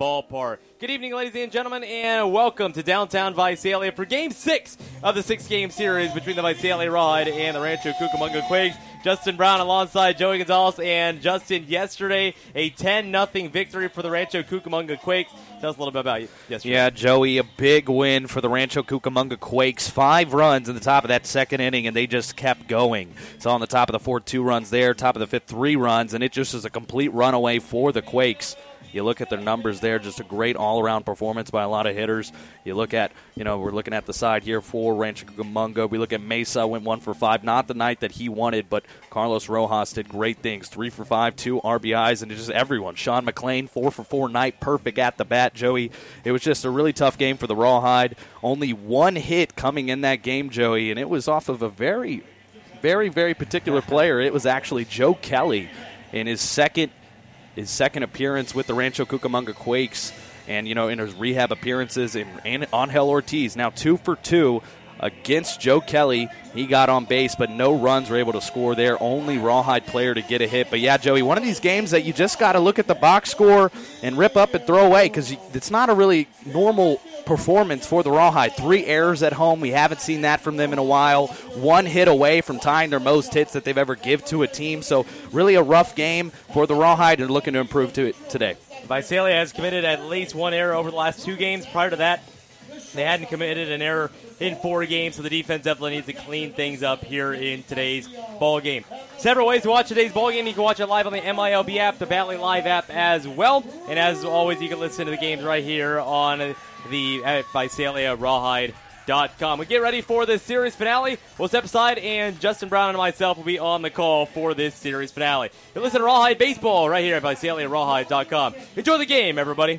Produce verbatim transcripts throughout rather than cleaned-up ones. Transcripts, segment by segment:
Ballpark. Good evening, ladies and gentlemen, and welcome to downtown Visalia for Game six of the six-game series between the Visalia Rawhide and the Rancho Cucamonga Quakes. Justin Brown alongside Joey Gonzalez. And Justin, yesterday, a ten nothing victory for the Rancho Cucamonga Quakes. Tell us a little bit about you yesterday. Yeah, Joey, a big win for the Rancho Cucamonga Quakes. Five runs in the top of that second inning, and they just kept going. So on the top of the fourth, two runs there, top of the fifth, three runs, and it just is a complete runaway for the Quakes. You look at their numbers there, just a great all-around performance by a lot of hitters. You look at, you know, we're looking at the side here for Rancho Cucamonga. We look at Mesa, went one for five. Not the night that he wanted, but Carlos Rojas did great things. Three for five, two R B Is, and just everyone. Sean McLean, four for four night, perfect at the bat, Joey. It was just a really tough game for the Rawhide. Only one hit coming in that game, Joey, and it was off of a very, very, very particular player. It was actually Joe Kelly in his second His second appearance with the Rancho Cucamonga Quakes, and, you know, in his rehab appearances, and Angel Ortiz, now two for two against Joe Kelly. He got on base, but no runs were able to score there. Only Rawhide player to get a hit. But, yeah, Joey, one of these games that you just got to look at the box score and rip up and throw away, because it's not a really normal performance for the Rawhide. Three errors at home. We haven't seen that from them in a while. One hit away from tying their most hits that they've ever give to a team. So really a rough game for the Rawhide, and looking to improve to it today. Visalia has committed at least one error over the last two games. Prior to that, they hadn't committed an error in four games, so the defense definitely needs to clean things up here in today's ball game. Several ways to watch today's ball game. You can watch it live on the M I L B app, the Valley Live app as well. And as always, you can listen to the games right here on the at Visalia Rawhide dot com. We get ready for this series finale. We'll step aside, and Justin Brown and myself will be on the call for this series finale. You listen to Rawhide Baseball right here at Visalia Rawhide dot com. Enjoy the game, everybody.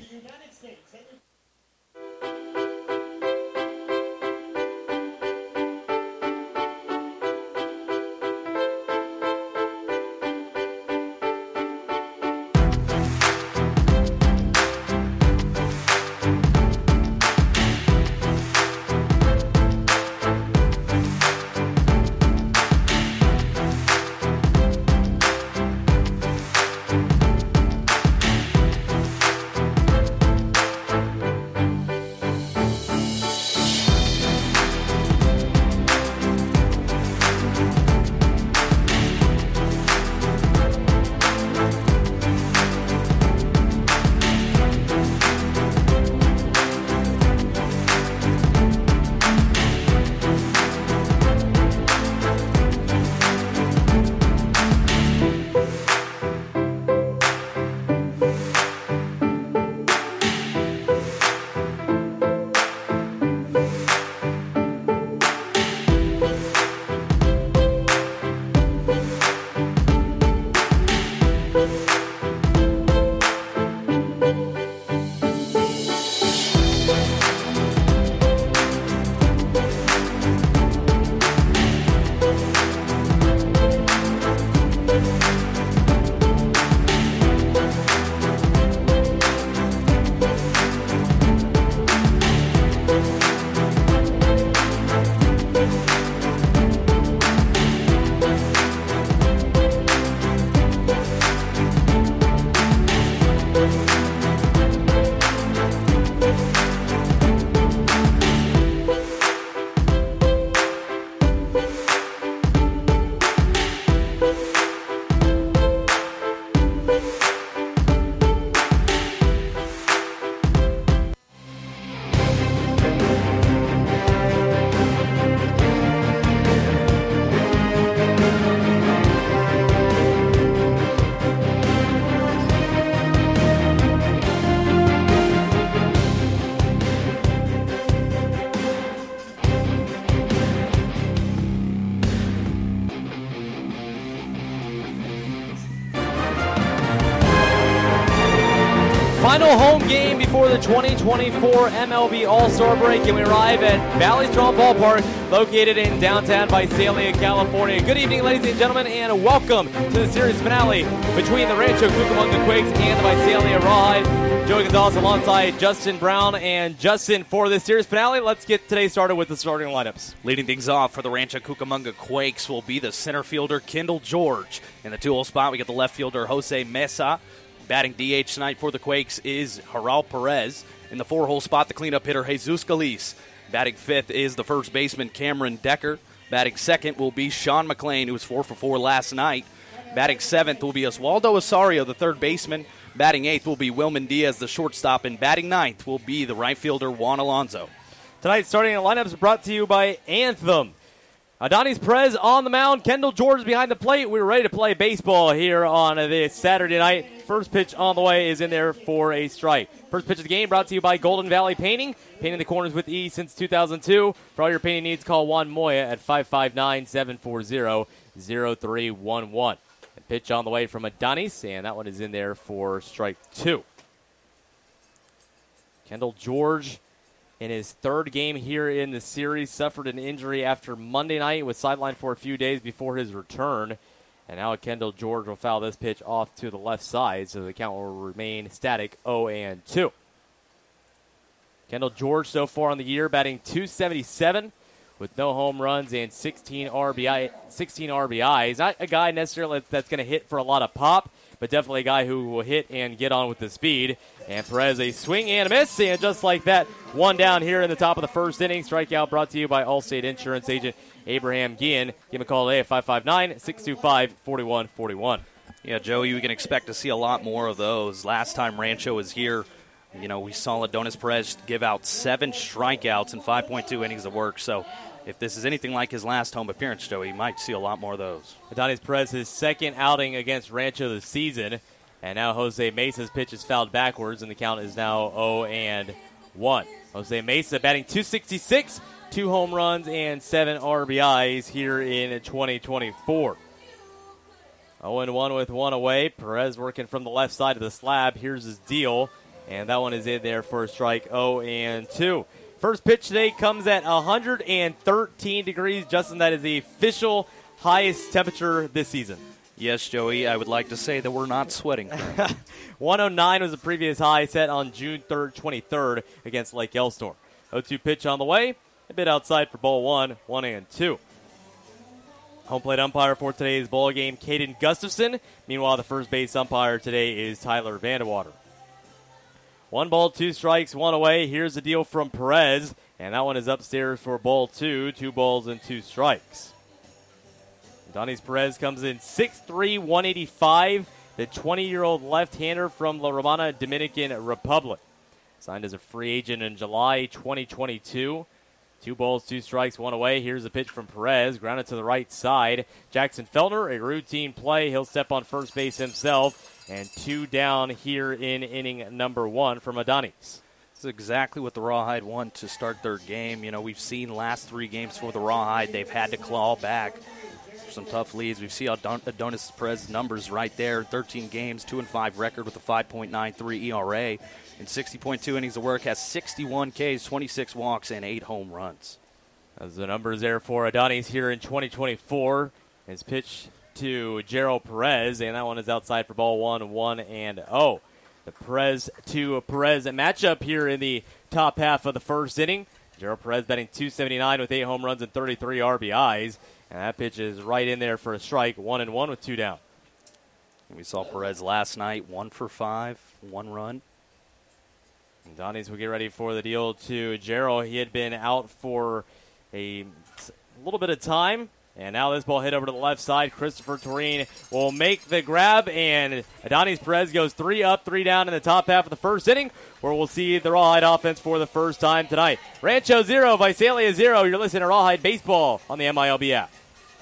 Final home game before the twenty twenty-four M L B All-Star break, and we arrive at Valley Strong Ballpark, located in downtown Visalia, California. Good evening, ladies and gentlemen, and welcome to the series finale between the Rancho Cucamonga Quakes and the Visalia Rawhide. Joey Gonzalez alongside Justin Brown. And Justin, for this series finale, let's get today started with the starting lineups. Leading things off for the Rancho Cucamonga Quakes will be the center fielder, Kendall George. In the two-hole spot, we get the left fielder, Jose Mesa. Batting D H tonight for the Quakes is Haral Perez. In the four-hole spot, the cleanup hitter Jesus Galiz. Batting fifth is the first baseman Cameron Decker. Batting second will be Sean McLean, who was four for four last night. Batting seventh will be Oswaldo Osorio, the third baseman. Batting eighth will be Wilman Diaz, the shortstop. And batting ninth will be the right fielder Juan Alonso. Tonight's starting lineups brought to you by Anthem. Adonis Perez on the mound. Kendall George behind the plate. We're ready to play baseball here on this Saturday night. First pitch on the way is in there for a strike. First pitch of the game brought to you by Golden Valley Painting. Painting the corners with ease since two thousand two. For all your painting needs, call Juan Moya at five five nine, seven four zero, zero three one one. A pitch on the way from Adonis, and that one is in there for strike two. Kendall George, in his third game here in the series, suffered an injury after Monday night, was sidelined for a few days before his return. And now Kendall George will foul this pitch off to the left side, so the count will remain static, oh and two. Kendall George so far on the year batting two seventy-seven with no home runs and sixteen R B I, sixteen R B Is. Not a guy necessarily that's going to hit for a lot of pop, but definitely a guy who will hit and get on with the speed. And Perez, a swing and a miss, and just like that, one down here in the top of the first inning. Strikeout brought to you by Allstate Insurance agent Abraham Guillen. Give him a call today at five five nine, six two five, four one four one. Yeah, Joey, you can expect to see a lot more of those. Last time Rancho was here, you know, we saw Adonis Perez give out seven strikeouts in five point two innings of work. So if this is anything like his last home appearance, Joey, you might see a lot more of those. Adonis Perez, his second outing against Rancho this season. And now Jose Mesa's pitch is fouled backwards, and the count is now oh and one. Jose Mesa batting two sixty-six, two home runs, and seven R B Is here in twenty twenty-four. oh and one with one away. Perez working from the left side of the slab. Here's his deal, and that one is in there for a strike, oh and two. First pitch today comes at one hundred thirteen degrees. Justin, that is the official highest temperature this season. Yes, Joey, I would like to say that we're not sweating. one oh nine was the previous high set on June third, twenty-third against Lake Elsinore. oh two pitch on the way, a bit outside for ball one, one and two. Home plate umpire for today's ball game, Caden Gustafson. Meanwhile, the first base umpire today is Tyler Vandewater. One ball, two strikes, one away. Here's the deal from Perez, and that one is upstairs for ball two, two balls and two strikes. Adonis Perez comes in six three, one eighty-five, the twenty-year-old left-hander from La Romana, Dominican Republic. Signed as a free agent in July twenty twenty-two. Two balls, two strikes, one away. Here's a pitch from Perez, grounded to the right side. Jackson Feltner, a routine play. He'll step on first base himself. And two down here in inning number one from Adonis. This is exactly what the Rawhide want to start their game. You know, we've seen last three games for the Rawhide, they've had to claw back some tough leads. We see Adonis Perez's numbers right there. thirteen games, two and five record with a five point nine three E R A. In sixty point two innings of work, has sixty-one Ks, twenty-six walks, and eight home runs. As the numbers there for Adonis here in twenty twenty-four. His pitch to Gerald Perez, and that one is outside for ball one, one and oh. The Perez to Perez matchup here in the top half of the first inning. Gerald Perez batting two seventy-nine with eight home runs and thirty-three R B Is. And that pitch is right in there for a strike, one and one with two down. We saw Perez last night, one for five, one run. And Adonis will get ready for the deal to Gerald. He had been out for a little bit of time. And now this ball hit over to the left side. Christopher Torine will make the grab, and Adonis Perez goes three up, three down in the top half of the first inning, where we'll see the Rawhide offense for the first time tonight. Rancho zero, Visalia zero. You're listening to Rawhide Baseball on the M I L B app.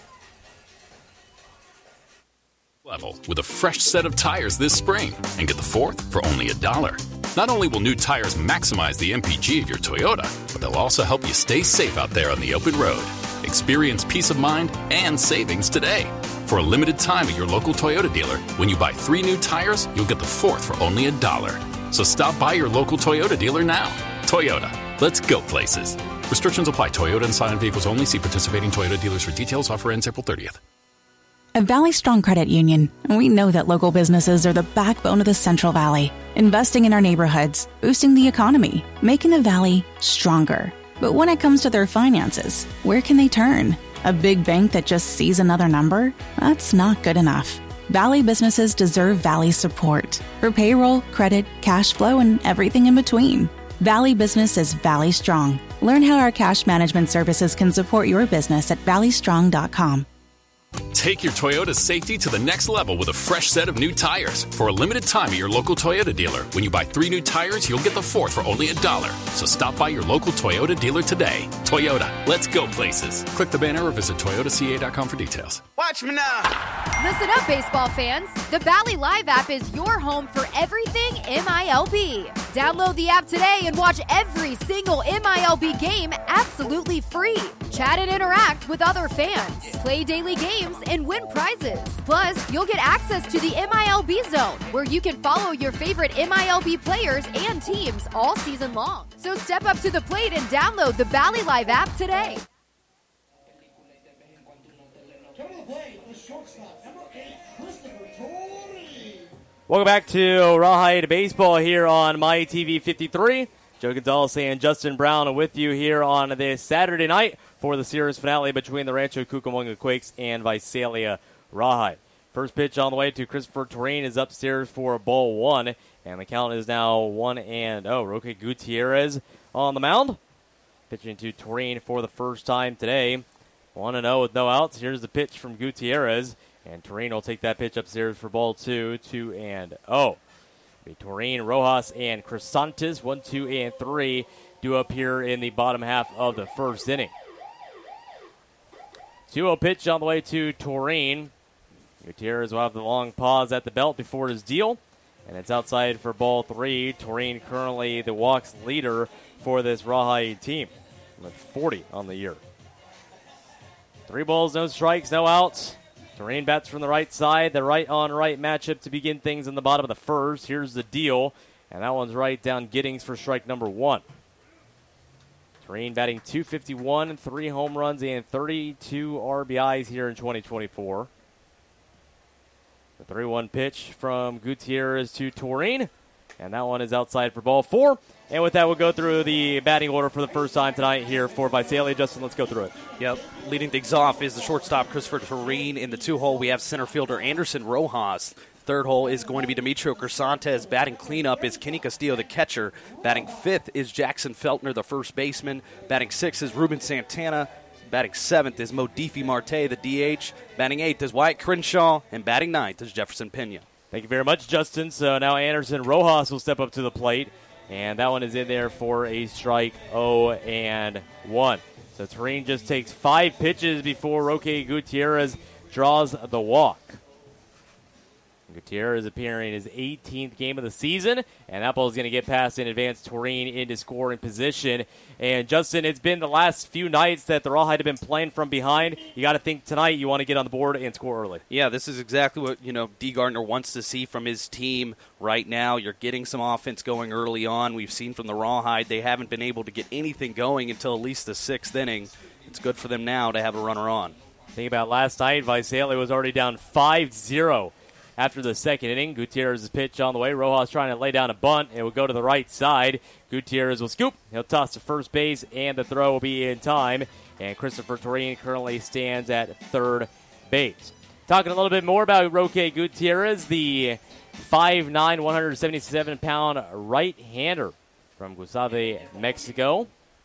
Level with a fresh set of tires this spring, and get the fourth for only a dollar. Not only will new tires maximize the M P G of your Toyota, but they'll also help you stay safe out there on the open road. Experience peace of mind and savings today. For a limited time at your local Toyota dealer, when you buy three new tires, you'll get the fourth for only a dollar. So stop by your local Toyota dealer now. Toyota, let's go places. Restrictions apply. Toyota and Scion vehicles only. See participating Toyota dealers for details. Offer ends April thirtieth. At Valley Strong Credit Union, we know that local businesses are the backbone of the Central Valley, investing in our neighborhoods, boosting the economy, making the Valley stronger. But when it comes to their finances, where can they turn? A big bank that just sees another number? That's not good enough. Valley businesses deserve Valley support for payroll, credit, cash flow, and everything in between. Valley Business is Valley Strong. Learn how our cash management services can support your business at valley strong dot com. Take your Toyota safety to the next level with a fresh set of new tires. For a limited time at your local Toyota dealer, when you buy three new tires, you'll get the fourth for only a dollar. So stop by your local Toyota dealer today. Toyota, let's go places. Click the banner or visit toyota c a dot com for details. Watch me now. Listen up, baseball fans. The Valley Live app is your home for everything M I L B. Download the app today and watch every single M I L B game absolutely free. Chat and interact with other fans. Play daily games and win prizes. Plus, you'll get access to the M I L B Zone, where you can follow your favorite M I L B players and teams all season long. So step up to the plate and download the Valley Live app today. Welcome back to Rawhide Baseball here on My T V fifty-three. Joe Gonzalez and Justin Brown with you here on this Saturday night for the series finale between the Rancho Cucamonga Quakes and Visalia Rawhide. First pitch on the way to Christopher Torreen is upstairs for ball one, and the count is now one and oh. Roque Gutierrez on the mound, pitching to Torreen for the first time today. one and oh with no outs. Here's the pitch from Gutierrez, and Torreen will take that pitch upstairs for ball two, two and oh. Torreen, Rojas, and Crisantes, one, two, and three, due up here in the bottom half of the first inning. two oh pitch on the way to Torreen. Gutierrez will have the long pause at the belt before his deal, and it's outside for ball three. Torreen currently the walks leader for this Rawhide team with forty on the year. Three balls, no strikes, no outs. Torreen bats from the right side, the right-on-right matchup to begin things in the bottom of the first. Here's the deal, and that one's right down Giddings for strike number one. Torreen batting two fifty-one, three home runs, and thirty-two R B Is here in twenty twenty-four. The three one pitch from Gutierrez to Torreen, and that one is outside for ball four. And with that, we'll go through the batting order for the first time tonight here for Visalia. Justin, let's go through it. Yep. Leading things off is the shortstop, Christopher Torreen. In the two-hole, we have center fielder Anderson Rojas. Third hole is going to be Demetrio Crisantes. Batting cleanup is Kenny Castillo, the catcher. Batting fifth is Jackson Feltner, the first baseman. Batting sixth is Ruben Santana. Batting seventh is Modifi Marte, the D H. Batting eighth is Wyatt Crenshaw. And batting ninth is Jefferson Pena. Thank you very much, Justin. So now Anderson Rojas will step up to the plate. And that one is in there for a strike, oh and one. So Torreen just takes five pitches before Roque Gutierrez draws the walk. Gutierrez appearing in his eighteenth game of the season, and that ball is going to get past in advance Torreen into scoring position. And Justin, it's been the last few nights that the Rawhide have been playing from behind. You got to think tonight you want to get on the board and score early. Yeah, this is exactly what, you know, D. Gardner wants to see from his team right now. You're getting some offense going early on. We've seen from the Rawhide they haven't been able to get anything going until at least the sixth inning. It's good for them now to have a runner on. Think about last night, Visalia was already down five zero. After the second inning, Gutierrez's pitch on the way. Rojas trying to lay down a bunt. It will go to the right side. Gutierrez will scoop. He'll toss to first base, and the throw will be in time. And Christopher Torreen currently stands at third base. Talking a little bit more about Roque Gutierrez, the five nine, one hundred seventy-seven pound right-hander from Guasave, Mexico.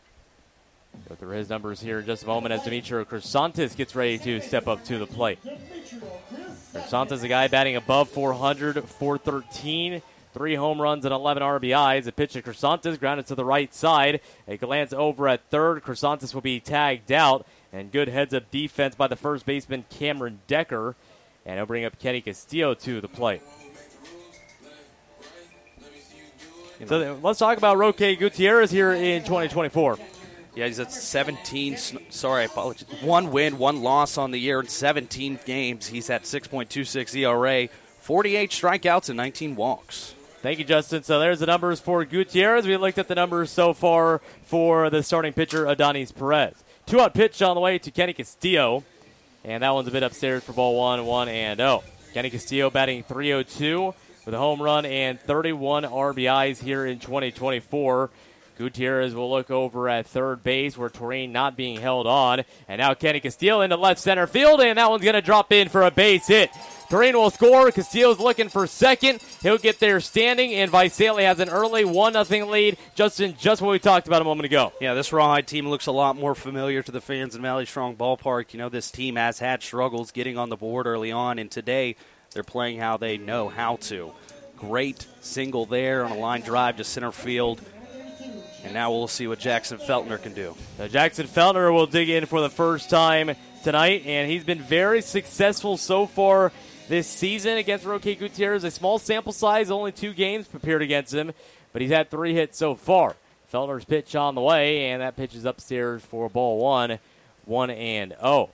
Go through his numbers here in just a moment as Demetrio Crisantes gets ready to step up to the plate. Crisantes, a guy batting above four hundred, four thirteen, three home runs and eleven R B Is. A pitch to Crisantes, grounded to the right side. A glance over at third. Crisantes will be tagged out, and good heads-up defense by the first baseman Cameron Decker, and he'll bring up Kenny Castillo to the plate. So then, let's talk about Roque Gutierrez here in twenty twenty-four. Yeah, he's at seventeen. Sorry, I apologize. One win, one loss on the year in seventeen games. He's at six point two six E R A, forty-eight strikeouts, and nineteen walks. Thank you, Justin. So there's the numbers for Gutierrez. We looked at the numbers so far for the starting pitcher, Adonis Perez. Two-out pitch on the way to Kenny Castillo, and that one's a bit upstairs for ball one, one and oh. Kenny Castillo batting three oh two with a home run and thirty-one R B Is here in twenty twenty-four. Gutierrez will look over at third base where Torreen not being held on. And now Kenny Castillo into left center field, and that one's going to drop in for a base hit. Tureen will score. Castillo's looking for second. He'll get there standing, and Visalia has an early one nothing lead. Justin, just what we talked about a moment ago. Yeah, this Rawhide team looks a lot more familiar to the fans in Valley Strong Ballpark. You know, this team has had struggles getting on the board early on, and today they're playing how they know how to. Great single there on a line drive to center field. And now we'll see what Jackson Feltner can do. Now Jackson Feltner will dig in for the first time tonight, and he's been very successful so far this season against Roque Gutierrez. A small sample size, only two games prepared against him, but he's had three hits so far. Feltner's pitch on the way, and that pitch is upstairs for ball one, one and oh.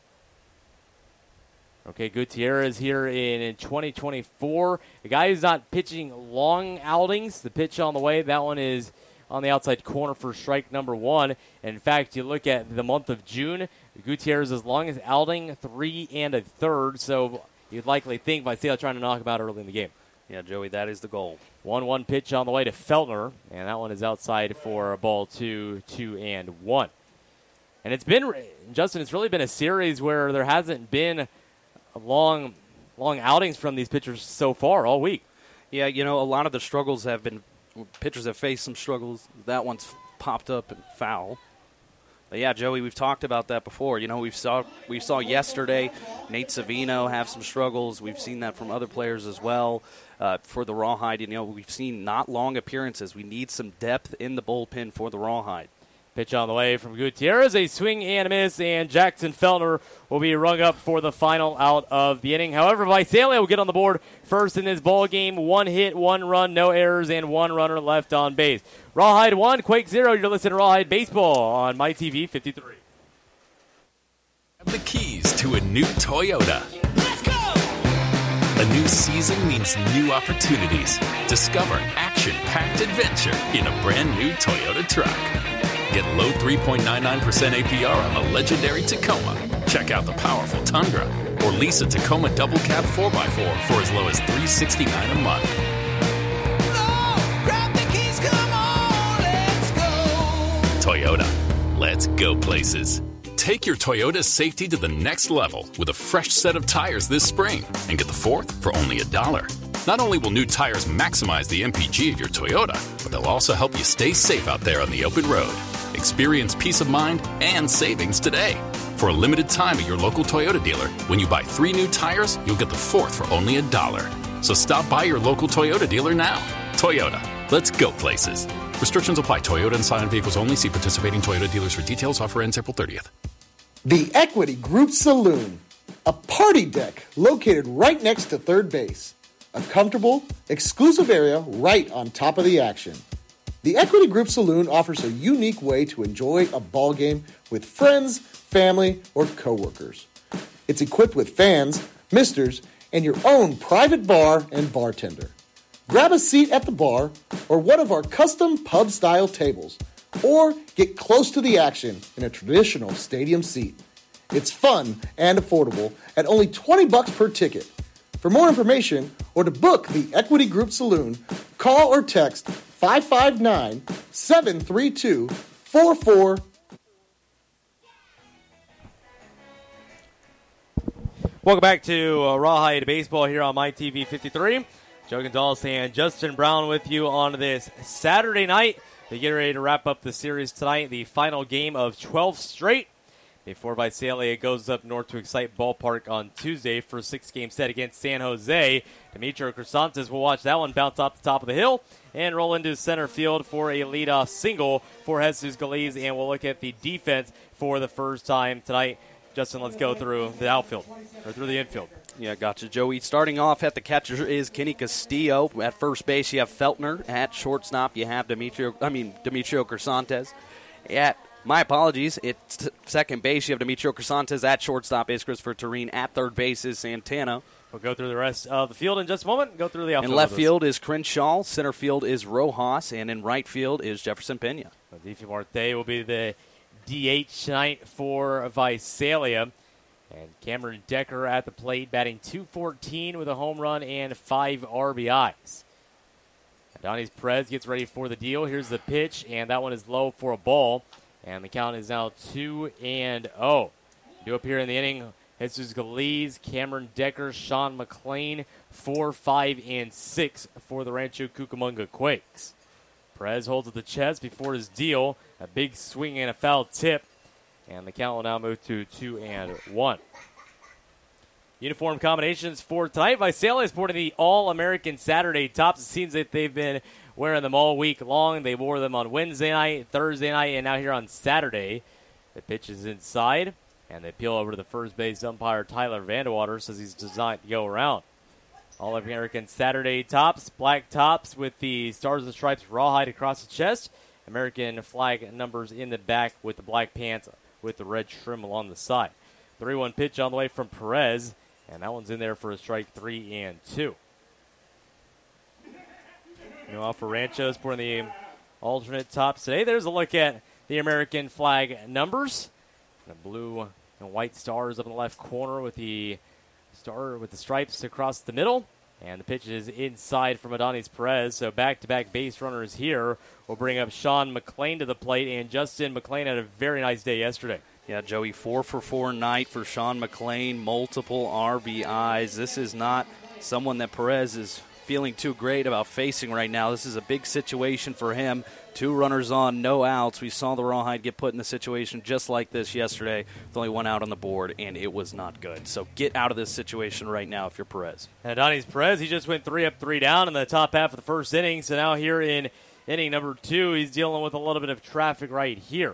Okay, Gutierrez here in, in twenty twenty-four. A guy who's not pitching long outings. The pitch on the way, that one is on the outside corner for strike number one. And in fact, you look at the month of June, Gutierrez's longest outing, three and a third. So you'd likely think Visalia trying to knock him out early in the game. Yeah, Joey, that is the goal. one one pitch on the way to Feltner, and that one is outside for a ball two, two and one. And it's been, Justin, it's really been a series where there hasn't been long, long outings from these pitchers so far all week. Yeah, you know, a lot of the struggles have been, pitchers have faced some struggles. That one's popped up and foul. But yeah, Joey, we've talked about that before. You know, we saw we saw yesterday Nate Savino have some struggles. We've seen that from other players as well. Uh, for the Rawhide, you know, we've seen not long appearances. We need some depth in the bullpen for the Rawhide. Pitch on the way from Gutierrez, a swing and a miss, and Jackson Feltner will be rung up for the final out of the inning. However, Visalia will get on the board first in this ball game. One hit, one run, no errors, and one runner left on base. Rawhide one, Quake zero. You're listening to Rawhide Baseball on My T V fifty-three. The keys to a new Toyota. Let's go! A new season means new opportunities. Discover action-packed adventure in a brand new Toyota truck. Get low three point nine nine percent A P R on the legendary Tacoma. Check out the powerful Tundra or lease a Tacoma double cab four by four for as low as three hundred sixty-nine dollars a month. Oh, grab the keys, come on, let's go. Toyota, let's go places. Take your Toyota safety to the next level with a fresh set of tires this spring and get the fourth for only a dollar. Not only will new tires maximize the M P G of your Toyota, but they'll also help you stay safe out there on the open road. Experience peace of mind and savings today. For a limited time at your local Toyota dealer, when you buy three new tires, you'll get the fourth for only a dollar. So stop by your local Toyota dealer now. Toyota, let's go places. Restrictions apply. Toyota and Scion vehicles only. See participating Toyota dealers for details. Offer ends April thirtieth. The Equity Group Saloon, a party deck located right next to third base. A comfortable, exclusive area right on top of the action. The Equity Group Saloon offers a unique way to enjoy a ball game with friends, family, or coworkers. It's equipped with fans, misters, and your own private bar and bartender. Grab a seat at the bar or one of our custom pub-style tables, or get close to the action in a traditional stadium seat. It's fun and affordable at only twenty bucks per ticket. For more information or to book the Equity Group Saloon, call or text five five nine, seven three two, four four. Welcome back to uh, Rawhide Baseball here on My T V fifty-three. Joe Gonzalez and Justin Brown with you on this Saturday night. They get ready to wrap up the series tonight, the final game of twelve straight. Before Visalia goes up north to Excite Ballpark on Tuesday for a six-game set against San Jose. Demetrio Crisantes will watch that one bounce off the top of the hill and roll into center field for a leadoff single for Jesus Galiz, and we'll look at the defense for the first time tonight. Justin, let's go through the outfield, or through the infield. Yeah, gotcha, Joey. Starting off at the catcher is Kenny Castillo. At first base, you have Feltner. At shortstop, you have Demetrio, I mean, Demetrio Crisantes. At My apologies. It's second base. You have Demetrio Crisantes. At shortstop is Christopher Tureen. At third base is Santana. We'll go through the rest of the field in just a moment. Go through the outfield. In left field is Crenshaw. Center field is Rojas. And in right field is Jefferson Pena. Difi Marte will be the D H tonight for Visalia. And Cameron Decker at the plate, batting two fourteen with a home run and five R B Is. Adonis Perez gets ready for the deal. Here's the pitch, and that one is low for a ball. And the count is now two and oh. Due up here in the inning Jesus Galiz, Cameron Decker, Sean McLean, four, five, and six for the Rancho Cucamonga Quakes. Perez holds at the chest before his deal. A big swing and a foul tip. And the count will now move to two and one. Uniform combinations for tonight. Visalia is sporting the All-American Saturday tops. It seems that they've been wearing them all week long. They wore them on Wednesday night, Thursday night, and now here on Saturday. The pitch is inside, and they peel over to the first base umpire, Tyler Vandewater, says he's designed to go around. All-American Saturday tops, black tops with the Stars and Stripes rawhide across the chest. American flag numbers in the back with the black pants with the red trim along the side. three one pitch on the way from Perez, and that one's in there for a strike three and two. Meanwhile, for Rancho, sporting the alternate tops today, there's a look at the American flag numbers. The blue and white stars up in the left corner with the star with the stripes across the middle. And the pitch is inside from Adonis Perez. So back-to-back base runners here will bring up Sean McLean to the plate. And Justin McLean had a very nice day yesterday. Yeah, Joey, four for four night for Sean McLean, multiple R B Is. This is not someone that Perez is feeling too great about facing right now. This is a big situation for him. Two runners on, no outs. We saw the rawhide get put in a situation just like this yesterday with only one out on the board, and it was not good. So get out of this situation right now if you're Perez. And Adonis Perez, he just went three up, three down in the top half of the first inning. So now here in inning number two, he's dealing with a little bit of traffic right here.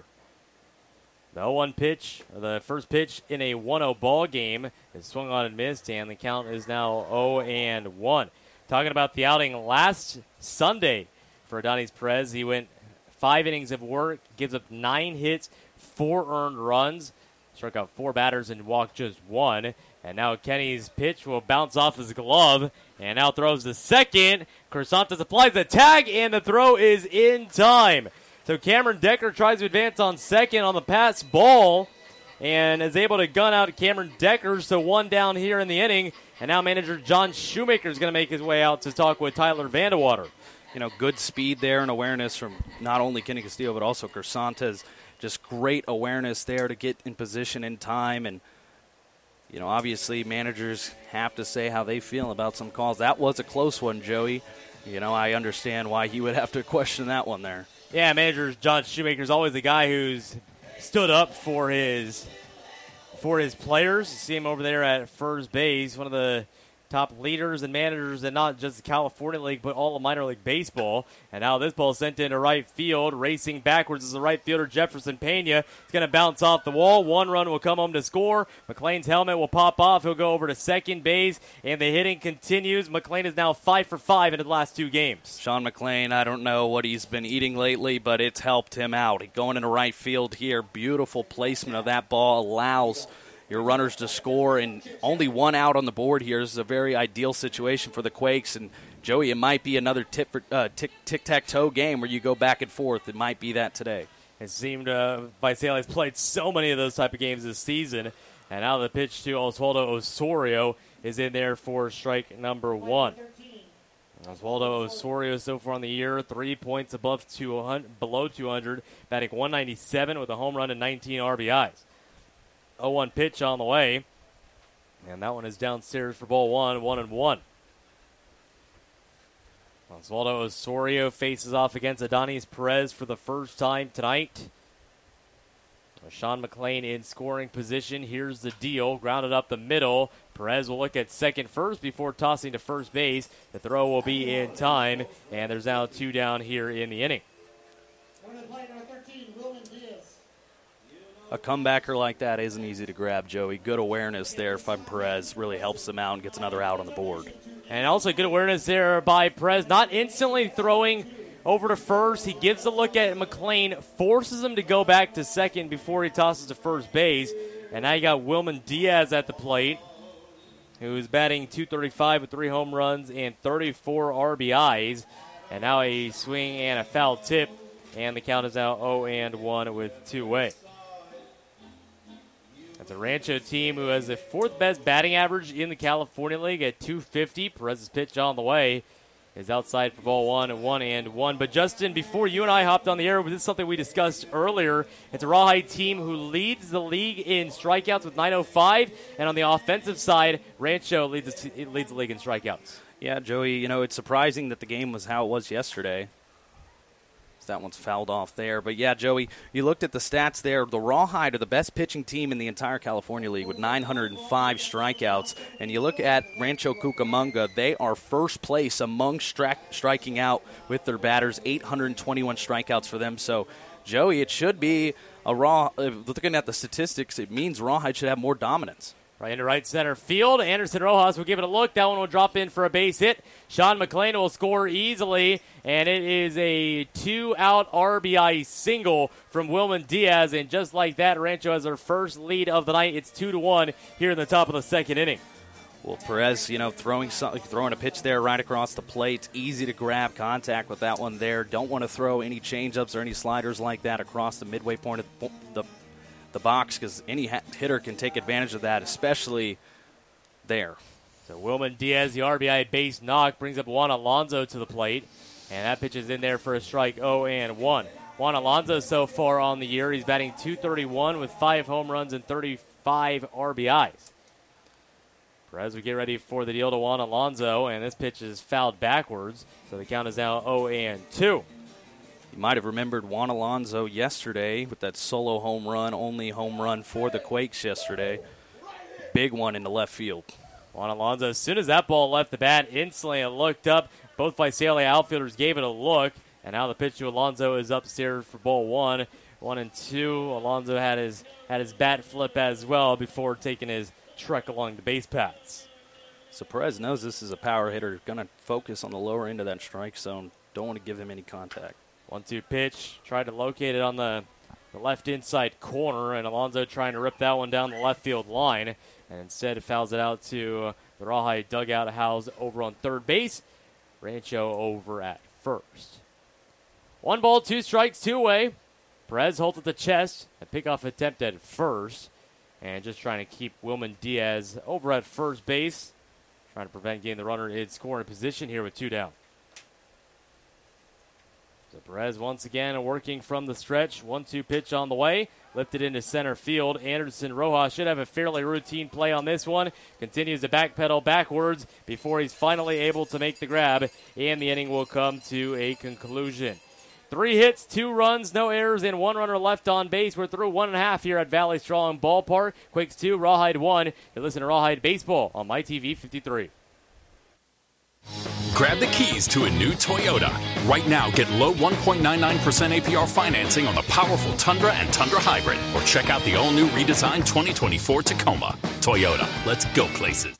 The oh one pitch, the first pitch in a one oh ball game is swung on and missed, and the count is now oh and one. Talking about the outing last Sunday for Adonis Perez, he went five innings of work, gives up nine hits, four earned runs, struck out four batters and walked just one. And now Kenny's pitch will bounce off his glove, and now throws the second. Crisantes applies the tag, and the throw is in time. So Cameron Decker tries to advance on second on the pass ball and is able to gun out Cameron Decker. So one down here in the inning. And now manager John Shoemaker is going to make his way out to talk with Tyler Vandewater. You know, good speed there and awareness from not only Kenny Castillo but also Crisantes. Just great awareness there to get in position in time. And, you know, obviously managers have to say how they feel about some calls. That was a close one, Joey. You know, I understand why he would have to question that one there. Yeah, manager John Shoemaker is always the guy who's stood up for his for his players. You see him over there at first base, one of the top leaders and managers in not just the California League, but all of minor league baseball. And now this ball is sent into right field. Racing backwards is the right fielder, Jefferson Pena. It's going to bounce off the wall. One run will come home to score. McLean's helmet will pop off. He'll go over to second base, and the hitting continues. McLean is now five for five into the last two games. Sean McLean, I don't know what he's been eating lately, but it's helped him out. Going into right field here, beautiful placement of that ball allows your runners to score, and only one out on the board here. This is a very ideal situation for the Quakes. And, Joey, it might be another tit for, uh, tic, tic-tac-toe game where you go back and forth. It might be that today. It seemed uh, Visalia has played so many of those type of games this season. And now the pitch to Oswaldo Osorio is in there for strike number one. Oswaldo Osorio so far on the year, three points above two hundred, below two hundred, batting one ninety-seven with a home run and nineteen R B Is. oh one pitch on the way, and that one is downstairs for ball one, one and one. Oswaldo Osorio faces off against Adonis Perez for the first time tonight. Sean McLean in scoring position. Here's the deal. Grounded up the middle. Perez will look at second first before tossing to first base. The throw will be in time, and there's now two down here in the inning. A comebacker like that isn't easy to grab, Joey. Good awareness there from Perez. Really helps them out and gets another out on the board. And also good awareness there by Perez. Not instantly throwing over to first. He gives a look at McLean, forces him to go back to second before he tosses to first base. And now you got Wilman Diaz at the plate, who's batting two thirty-five with three home runs and thirty-four R B Is. And now a swing and a foul tip. And the count is now oh and one with two away. That's a Rancho team who has the fourth best batting average in the California League at two fifty. Perez's pitch on the way. is outside for ball one and one and one. But Justin, before you and I hopped on the air, this is something we discussed earlier. It's a Rawhide team who leads the league in strikeouts with nine oh five, and on the offensive side, Rancho leads the, leads the league in strikeouts. Yeah, Joey, you know, it's surprising that the game was how it was yesterday. That one's fouled off there. But, yeah, Joey, you looked at the stats there. The Rawhide are the best pitching team in the entire California League with nine hundred five strikeouts. And you look at Rancho Cucamonga, they are first place among stri- striking out with their batters, eight hundred twenty-one strikeouts for them. So, Joey, it should be a Raw. Uh, looking at the statistics, it means Rawhide should have more dominance. Right into right center field. Anderson Rojas will give it a look. That one will drop in for a base hit. Sean McLean will score easily, and it is a two-out R B I single from Wilman Diaz. And just like that, Rancho has their first lead of the night. It's two to one here in the top of the second inning. Well, Perez, you know, throwing some, throwing a pitch there right across the plate. Easy to grab contact with that one there. Don't want to throw any changeups or any sliders like that across the midway point of the, the the box, because any hitter can take advantage of that, especially there. So Wilman Diaz, the R B I base knock, brings up Juan Alonso to the plate, and that pitch is in there for a strike, oh and one. Juan Alonso so far on the year, he's batting two thirty-one with five home runs and thirty-five R B Is. Perez, we get ready for the deal to Juan Alonso, and this pitch is fouled backwards, so the count is now oh and two. You might have remembered Juan Alonso yesterday with that solo home run, only home run for the Quakes yesterday. Big one in the left field. Juan Alonso, as soon as that ball left the bat, instantly looked up. Both Visalia outfielders gave it a look, and now the pitch to Alonso is upstairs for ball one. One and two. Alonso had his had his bat flip as well before taking his trek along the base paths. So Perez knows this is a power hitter. Going to focus on the lower end of that strike zone. Don't want to give him any contact. one two pitch. Tried to locate it on the, the left inside corner, and Alonso trying to rip that one down the left field line. And instead fouls it out to the Rawhide dugout house over on third base. Rancho over at first. One ball, two strikes, two away. Perez holds at the chest. A pickoff attempt at first. And just trying to keep Wilman Diaz over at first base. Trying to prevent getting the runner in scoring position here with two down. So Perez once again working from the stretch. one two pitch on the way. Lifted into center field. Anderson Rojas should have a fairly routine play on this one. Continues to backpedal backwards before he's finally able to make the grab. And the inning will come to a conclusion. Three hits, two runs, no errors, and one runner left on base. We're through one and a half here at Valley Strong Ballpark. Quakes two, Rawhide one. You listen to Rawhide Baseball on My T V fifty-three. Grab the keys to a new Toyota. Right now, get low one point nine nine percent A P R financing on the powerful Tundra and Tundra Hybrid. Or check out the all-new redesigned twenty twenty-four Tacoma. Toyota, let's go places.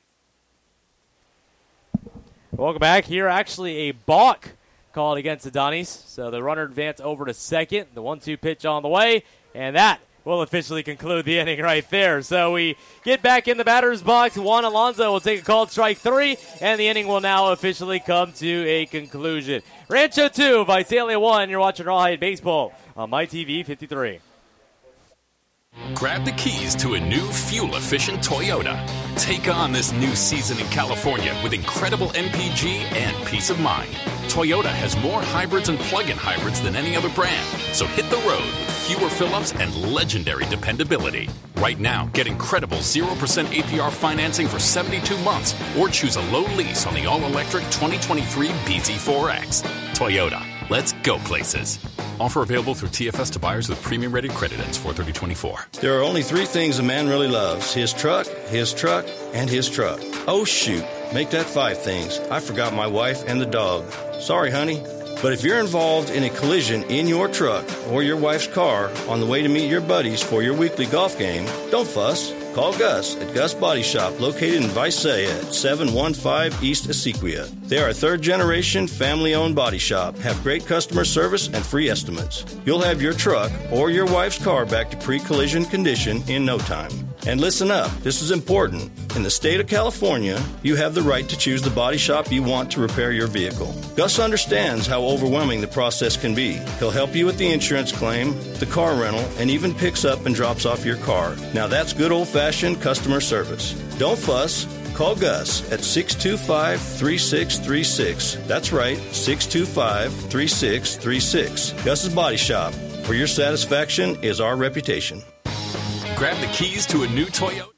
Welcome back. Here, actually, a balk called against Adonis. So the runner advanced over to second. The one two pitch on the way. And that will officially conclude the inning right there. So we get back in the batter's box. Juan Alonso will take a called strike three, and the inning will now officially come to a conclusion. Rancho two, Visalia one. You're watching Rawhide Baseball on My T V fifty-three. Grab the keys to a new fuel-efficient Toyota. Take on this new season in California with incredible M P G and peace of mind. Toyota has more hybrids and plug-in hybrids than any other brand, so hit the road with fewer fill-ups and legendary dependability. Right now, get incredible zero percent A P R financing for seventy-two months or choose a low lease on the all-electric twenty twenty-three B Z four X. Toyota, let's go places. Offer available through T F S to buyers with premium-rated credit. Ends four thirty twenty-four. There are only three things a man really loves: his truck, his truck, and his truck. Oh, shoot. Make that five things. I forgot my wife and the dog. Sorry, honey. But if you're involved in a collision in your truck or your wife's car on the way to meet your buddies for your weekly golf game, don't fuss. Call Gus at Gus Body Shop, located in Visalia at seven one five East Essequia. They are a third-generation, family-owned body shop, have great customer service and free estimates. You'll have your truck or your wife's car back to pre-collision condition in no time. And listen up, this is important. In the state of California, you have the right to choose the body shop you want to repair your vehicle. Gus understands how overwhelming the process can be. He'll help you with the insurance claim, the car rental, and even picks up and drops off your car. Now that's good old-fashioned customer service. Don't fuss. Call Gus at six two five, three six three six. That's right, six two five, three six three six. Gus's Body Shop, where your satisfaction is our reputation. Grab the keys to a new Toyota.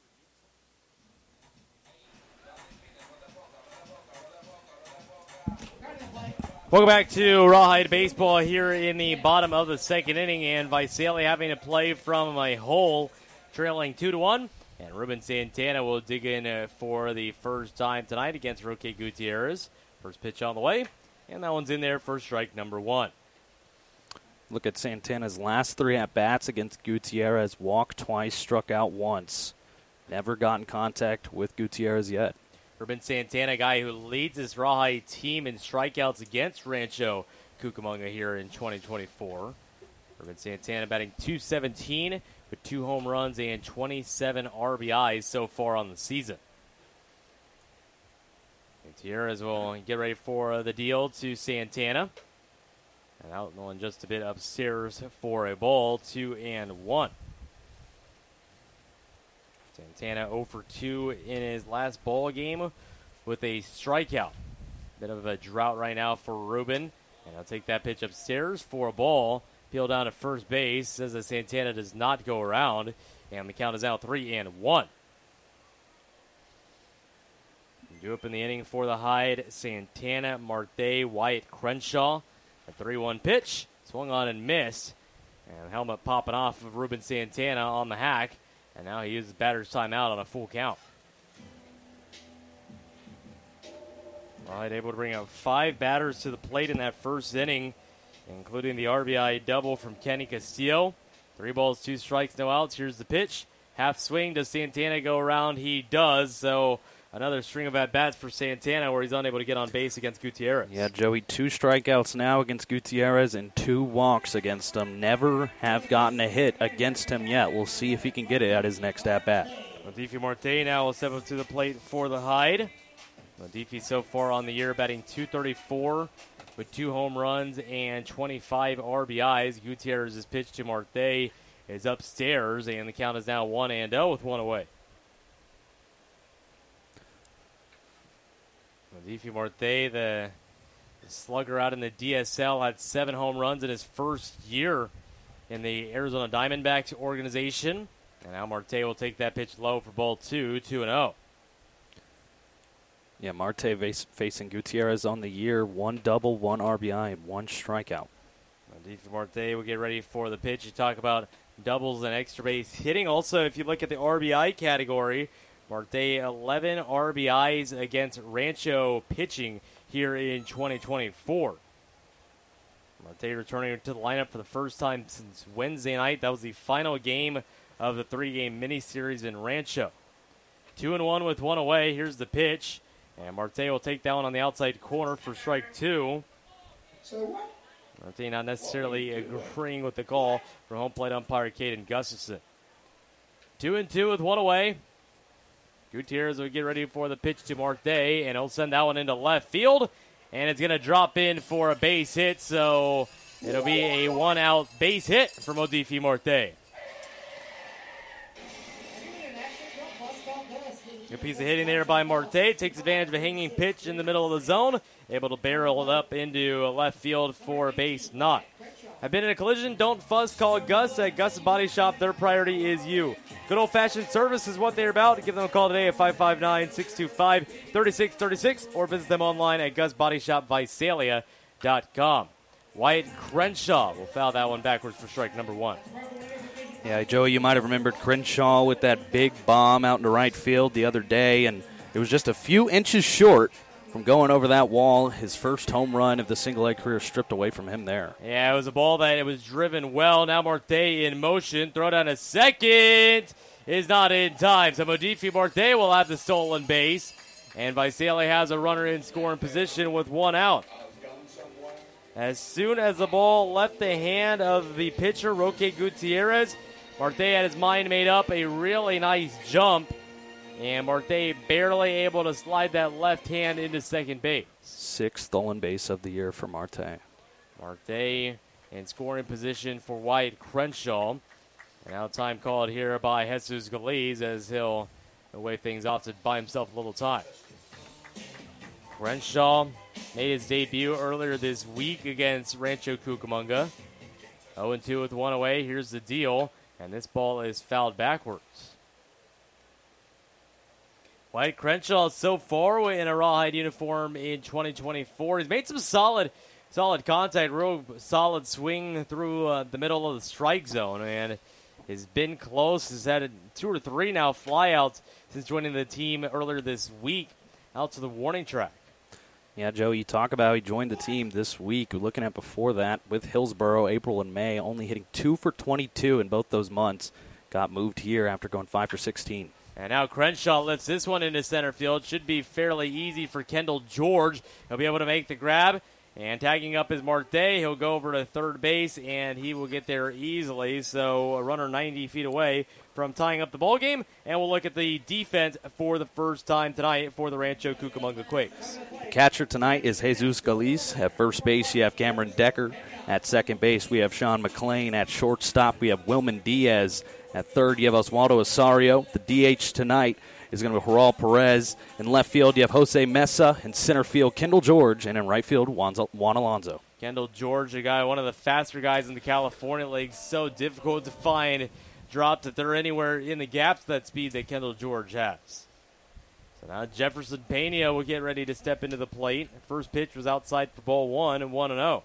Welcome back to Rawhide Baseball here in the bottom of the second inning, and Visalia having to play from a hole, trailing two to one. And Ruben Santana will dig in uh, for the first time tonight against Roque Gutierrez. First pitch on the way, and that one's in there for strike number one. Look at Santana's last three at-bats against Gutierrez. Walked twice, struck out once. Never gotten contact with Gutierrez yet. Ruben Santana, guy who leads his Rawhide team in strikeouts against Rancho Cucamonga here in twenty twenty-four. Ruben Santana batting two seventeen with two home runs and twenty-seven R B Is so far on the season. Gutierrez will get ready for the deal to Santana. And out one just a bit upstairs for a ball, two and one. Santana oh for two in his last ball game with a strikeout. Bit of a drought right now for Ruben. And I'll take that pitch upstairs for a ball. Peel down to first base. Says that Santana does not go around. And the count is out three and one. Due up in the inning for the Hyde, Santana, Marte, Wyatt, Crenshaw. A three one pitch. Swung on and missed. And helmet popping off of Ruben Santana on the hack. And now he uses batter's timeout on a full count. Right, able to bring out five batters to the plate in that first inning, including the R B I double from Kenny Castillo. Three balls, two strikes, no outs. Here's the pitch. Half swing. Does Santana go around? He does. So another string of at-bats for Santana where he's unable to get on base against Gutierrez. Yeah, Joey, two strikeouts now against Gutierrez and two walks against him. Never have gotten a hit against him yet. We'll see if he can get it at his next at-bat. Latifi Marte now will step up to the plate for the Hyde. Latifi so far on the year batting two thirty-four with two home runs and twenty-five R B Is. Gutierrez's pitch to Marte is upstairs, and the count is now one and oh with one away. Latifi Marte, the, the slugger out in the D S L, had seven home runs in his first year in the Arizona Diamondbacks organization. And now Marte will take that pitch low for ball two, two and oh. Yeah, Marte face, facing Gutierrez on the year, one double, one R B I, and one strikeout. Latifi Marte will get ready for the pitch. You talk about doubles and extra base hitting. Also, if you look at the R B I category, Marte, eleven R B Is against Rancho pitching here in twenty twenty-four. Marte returning to the lineup for the first time since Wednesday night. That was the final game of the three-game mini-series in Rancho. Two and one with one away. Here's the pitch. And Marte will take that one on the outside corner for strike two. Marte not necessarily agreeing with the call from home plate umpire Caden Gustafson. Two and two with one away. Gutierrez will get ready for the pitch to Marte, and he'll send that one into left field. And it's going to drop in for a base hit, so it'll be a one-out base hit for Latifi Marte. Good piece of hitting there by Marte. Takes advantage of a hanging pitch in the middle of the zone. Able to barrel it up into left field for a base knock. I've been in a collision. Don't fuss. Call Gus at Gus's Body Shop. Their priority is you. Good old-fashioned service is what they're about. Give them a call today at five five nine, six two five, three six three six or visit them online at gus body shop visalia dot com. Wyatt Crenshaw will foul that one backwards for strike number one. Yeah, Joey, you might have remembered Crenshaw with that big bomb out into right field the other day, and it was just a few inches short from going over that wall. His first home run of the single-A career stripped away from him there. Yeah, it was a ball that it was driven well. Now Marte in motion. Throw down a second is not in time. So Latifi Marte will have the stolen base. And Visalia has a runner in scoring position with one out. As soon as the ball left the hand of the pitcher, Roque Gutierrez, Marte had his mind made up. A really nice jump. And Marte barely able to slide that left hand into second base. Sixth stolen base of the year for Marte. Marte in scoring position for Wyatt Crenshaw. And now time called here by Jesus Galiz as he'll He'll wave things off to buy himself a little time. Crenshaw made his debut earlier this week against Rancho Cucamonga. oh and two with one away. Here's the deal, and this ball is fouled backwards. White Crenshaw so far in a Rawhide uniform in twenty twenty-four. He's made some solid solid contact, real solid swing through uh, the middle of the strike zone, and has been close. He's had two or three now flyouts since joining the team earlier this week out to the warning track. Yeah, Joe, you talk about how he joined the team this week. We're looking at before that with Hillsboro, April and May, only hitting two for twenty-two in both those months. Got moved here after going five for sixteen. And now Crenshaw lifts this one into center field. Should be fairly easy for Kendall George. He'll be able to make the grab. And tagging up is Marte. He'll go over to third base, and he will get there easily. So a runner ninety feet away from tying up the ball game. And we'll look at the defense for the first time tonight for the Rancho Cucamonga Quakes. Catcher tonight is Jesus Galiz. At first base, you have Cameron Decker. At second base, we have Sean McLean. At shortstop, we have Wilman Diaz. At third, you have Oswaldo Osorio. The D H tonight is going to be Joral Perez. In left field, you have Jose Mesa. In center field, Kendall George. And in right field, Juan, Juan Alonso. Kendall George, a guy, one of the faster guys in the California League. So difficult to find drops if they're anywhere in the gaps that speed that Kendall George has. So now Jefferson Pena will get ready to step into the plate. First pitch was outside for ball one and one and oh.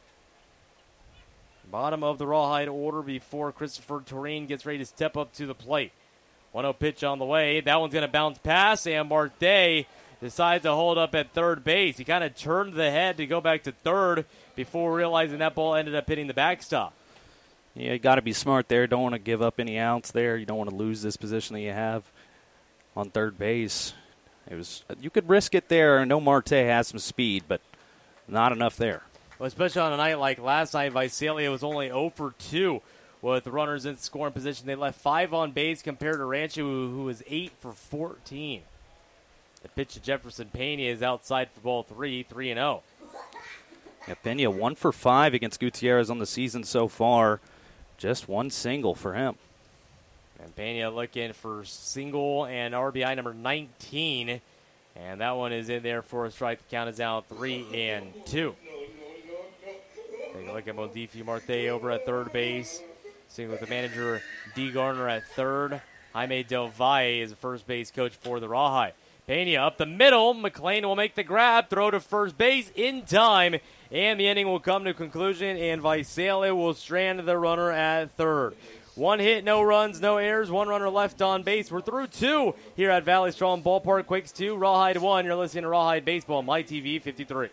Bottom of the Rawhide order before Christopher Toreen gets ready to step up to the plate. one oh pitch on the way. That one's going to bounce past, and Marte decides to hold up at third base. He kind of turned the head to go back to third before realizing that ball ended up hitting the backstop. Yeah, you got to be smart there. Don't want to give up any outs there. You don't want to lose this position that you have on third base. It was you could risk it there. I know Marte has some speed, but not enough there. Well, especially on a night like last night, Visalia was only oh for two with the runners in scoring position. They left five on base compared to Rancho, who was eight for fourteen. The pitch to Jefferson Pena is outside for ball three, three and oh. Yeah, Pena one for five against Gutierrez on the season so far. Just one single for him. And Pena looking for single and R B I number nineteen. And that one is in there for a strike. The count is now three and two. Take a look at Modifi Marte over at third base. Seeing with the manager, D. Garner at third. Jaime Del Valle is the first base coach for the Rawhide. Pena up the middle. McLean will make the grab. Throw to first base in time. And the inning will come to conclusion. And Visalia will strand the runner at third. One hit, no runs, no errors. One runner left on base. We're through two here at Valley Strong Ballpark. Quakes two, Rawhide one. You're listening to Rawhide Baseball on My T V fifty-three.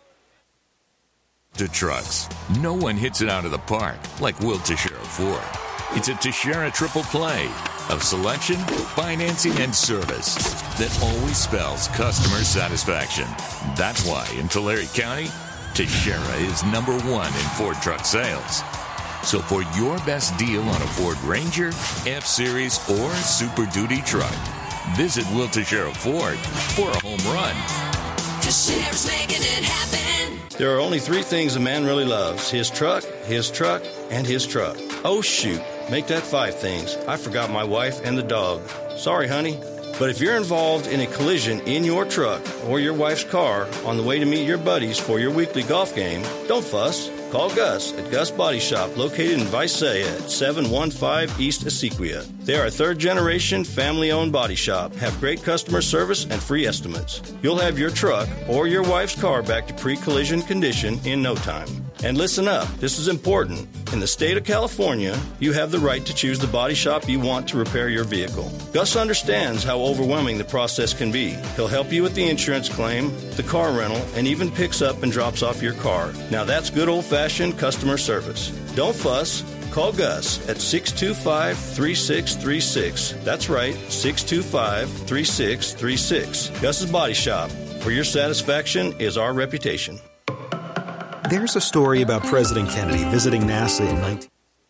To trucks, no one hits it out of the park like Will Teixeira Ford. It's a Teixeira triple play of selection, financing, and service that always spells customer satisfaction. That's why in Tulare County, Teixeira is number one in Ford truck sales. So for your best deal on a Ford Ranger, F-Series, or Super Duty truck, visit Will Teixeira Ford for a home run. Teixeira's making it happen. There are only three things a man really loves: his truck, his truck, and his truck. Oh, shoot. Make that five things. I forgot my wife and the dog. Sorry, honey. But if you're involved in a collision in your truck or your wife's car on the way to meet your buddies for your weekly golf game, don't fuss. Call Gus at Gus Body Shop, located in Visalia at seven one five East Essequia. They are a third-generation, family-owned body shop, have great customer service and free estimates. You'll have your truck or your wife's car back to pre-collision condition in no time. And listen up, this is important. In the state of California, you have the right to choose the body shop you want to repair your vehicle. Gus understands how overwhelming the process can be. He'll help you with the insurance claim, the car rental, and even picks up and drops off your car. Now that's good old-fashioned customer service. Don't fuss. Call Gus at six two five, three six three six. That's right, six two five, three six three six. Gus's Body Shop, where your satisfaction is our reputation. There's a story about President Kennedy visiting NASA in nineteen...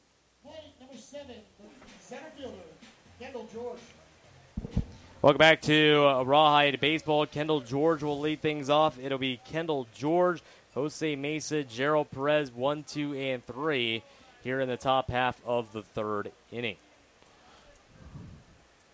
Welcome back to uh, Rawhide Baseball. Kendall George will lead things off. It'll be Kendall George, Jose Mesa, Gerald Perez, one, two, and three here in the top half of the third inning.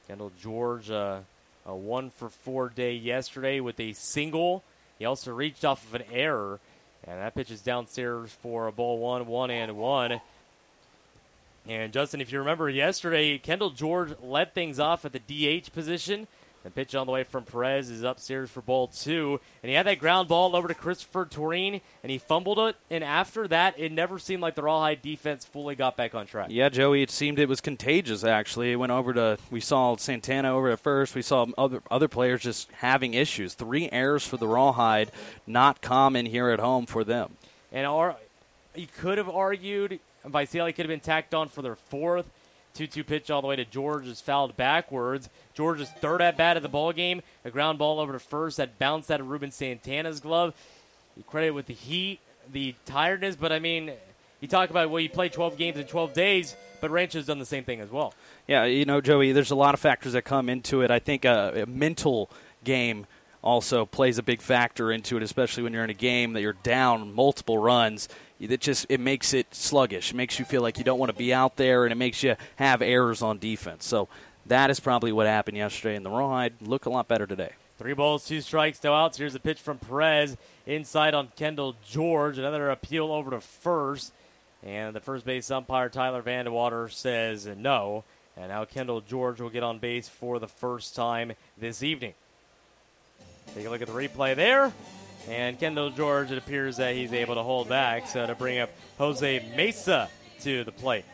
Kendall George, uh, a one for four day yesterday with a single. He also reached off of an error, and that pitch is downstairs for a ball one, one and one. And Justin, if you remember yesterday, Kendall George led things off at the D H position. The pitch on the way from Perez is upstairs for ball two. And he had that ground ball over to Christopher Toreen, and he fumbled it. And after that, it never seemed like the Rawhide defense fully got back on track. Yeah, Joey, it seemed it was contagious, actually. It went over to, we saw Santana over at first. We saw other other players just having issues. Three errors for the Rawhide, not common here at home for them. And our, you could have argued Visalia could have been tacked on for their fourth. two two pitch all the way to George is fouled backwards. George's third at-bat of the ball game. A ground ball over to first that bounced out of Ruben Santana's glove. You credit with the heat, the tiredness, but, I mean, you talk about, well, you play twelve games in twelve days, but Rancho's done the same thing as well. Yeah, you know, Joey, there's a lot of factors that come into it. I think a, a mental game also plays a big factor into it, especially when you're in a game that you're down multiple runs. It just it makes it sluggish. It makes you feel like you don't want to be out there, and it makes you have errors on defense. So that is probably what happened yesterday, and the Rawhide look a lot better today. Three balls, two strikes, no outs. Here's a pitch from Perez inside on Kendall George. Another appeal over to first, and the first base umpire, Tyler Vandewater, says no. And now Kendall George will get on base for the first time this evening. Take a look at the replay there. And Kendall George, it appears that he's able to hold back, so to bring up Jose Mesa to the plate.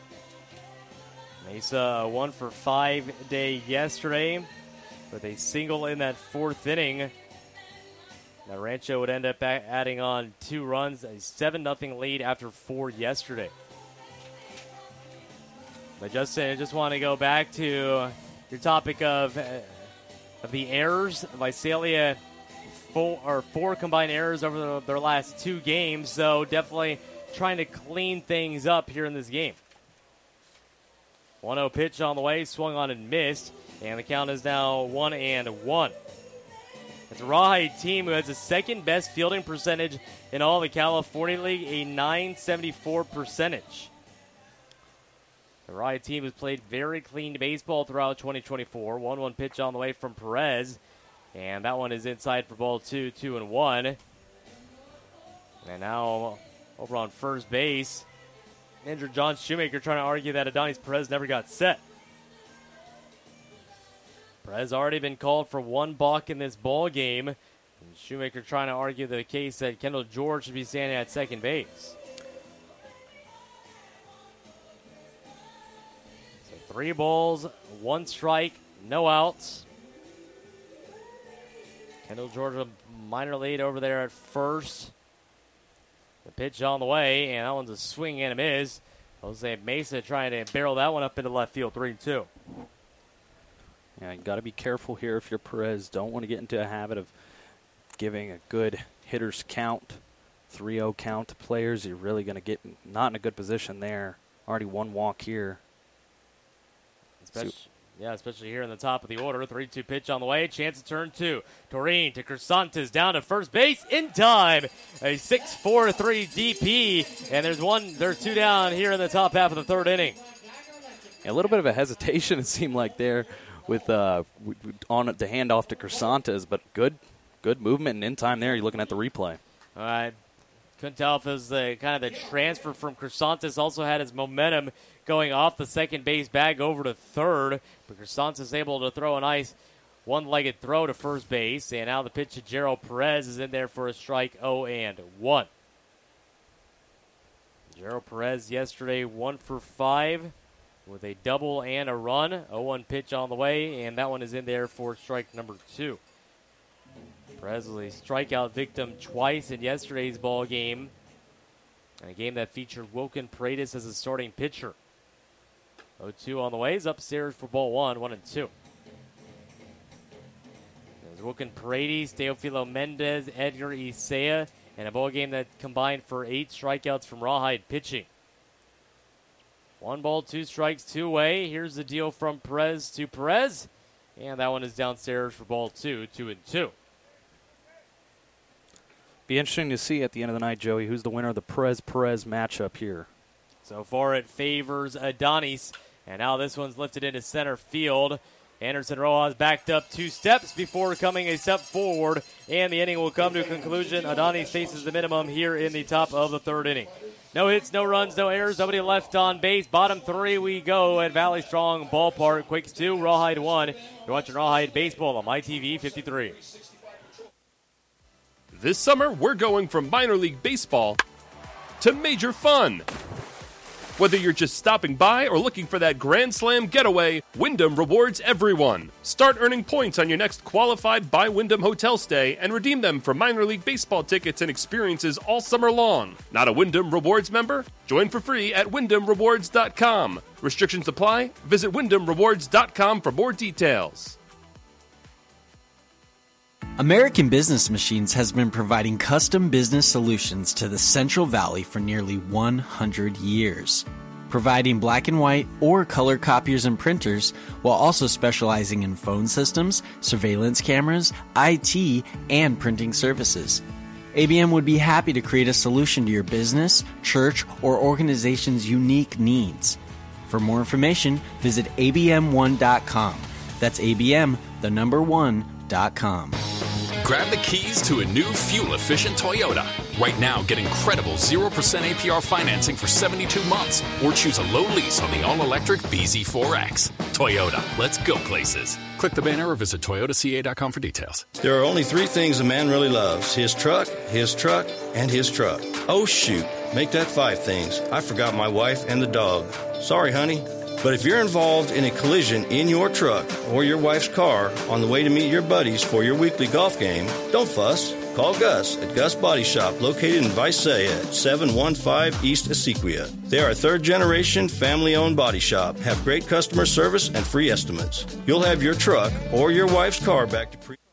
Mesa one for five day yesterday with a single in that fourth inning. Now Rancho would end up adding on two runs, a seven nothing lead after four yesterday. But Justin, I just want to go back to your topic of, uh, of the errors. Visalia Four, or four combined errors over the, their last two games, so definitely trying to clean things up here in this game. one oh pitch on the way, swung on and missed, and the count is now one and one. It's a Rawhide team who has the second best fielding percentage in all the California League, a nine seventy-four percentage. The Rawhide team has played very clean baseball throughout twenty twenty-four. one one pitch on the way from Perez. And that one is inside for ball two, two and one. And now over on first base, injured John Shoemaker trying to argue that Adonis Perez never got set. Perez already been called for one balk in this ball game. And Shoemaker trying to argue the case that Kendall George should be standing at second base. So three balls, one strike, no outs. Kendall George a minor lead over there at first. The pitch on the way, and that one's a swing and a miss. Jose Mesa trying to barrel that one up into left field, three and two. Yeah, you got to be careful here if you're Perez. Don't want to get into a habit of giving a good hitter's count, three oh count to players. You're really going to get not in a good position there. Already one walk here. Especially. Yeah, especially here in the top of the order. three two pitch on the way. Chance to turn two. Toreen to Crisantes down to first base in time. A six four three D P. And there's one, there's two down here in the top half of the third inning. A little bit of a hesitation, it seemed like, there with uh, on the handoff to Crisantes, but good good movement and in time there. You're looking at the replay. All right. Couldn't tell if it was the, kind of the transfer from Crisantes also had his momentum going off the second base bag over to third. But Crisantes is able to throw a nice one-legged throw to first base. And now the pitch to Gerald Perez is in there for a strike, oh and one. Gerald Perez yesterday one for five with a double and a run. oh one pitch on the way, and that one is in there for strike number two. Perez was a strikeout victim twice in yesterday's ball game. And a game that featured Wilkin Paredes as a starting pitcher. oh two on the way. Is upstairs for ball one, one and two. There's Wilkin Paredes, Teofilo Mendez, Edgar Isaiah, and a ball game that combined for eight strikeouts from Rawhide pitching. One ball, two strikes, two away. Here's the deal from Perez to Perez. And that one is downstairs for ball two, two and two. Be interesting to see at the end of the night, Joey, who's the winner of the Perez-Perez matchup here. So far it favors Adonis. And now this one's lifted into center field. Anderson Rojas backed up two steps before coming a step forward, and the inning will come to a conclusion. Adonis faces the minimum here in the top of the third inning. No hits, no runs, no errors, nobody left on base. Bottom three we go at Valley Strong Ballpark. Quakes two, Rawhide one. You're watching Rawhide Baseball on My T V fifty-three. This summer, we're going from minor league baseball to major fun. Whether you're just stopping by or looking for that Grand Slam getaway, Wyndham rewards everyone. Start earning points on your next qualified by Wyndham hotel stay and redeem them for minor league baseball tickets and experiences all summer long. Not a Wyndham Rewards member? Join for free at wyndham rewards dot com. Restrictions apply. Visit wyndham rewards dot com for more details. American Business Machines has been providing custom business solutions to the Central Valley for nearly one hundred years, providing black and white or color copiers and printers, while also specializing in phone systems, surveillance cameras, I T, and printing services. A B M would be happy to create a solution to your business, church, or organization's unique needs. For more information, visit A B M one dot com. That's A B M, the number one, dot com. Grab the keys to a new fuel-efficient Toyota. Right now, get incredible zero percent A P R financing for seventy-two months, or choose a low lease on the all-electric B Z four X. Toyota, let's go places. Click the banner or visit toyota c a dot com for details. There are only three things a man really loves: his truck, his truck, and his truck. Oh, shoot. Make that five things. I forgot my wife and the dog. Sorry, honey. But if you're involved in a collision in your truck or your wife's car on the way to meet your buddies for your weekly golf game, don't fuss. Call Gus at Gus Body Shop, located in Visalia at seven one five East Essequia. They are a third-generation, family-owned body shop, have great customer service and free estimates. You'll have your truck or your wife's car back to pre-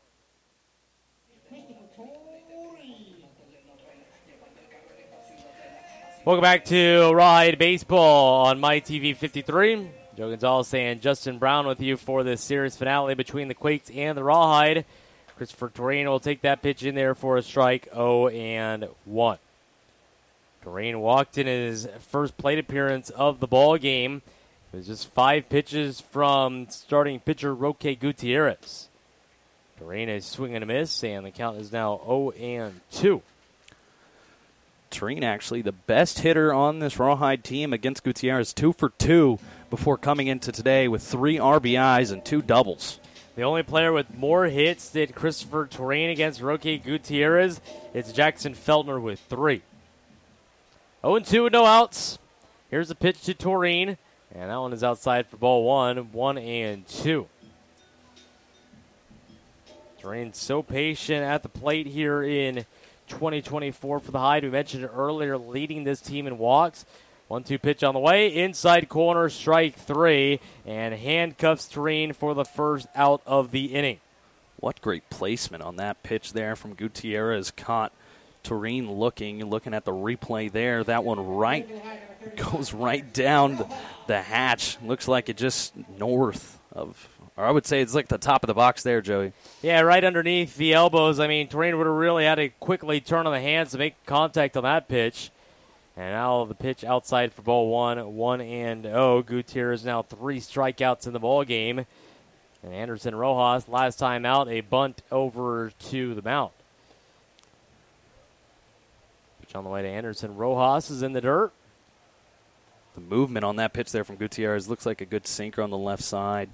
Welcome back to Rawhide Baseball on My T V fifty-three. Joe Gonzalez and Justin Brown with you for this series finale between the Quakes and the Rawhide. Christopher Torreen will take that pitch in there for a strike, oh and one. Torreen walked in his first plate appearance of the ball game. It was just five pitches from starting pitcher Roque Gutierrez. Torreen is swinging a miss, and the count is now oh and two. Torreen actually the best hitter on this Rawhide team against Gutierrez, two for two before coming into today with three R B Is and two doubles. The only player with more hits than Christopher Torreen against Roque Gutierrez is Jackson Feltner with three. oh and two with no outs. Here's a pitch to Torreen, and that one is outside for ball one, one and two. Torreen so patient at the plate here in twenty twenty-four for the Hide. We mentioned it earlier, leading this team in walks. one two pitch on the way. Inside corner, strike three. And handcuffs Torreen for the first out of the inning. What great placement on that pitch there from Gutierrez. Caught Torreen looking, looking at the replay there. That one right goes right down the, the hatch. Looks like it just north of, or I would say it's like the top of the box there, Joey. Yeah, right underneath the elbows. I mean, Torreen would have really had to quickly turn on the hands to make contact on that pitch. And now the pitch outside for ball one, one and oh. Gutierrez now three strikeouts in the ball game. And Anderson Rojas, last time out, a bunt over to the mound. Pitch on the way to Anderson Rojas is in the dirt. The movement on that pitch there from Gutierrez looks like a good sinker on the left side.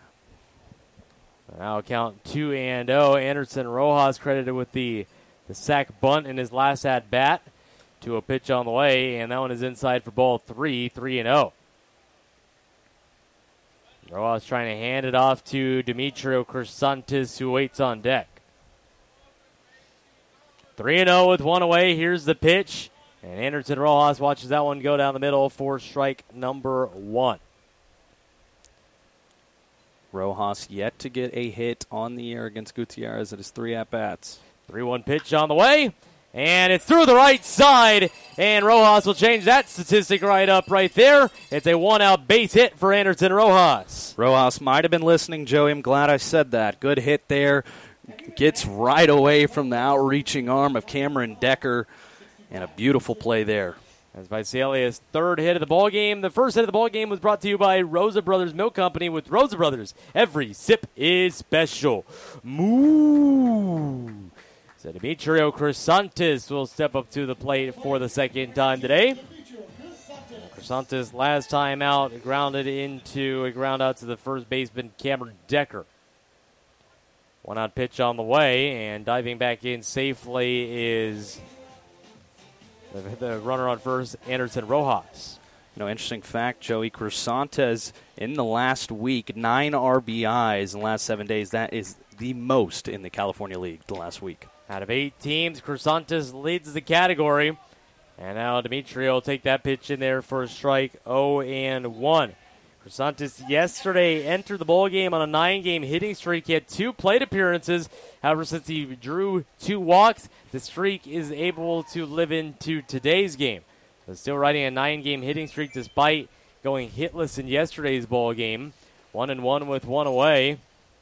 Now count two and oh. Anderson Rojas credited with the, the sack bunt in his last at bat to a pitch on the way, and that one is inside for ball three, three and oh. Rojas trying to hand it off to Demetrio Crisantes, who waits on deck. three and oh with one away. Here's the pitch, and Anderson Rojas watches that one go down the middle for strike number one. Rojas yet to get a hit on the air against Gutierrez at his three at-bats. three one pitch on the way, and it's through the right side, and Rojas will change that statistic right up right there. It's a one-out base hit for Anderson Rojas. Rojas might have been listening, Joey. I'm glad I said that. Good hit there. Gets right away from the outreaching arm of Cameron Decker, and a beautiful play there. As Visalia's third hit of the ball game. The first hit of the ball game was brought to you by Rosa Brothers Milk Company. With Rosa Brothers, every sip is special. Moo! So Demetrio Crisantes will step up to the plate for the second time today. Crisantes last time out grounded into a ground out to the first baseman Cameron Decker. One out pitch on the way, and diving back in safely is the, the runner on first, Anderson Rojas. You know, interesting fact, Joey Crisantes in the last week, nine R B Is in the last seven days. That is the most in the California League the last week. Out of eight teams, Crisantes leads the category. And now Demetrio will take that pitch in there for a strike, oh and one. Crisantes yesterday entered the ball game on a nine-game hitting streak. He had two plate appearances. However, since he drew two walks, the streak is able to live into today's game. So still riding a nine-game hitting streak despite going hitless in yesterday's ball game. One and one with one away.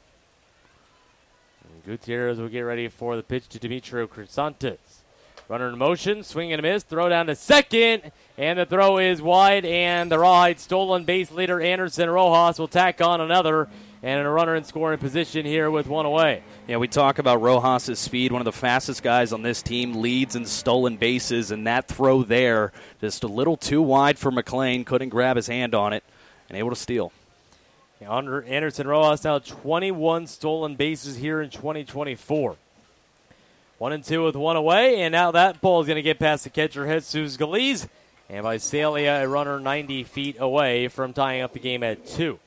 And Gutierrez will get ready for the pitch to Demetrio Crisantes. Runner in motion, swing and a miss, throw down to second, and the throw is wide, and the Rawhide stolen base leader Anderson Rojas will tack on another, and a runner in scoring position here with one away. Yeah, we talk about Rojas' speed, one of the fastest guys on this team, leads in stolen bases, and that throw there, just a little too wide for McLean, couldn't grab his hand on it, and able to steal. Yeah, under Anderson Rojas now twenty-one stolen bases here in twenty twenty-four. One and two with one away, and now that ball is going to get past the catcher, Jesus Galiz, and Visalia, a runner ninety feet away from tying up the game at two.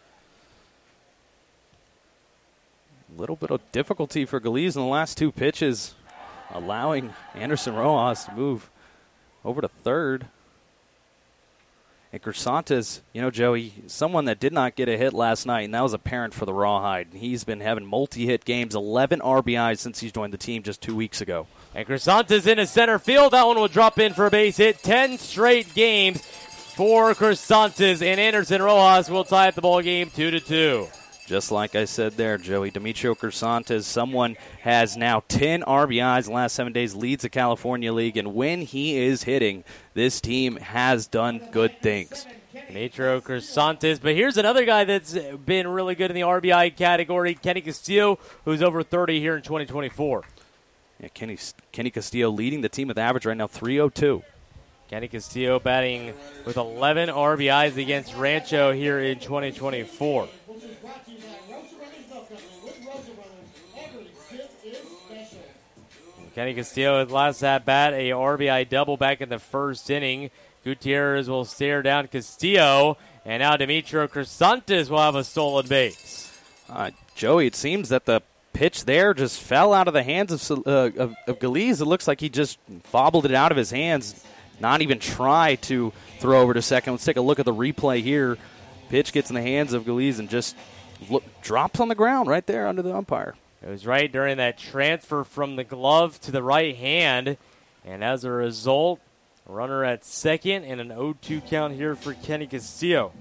A little bit of difficulty for Galiz in the last two pitches, allowing Anderson Rojas to move over to third. And Crisantes, you know, Joey, someone that did not get a hit last night, and that was apparent for the Rawhide. He's been having multi-hit games, eleven R B Is since he's joined the team just two weeks ago. And Crisantes into center field. That one will drop in for a base hit. Ten straight games for Crisantes, and Anderson Rojas will tie up the ball game two to two. Just like I said there, Joey, Demetrio Crisantes, someone has now ten R B Is in the last seven days, leads the California League, and when he is hitting, this team has done good things. Demetrio Crisantes, but here's another guy that's been really good in the R B I category, Kenny Castillo, who's over thirty here in twenty twenty-four. Yeah, Kenny, Kenny Castillo leading the team with average right now, three oh two. Kenny Castillo batting with eleven R B Is against Rancho here in twenty twenty-four. Kenny Castillo, his last at bat, a R B I double back in the first inning. Gutierrez will stare down Castillo, and now Demetrio Crisantes will have a stolen base. Uh, Joey, it seems that the pitch there just fell out of the hands of, uh, of, of Galiz. It looks like he just bobbled it out of his hands, not even try to throw over to second. Let's take a look at the replay here. Pitch gets in the hands of Galiz and just look, drops on the ground right there under the umpire. It was right during that transfer from the glove to the right hand. And as a result, a runner at second and an oh two count here for Kenny Castillo.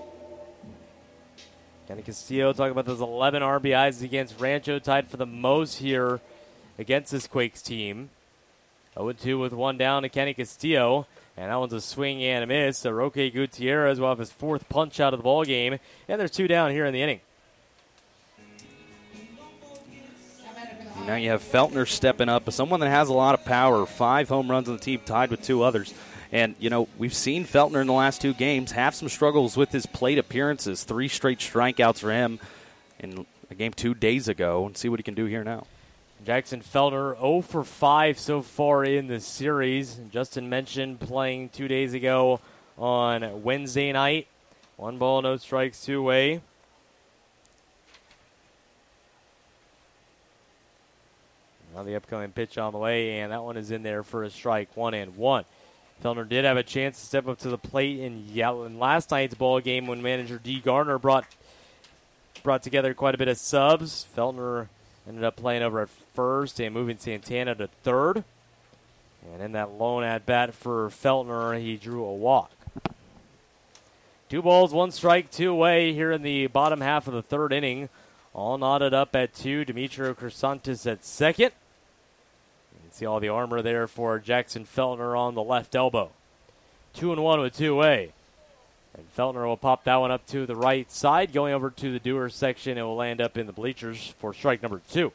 Kenny Castillo, talking about those eleven R B Is against Rancho, tied for the most here against this Quakes team. oh two with one down to Kenny Castillo. And that one's a swing and a miss. So Roque Gutierrez will have his fourth punch out of the ball game. And there's two down here in the inning. Now you have Feltner stepping up, someone that has a lot of power. Five home runs on the team, tied with two others. And, you know, we've seen Feltner in the last two games have some struggles with his plate appearances. Three straight strikeouts for him in a game two days ago. And see what he can do here now. Jackson Feltner oh for five so far in the series. Justin mentioned playing two days ago on Wednesday night. One ball, no strikes, two away. Now the upcoming pitch on the way, and that one is in there for a strike, one and one. Feltner did have a chance to step up to the plate in, in last night's ball game when manager Dee Garner brought brought together quite a bit of subs. Feltner ended up playing over at first and moving Santana to third. And in that lone at-bat for Feltner, he drew a walk. Two balls, one strike, two away here in the bottom half of the third inning. All knotted up at two. Demetrio Crisantes at second. You can see all the armor there for Jackson Feltner on the left elbow. Two and one with two away. And Feltner will pop that one up to the right side. Going over to the doer section, it will land up in the bleachers for strike number two.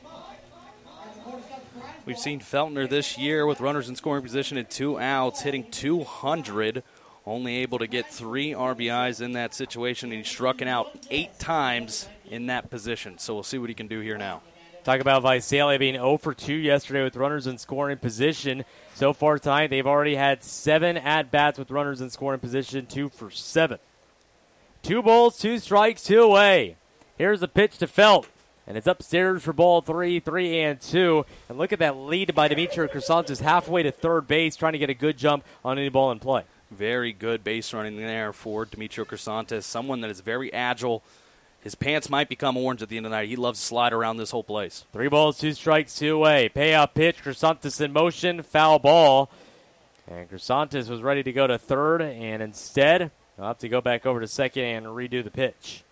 We've seen Feltner this year with runners in scoring position and two outs, hitting two hundred, only able to get three R B Is in that situation, and he's struck out eight times in that position. So we'll see what he can do here now. Talk about Visalia being oh for two yesterday with runners in scoring position. So far tonight, they've already had seven at-bats with runners in scoring position, two for seven. Two balls, two strikes, two away. Here's the pitch to Felt. And it's upstairs for ball three, three and two. And look at that lead by Demetrio Crisantes halfway to third base, trying to get a good jump on any ball in play. Very good base running there for Demetrio Crisantes, someone that is very agile. His pants might become orange at the end of the night. He loves to slide around this whole place. Three balls, two strikes, two away. Payout pitch, Crisantes in motion, foul ball. And Crisantes was ready to go to third, and instead, he'll have to go back over to second and redo the pitch.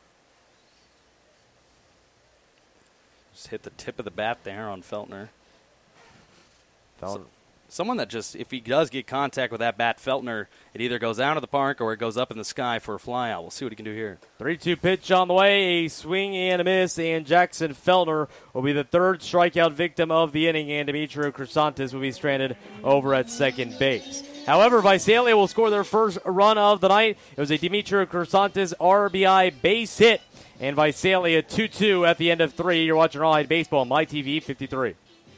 Just hit the tip of the bat there on Feltner. Feltner. So, someone that just, if he does get contact with that bat, Feltner, it either goes out of the park or it goes up in the sky for a flyout. We'll see what he can do here. three two pitch on the way, a swing and a miss, and Jackson Feltner will be the third strikeout victim of the inning, and Demetrio Crisantes will be stranded over at second base. However, Visalia will score their first run of the night. It was a Demetrio Crisantes R B I base hit, and Visalia two two at the end of three. You're watching Rawhide Baseball on MyTV fifty-three.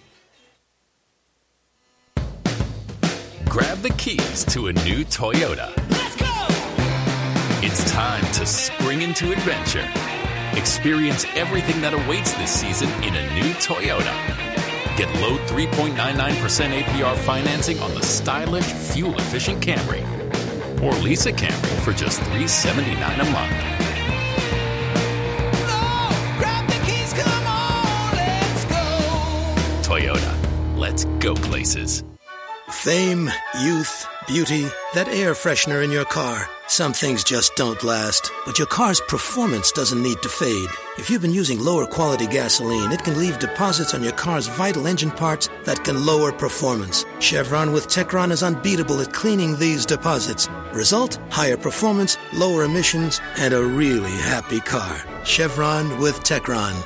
Grab the keys to a new Toyota. Let's go! It's time to spring into adventure. Experience everything that awaits this season in a new Toyota. Get low three point nine nine percent A P R financing on the stylish, fuel-efficient Camry. Or lease a Camry for just three hundred seventy-nine dollars a month. Oh, grab the keys, come on, let's go. Toyota, let's go places. Fame, youth, beauty, that air freshener in your car. Some things just don't last, but your car's performance doesn't need to fade. If you've been using lower quality gasoline, it can leave deposits on your car's vital engine parts that can lower performance. Chevron with Techron is unbeatable at cleaning these deposits. Result, higher performance, lower emissions, and a really happy car. Chevron with Techron.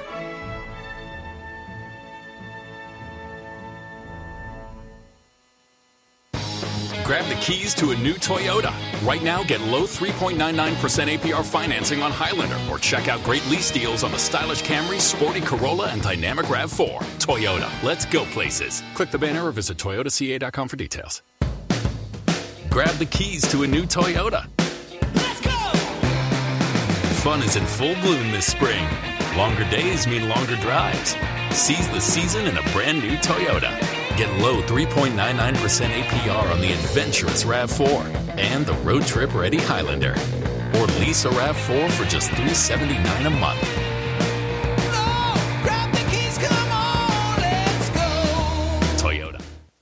Grab the keys to a new Toyota. Right now, get low three point nine nine percent A P R financing on Highlander, or check out great lease deals on the stylish Camry, sporty Corolla, and dynamic RAV four. Toyota, let's go places. Click the banner or visit Toyota C A dot com for details. Grab the keys to a new Toyota. Let's go! Fun is in full bloom this spring. Longer days mean longer drives. Seize the season in a brand new Toyota. Get low three point nine nine percent A P R on the adventurous RAV four and the road trip ready Highlander. Or lease a RAV four for just three hundred seventy-nine dollars a month. Oh, grab the keys, come on, let's go. Toyota.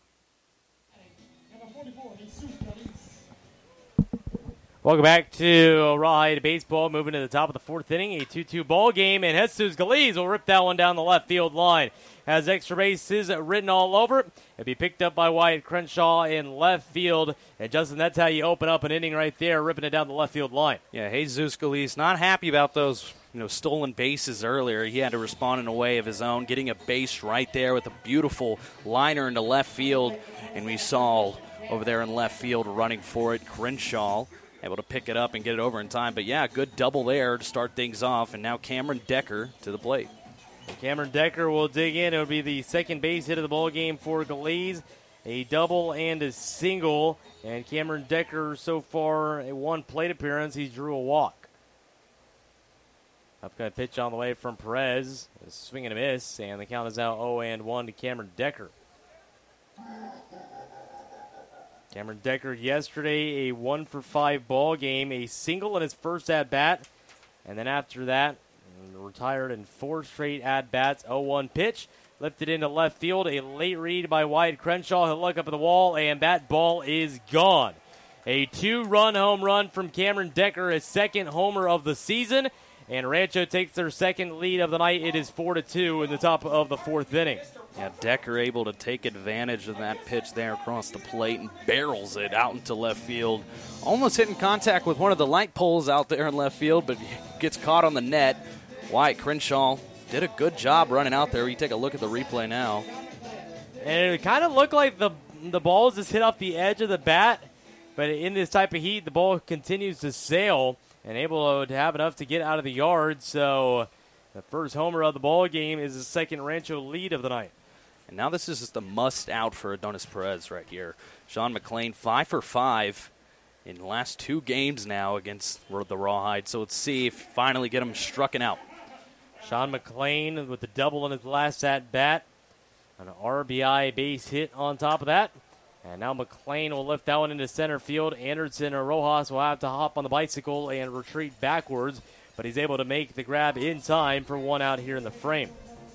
Welcome back to Rawhide Baseball. Moving to the top of the fourth inning, a two two ball game, and Jesus Galiz will rip that one down the left field line. Has extra bases written all over it. It'll be picked up by Wyatt Crenshaw in left field. And, Justin, that's how you open up an inning right there, ripping it down the left field line. Yeah, Jesus Galiz not happy about those you know, stolen bases earlier. He had to respond in a way of his own, getting a base right there with a beautiful liner into left field. And we saw over there in left field running for it, Crenshaw able to pick it up and get it over in time. But, yeah, good double there to start things off. And now Cameron Decker to the plate. Cameron Decker will dig in. It'll be the second base hit of the ball game for Galiz. A double and a single. And Cameron Decker so far, a one plate appearance. He drew a walk. Upcoming pitch on the way from Perez. A swing and a miss. And the count is now oh and one to Cameron Decker. Cameron Decker yesterday, a one for five ball game. A single in his first at bat. And then after that, retired in four straight at-bats. oh one pitch. Lifted into left field. A late read by Wyatt Crenshaw. He'll look up at the wall, and that ball is gone. A two-run home run from Cameron Decker, his second homer of the season. and Rancho takes their second lead of the night. It is four to two in the top of the fourth inning. Yeah, Decker able to take advantage of that pitch there across the plate and barrels it out into left field. Almost hitting contact with one of the light poles out there in left field, but gets caught on the net. Wyatt Crenshaw did a good job running out there. You take a look at the replay now. And it kind of looked like the the ball just hit off the edge of the bat, but in this type of heat, the ball continues to sail and able to have enough to get out of the yard. So the first homer of the ball game is the second Rancho lead of the night. And now this is just a must-out for Adonis Perez right here. Sean McLean, five for five in the last two games now against the Rawhide. So let's see if finally get him struck out. Sean McLean with the double in his last at-bat. An R B I base hit on top of that. And now McLean will lift that one into center field. Anderson or Rojas will have to hop on the bicycle and retreat backwards, but he's able to make the grab in time for one out here in the frame.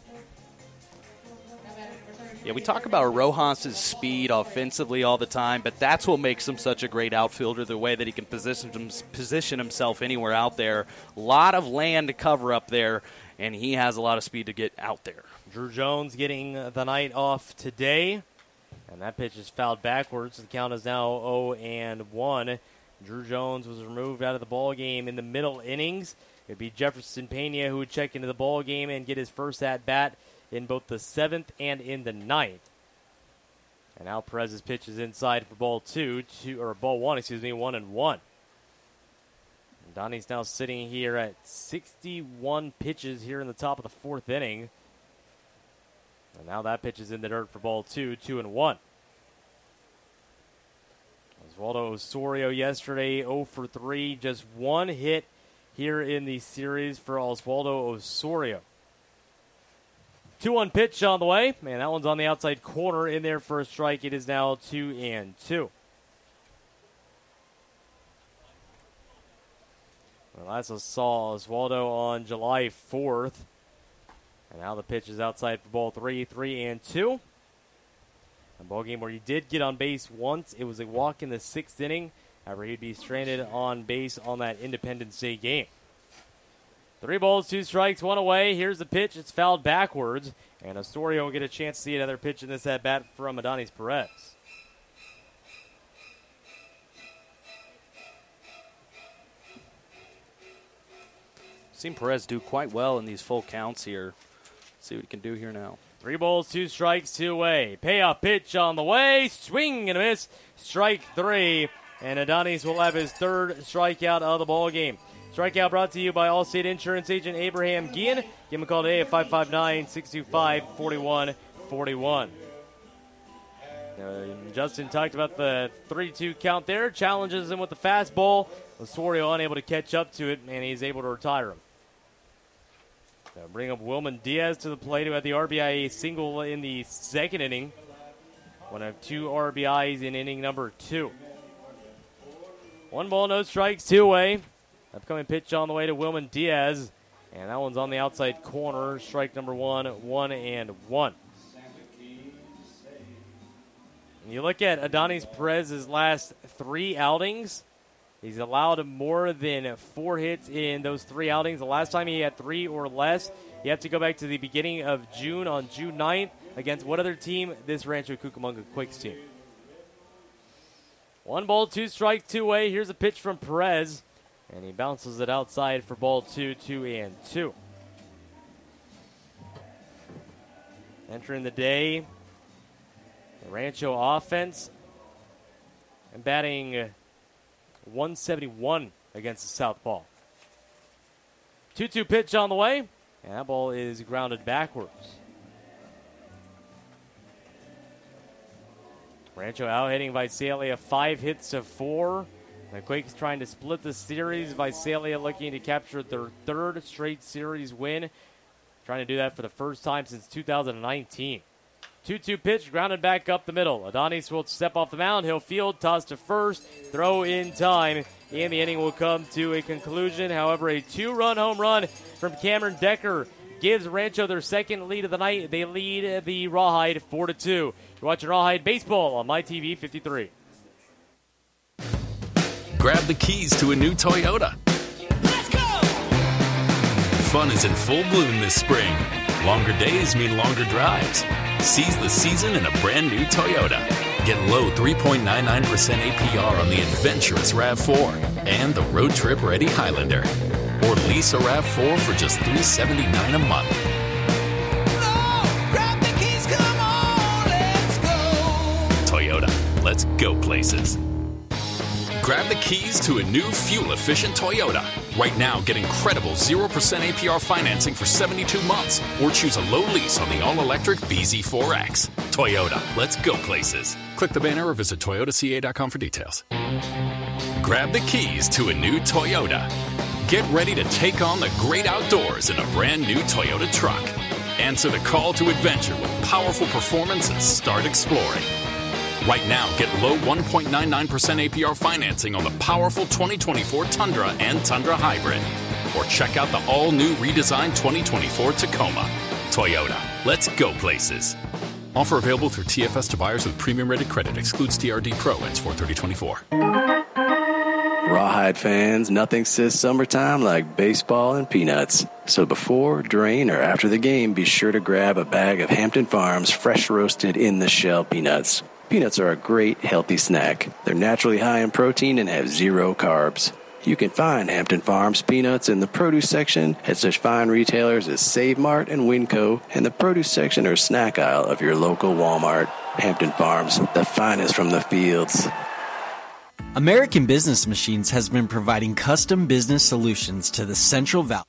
Yeah, we talk about Rojas' speed offensively all the time, but that's what makes him such a great outfielder, the way that he can position, position himself anywhere out there. A lot of land to cover up there, and he has a lot of speed to get out there. Drew Jones getting the night off today, and that pitch is fouled backwards. The count is now oh and one. Drew Jones was removed out of the ball game in the middle innings. It would be Jefferson Pena who would check into the ball game and get his first at-bat in both the seventh and in the ninth. And now Perez's pitch is inside for ball two, two or ball one, excuse me, one and one. And Donnie's now sitting here at sixty-one pitches here in the top of the fourth inning. And now that pitch is in the dirt for ball two, two and one. Oswaldo Osorio yesterday, oh for three, just one hit here in the series for Oswaldo Osorio. two one pitch on the way, and that one's on the outside corner in there for a strike. It is now two and two. Well, last I saw Oswaldo on July fourth. And now the pitch is outside for ball three, three and two. A ball game where he did get on base once. It was a walk in the sixth inning. However, he'd be stranded on base on that Independence Day game. Three balls, two strikes, one away. Here's the pitch. It's fouled backwards. And Osorio will get a chance to see another pitch in this at-bat from Adonis Perez. Seen Perez do quite well in these full counts here. See what he can do here now. Three balls, two strikes, two away. Payoff pitch on the way. Swing and a miss. Strike three. And Adonis will have his third strikeout of the ball game. Strikeout brought to you by Allstate Insurance Agent Abraham Guillen. Give him a call today at five five nine, six two five, four one four one. Uh, Justin talked about the three two count there. Challenges him with the fastball. Osorio unable to catch up to it, and he's able to retire him. So bring up Wilman Diaz to the plate, who had the R B I single in the second inning. One of two R B Is in inning number two. One ball, no strikes, two away. Upcoming pitch on the way to Wilman Diaz. And that one's on the outside corner. Strike number one, one and one. And you look at Adonis Perez's last three outings. He's allowed more than four hits in those three outings. The last time he had three or less, you have to go back to the beginning of June on June ninth against what other team? This Rancho Cucamonga Quakes team. One ball, two strikes, two away. Here's a pitch from Perez, and he bounces it outside for ball two, two and two. Entering the day, the Rancho offense and batting one seventy-one against the southpaw. two two pitch on the way, and that ball is grounded backwards. Rancho out hitting Visalia five hits to four. The Quakes trying to split the series. Visalia looking to capture their third straight series win. Trying to do that for the first time since two thousand nineteen. two two pitch, grounded back up the middle. Adonis will step off the mound. He'll field, toss to first, throw in time, and the inning will come to a conclusion. However, a two-run home run from Cameron Decker gives Rancho their second lead of the night. They lead the Rawhide four to two. You're watching Rawhide Baseball on My T V fifty-three. Grab the keys to a new Toyota. Let's go! fun is in full bloom this spring. Longer days mean longer drives. Seize the season in a brand new Toyota. Get low three point nine nine percent A P R on the adventurous RAV four and the road trip ready Highlander. Or lease a RAV four for just three hundred seventy-nine dollars a month. Grab the keys, come on, let's go. Toyota, let's go places. Grab the keys to a new fuel-efficient Toyota. Right now, get incredible zero percent A P R financing for seventy-two months, or choose a low lease on the all-electric B Z four X. Toyota, let's go places. Click the banner or visit toyota c a dot com for details. Grab the keys to a new Toyota. Get ready to take on the great outdoors in a brand new Toyota truck. Answer the call to adventure with powerful performance and start exploring. Right now, get low one point nine nine percent A P R financing on the powerful twenty twenty-four Tundra and Tundra Hybrid. Or check out the all-new redesigned twenty twenty-four Tacoma. Toyota, let's go places. Offer available through T F S to buyers with premium-rated credit. Excludes T R D Pro. Ends four thirty twenty-four. Rawhide fans, nothing says summertime like baseball and peanuts. So before, during, or after the game, be sure to grab a bag of Hampton Farms fresh roasted in the shell peanuts. Peanuts are a great, healthy snack. They're naturally high in protein and have zero carbs. You can find Hampton Farms peanuts in the produce section at such fine retailers as Save Mart and Winco, and the produce section or snack aisle of your local Walmart. Hampton Farms, the finest from the fields. American Business Machines has been providing custom business solutions to the Central Valley.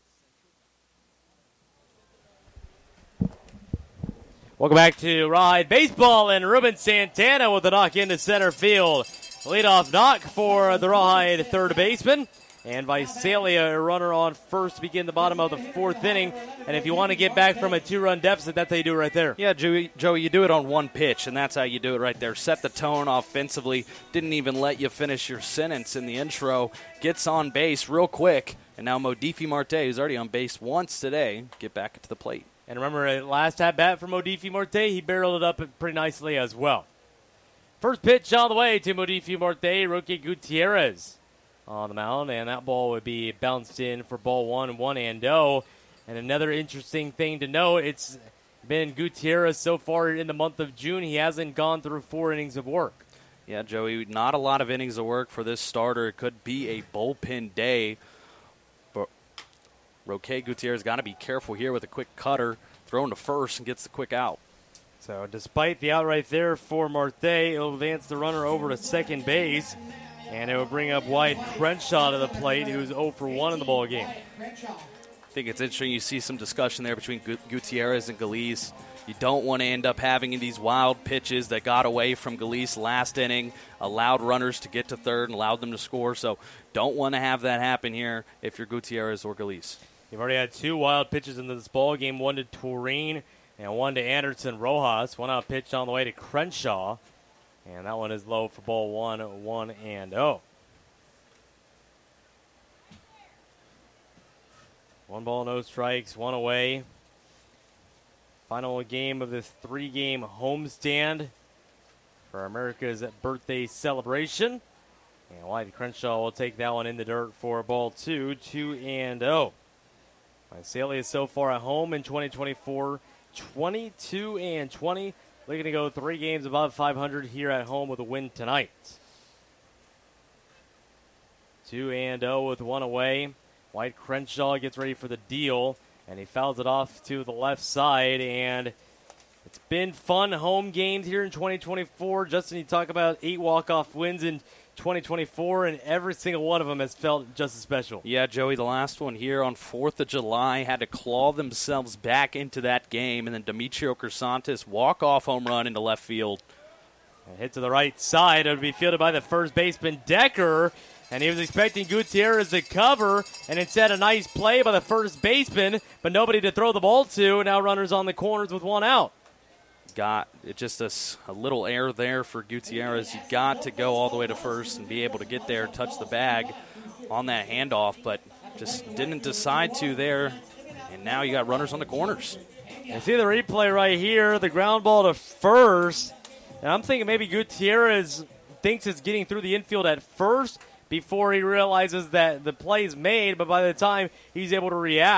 Welcome back to Rawhide Baseball, and Ruben Santana with the knock into center field. Leadoff knock for the Rawhide third baseman. And Visalia, a runner on first to begin the bottom of the fourth inning. And if you want to get back from a two-run deficit, that's how you do it right there. Yeah, Joey, Joey, you do it on one pitch, and that's how you do it right there. Set the tone offensively. Didn't even let you finish your sentence in the intro. Gets on base real quick. And now Modifi Marte, who's already on base once today, get back to the plate. And remember, last at-bat for Modifi Marte, he barreled it up pretty nicely as well. First pitch all the way to Modifi Marte, Roque Gutierrez on the mound, and that ball would be bounced in for ball one, one and oh. And another interesting thing to note, it's been Gutierrez so far in the month of June. He hasn't gone through four innings of work. Yeah, Joey, not a lot of innings of work for this starter. It could be a bullpen day. But Roque Gutierrez got to be careful here with a quick cutter, thrown to first, and gets the quick out. So despite the out right there for Marte, it'll advance the runner over to second base, and it will bring up Wyatt Crenshaw to the plate, who's oh for one in the ball game. I think it's interesting. You see some discussion there between Gutierrez and Galise. You don't want to end up having these wild pitches that got away from Galise last inning, allowed runners to get to third and allowed them to score. So don't want to have that happen here if you're Gutierrez or Galise. You've already had two wild pitches in this ball game, one to Tureen and one to Anderson Rojas. One out pitch on the way to Crenshaw, and that one is low for ball one, one and oh. One ball, no strikes, one away. Final game of this three-game homestand for America's birthday celebration. And Wyatt Crenshaw will take that one in the dirt for ball two, two and oh. Visalia so far at home in twenty twenty-four, twenty-two and twenty. Looking to go three games above five hundred here at home with a win tonight. two and oh with one away. Wyatt Crenshaw gets ready for the deal, and he fouls it off to the left side. And it's been fun home games here in twenty twenty-four. Justin, you talk about eight walk-off wins in twenty twenty-four, and every single one of them has felt just as special. Yeah, Joey, the last one here on fourth of July had to claw themselves back into that game, and then Demetrio Crisantes walk-off home run into left field. And hit to the right side. It would be fielded by the first baseman, Decker, and he was expecting Gutierrez to cover, and instead a nice play by the first baseman, but nobody to throw the ball to. Now runners on the corners with one out. Got it, just a, a little air there for Gutierrez. You got to go all the way to first and be able to get there, touch the bag on that handoff, but just didn't decide to there. And now you got runners on the corners. You see the replay right here, the ground ball to first. And I'm thinking maybe Gutierrez thinks it's getting through the infield at first before he realizes that the play is made, but by the time he's able to react,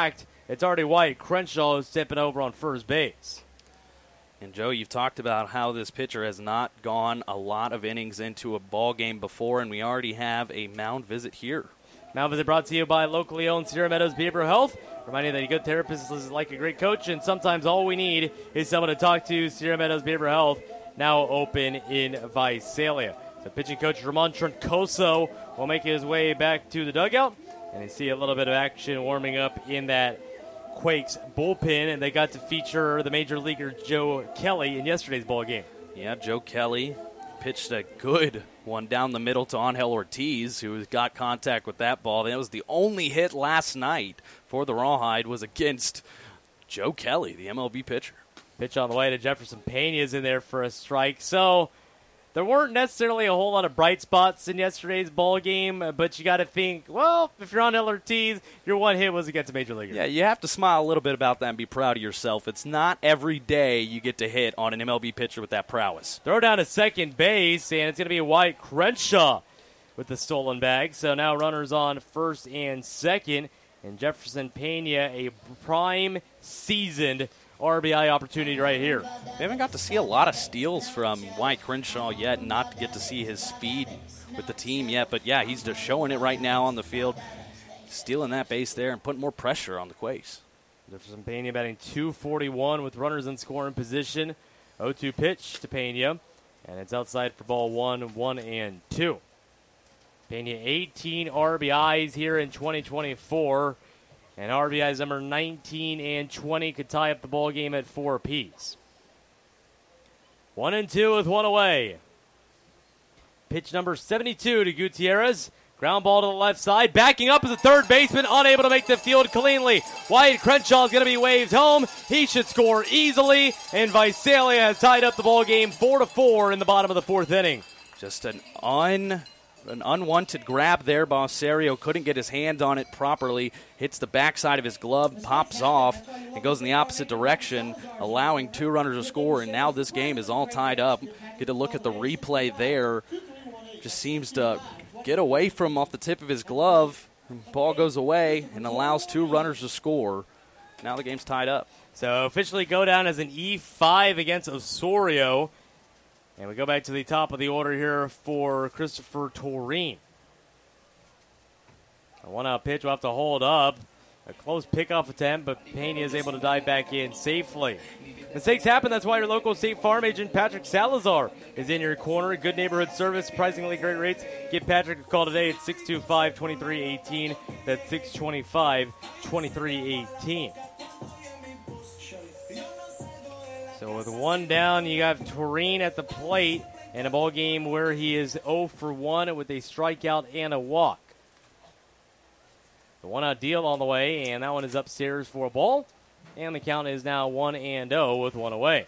it's already White. Crenshaw is stepping over on first base. And, Joe, you've talked about how this pitcher has not gone a lot of innings into a ball game before, and we already have a mound visit here. Mound visit brought to you by locally owned Sierra Meadows Behavioral Health. Reminding you that a good therapist is like a great coach, and sometimes all we need is someone to talk to. Sierra Meadows Behavioral Health, now open in Visalia. So pitching coach Ramon Troncoso will make his way back to the dugout, and you see a little bit of action warming up in that Quakes bullpen, and they got to feature the major leaguer Joe Kelly in yesterday's ball game. Yeah, Joe Kelly pitched a good one down the middle to Angel Ortiz, who got contact with that ball. That was the only hit last night for the Rawhide was against Joe Kelly, the M L B pitcher. Pitch on the way to Jefferson Pena's in there for a strike. So there weren't necessarily a whole lot of bright spots in yesterday's ball game, but you got to think, well, if you're on Angel Ortiz, your one hit was against a major leaguer. Yeah, you have to smile a little bit about that and be proud of yourself. It's not every day you get to hit on an M L B pitcher with that prowess. Throw down to second base, and it's going to be White Crenshaw with the stolen bag. So now runners on first and second, and Jefferson Pena, a prime seasoned R B I opportunity right here. We haven't got to see a lot of steals from White Crenshaw yet, not to get to see his speed with the team yet. But, yeah, he's just showing it right now on the field, stealing that base there and putting more pressure on the Quakes. Jefferson Pena batting two forty-one with runners in scoring position. oh two pitch to Pena, and it's outside for ball one, one and two. Pena eighteen R B Is here in twenty twenty-four. And R B Is number nineteen and twenty could tie up the ball game at four apiece. One and two with one away. Pitch number seventy-two to Gutierrez. Ground ball to the left side. Backing up is a third baseman, unable to make the field cleanly. White Crenshaw is going to be waved home. He should score easily. And Visalia has tied up the ball game four to four in the bottom of the fourth inning. Just an un... An unwanted grab there. Bosserio couldn't get his hand on it properly. Hits the backside of his glove, pops off, and goes in the opposite direction, allowing two runners to score. And now this game is all tied up. Get a look at the replay there. Just seems to get away from off the tip of his glove. Ball goes away and allows two runners to score. Now the game's tied up. So officially go down as an E five against Osorio. And we go back to the top of the order here for Christopher Toreen. A one-out pitch will have to hold up. A close pickoff attempt, but Pena is able to dive back in safely. Mistakes happen. That's why your local State Farm agent, Patrick Salazar, is in your corner. Good neighborhood service, surprisingly great rates. Give Patrick a call today at six two five, two three one eight. That's six two five, two three one eight. So with one down, you got Toreen at the plate in a ball game where he is oh for one with a strikeout and a walk. The one-out deal on the way, and that one is upstairs for a ball. And the count is now one and oh with one away.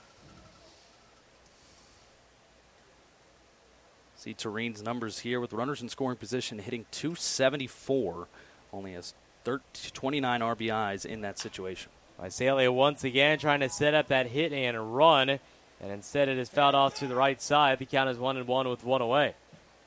See Toreen's numbers here with runners in scoring position, hitting two seventy-four. Only has twenty-nine R B Is in that situation. Visalia once again trying to set up that hit and run, and instead it is fouled off to the right side. The count is one and one with one away.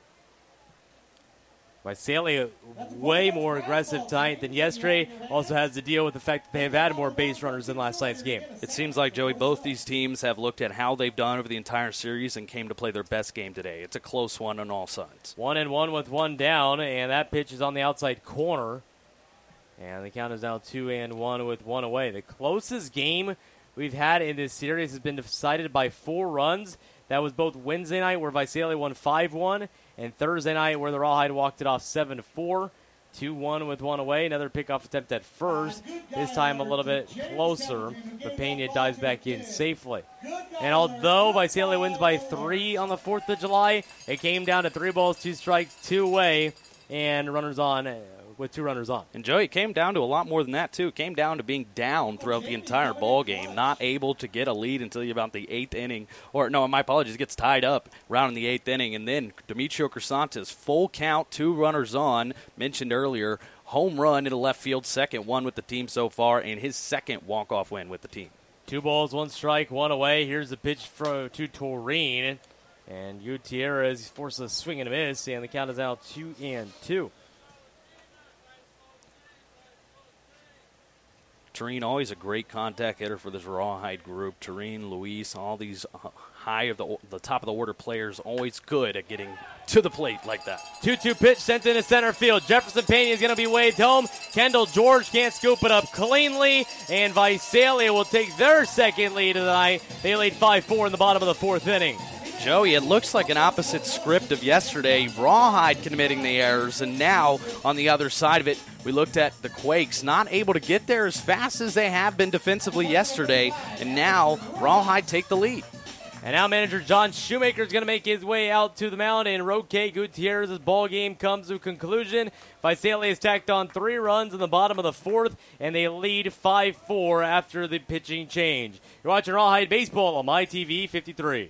Visalia way more aggressive tonight than yesterday. Also has to deal with the fact that they have had more base runners than last night's game. It seems like, Joey, both these teams have looked at how they've done over the entire series and came to play their best game today. It's a close one on all sides. One and one with one down, and that pitch is on the outside corner. And the count is now two and one with one away. The closest game we've had in this series has been decided by four runs. That was both Wednesday night where Visalia won five one, and Thursday night where the Rawhide walked it off seven to four. two one with one away. Another pickoff attempt at first. This time a little bit closer, but Pena dives back in safely. And although Visalia wins by three on the fourth of July, it came down to three balls, two strikes, two away, and runners on with two runners on. And, Joey, it came down to a lot more than that, too. It came down to being down throughout the entire ball game, not able to get a lead until you're about the eighth inning. Or, no, my apologies, it gets tied up around in the eighth inning. And then Demetrio Crisantes, full count, two runners on, mentioned earlier, home run into left field, second one with the team so far, and his second walk-off win with the team. Two balls, one strike, one away. Here's the pitch for, to Toreen. And Gutierrez forces a swing and a miss, and the count is now two and two. Tureen, always a great contact hitter for this Rawhide group. Tureen, Luis, all these uh, high of the the top of the order players, always good at getting to the plate like that. two two pitch sent into center field. Jefferson Pena is going to be waved home. Kendall George can't scoop it up cleanly, and Visalia will take their second lead of the night. They lead five four in the bottom of the fourth inning. Joey, it looks like an opposite script of yesterday. Rawhide committing the errors, and now on the other side of it, we looked at the Quakes not able to get there as fast as they have been defensively yesterday, and now Rawhide take the lead. And now manager John Shoemaker is going to make his way out to the mound, and Roque Gutierrez's ball game comes to a conclusion. Visalia has tacked on three runs in the bottom of the fourth, and they lead five four after the pitching change. You're watching Rawhide Baseball on My T V fifty-three.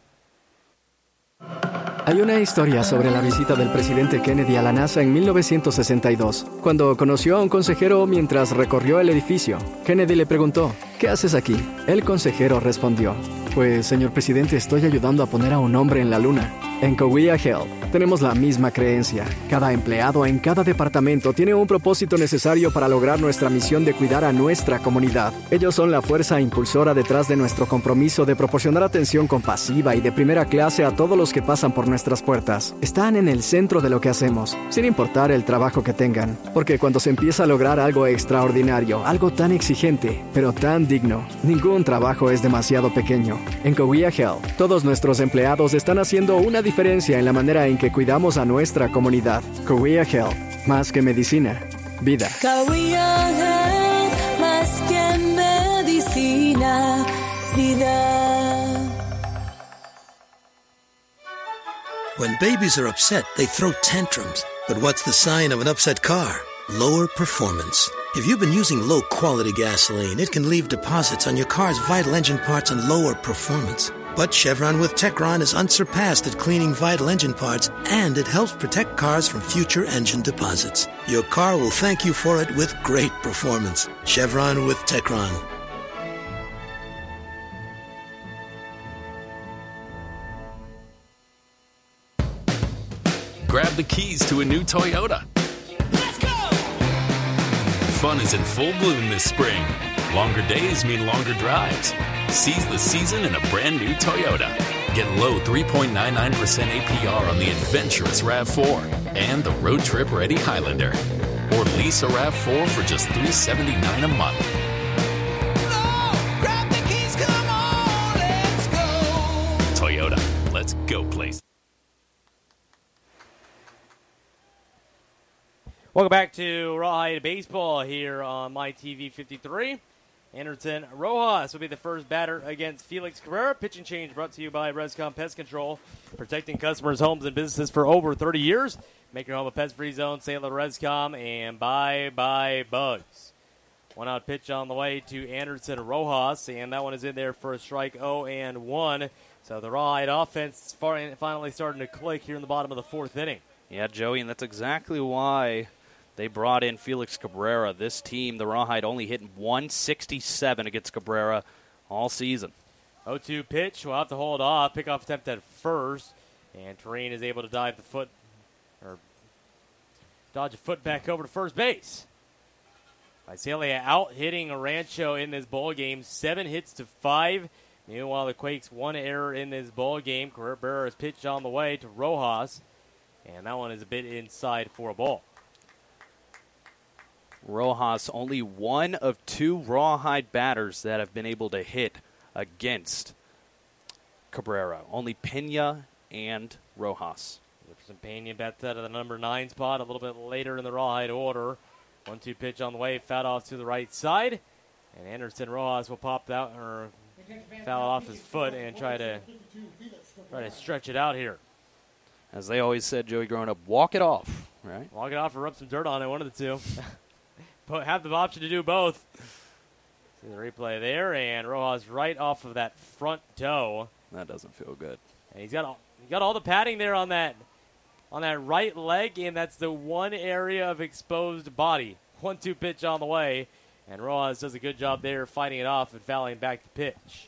Hay una historia sobre la visita del presidente Kennedy a la NASA en mil novecientos sesenta y dos. Cuando conoció a un consejero mientras recorrió el edificio, Kennedy le preguntó, ¿qué haces aquí? El consejero respondió, pues, señor presidente, estoy ayudando a poner a un hombre en la luna. En Coahuila Health tenemos la misma creencia. Cada empleado en cada departamento tiene un propósito necesario para lograr nuestra misión de cuidar a nuestra comunidad. Ellos son la fuerza impulsora detrás de nuestro compromiso de proporcionar atención compasiva y de primera clase a todos los que pasan por nuestras puertas. Están en el centro de lo que hacemos, sin importar el trabajo que tengan. Porque cuando se empieza a lograr algo extraordinario, algo tan exigente, pero tan digno, ningún trabajo es demasiado pequeño. En Coahuila Health, todos nuestros empleados están haciendo una diferencia en la manera en que cuidamos a nuestra comunidad. Coahuila Health, más que medicina, vida. Coahuila Health, más que medicina, vida. When babies are upset, they throw tantrums. But what's the sign of an upset car? Lower performance. If you've been using low-quality gasoline, it can leave deposits on your car's vital engine parts and lower performance. But Chevron with Techron is unsurpassed at cleaning vital engine parts, and it helps protect cars from future engine deposits. Your car will thank you for it with great performance. Chevron with Techron. Grab the keys to a new Toyota. Let's go! Fun is in full bloom this spring. Longer days mean longer drives. Seize the season in a brand new Toyota. Get low three point nine nine percent A P R on the adventurous RAV four and the road trip ready Highlander. Or lease a RAV four for just three hundred seventy-nine dollars a month. Grab the keys, come on, let's go. Toyota, let's go place. Welcome back to Rawhide Baseball here on My T V fifty-three. Anderson Rojas will be the first batter against Felix Cabrera. Pitching change brought to you by Rescom Pest Control, protecting customers' homes and businesses for over thirty years. Make your home a pest-free zone. Say hello to Rescom, and bye-bye bugs. One out pitch on the way to Anderson Rojas, and that one is in there for a strike oh and one. So the Rawhide offense finally starting to click here in the bottom of the fourth inning. Yeah, Joey, and that's exactly why they brought in Felix Cabrera. This team, the Rawhide, only hitting one sixty-seven against Cabrera all season. oh two pitch. We'll have to hold off. Pickoff attempt at first. And Tureen is able to dive the foot, or dodge a foot back over to first base. Visalia out hitting Rancho in this ball game. Seven hits to five. Meanwhile, the Quakes one error in this ball game. Cabrera is pitched on the way to Rojas. And that one is a bit inside for a ball. Rojas, only one of two Rawhide batters that have been able to hit against Cabrera. Only Pena and Rojas. Jefferson Pena bats out of the number nine spot a little bit later in the Rawhide order. one two pitch on the way, foul off to the right side. And Anderson Rojas will pop that, or foul off his foot and try to try to stretch it out here. As they always said, Joey, growing up, walk it off, right? Walk it off or rub some dirt on it, one of the two. But have the option to do both. See the replay there, and Rojas right off of that front toe. That doesn't feel good. And he's got all, he's got all the padding there on that on that right leg, and that's the one area of exposed body. one two pitch on the way, and Rojas does a good job there fighting it off and fouling back the pitch.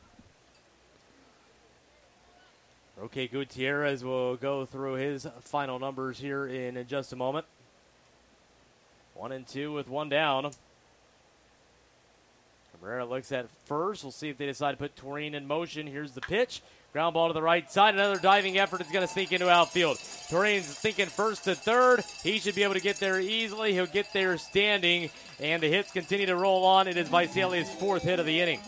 Roque Gutierrez will go through his final numbers here in just a moment. One and two with one down. Cabrera looks at first. We'll see if they decide to put Toreen in motion. Here's the pitch. Ground ball to the right side. Another diving effort is going to sneak into outfield. Toreen's thinking first to third. He should be able to get there easily. He'll get there standing. And the hits continue to roll on. It is Visalia's fourth hit of the inning.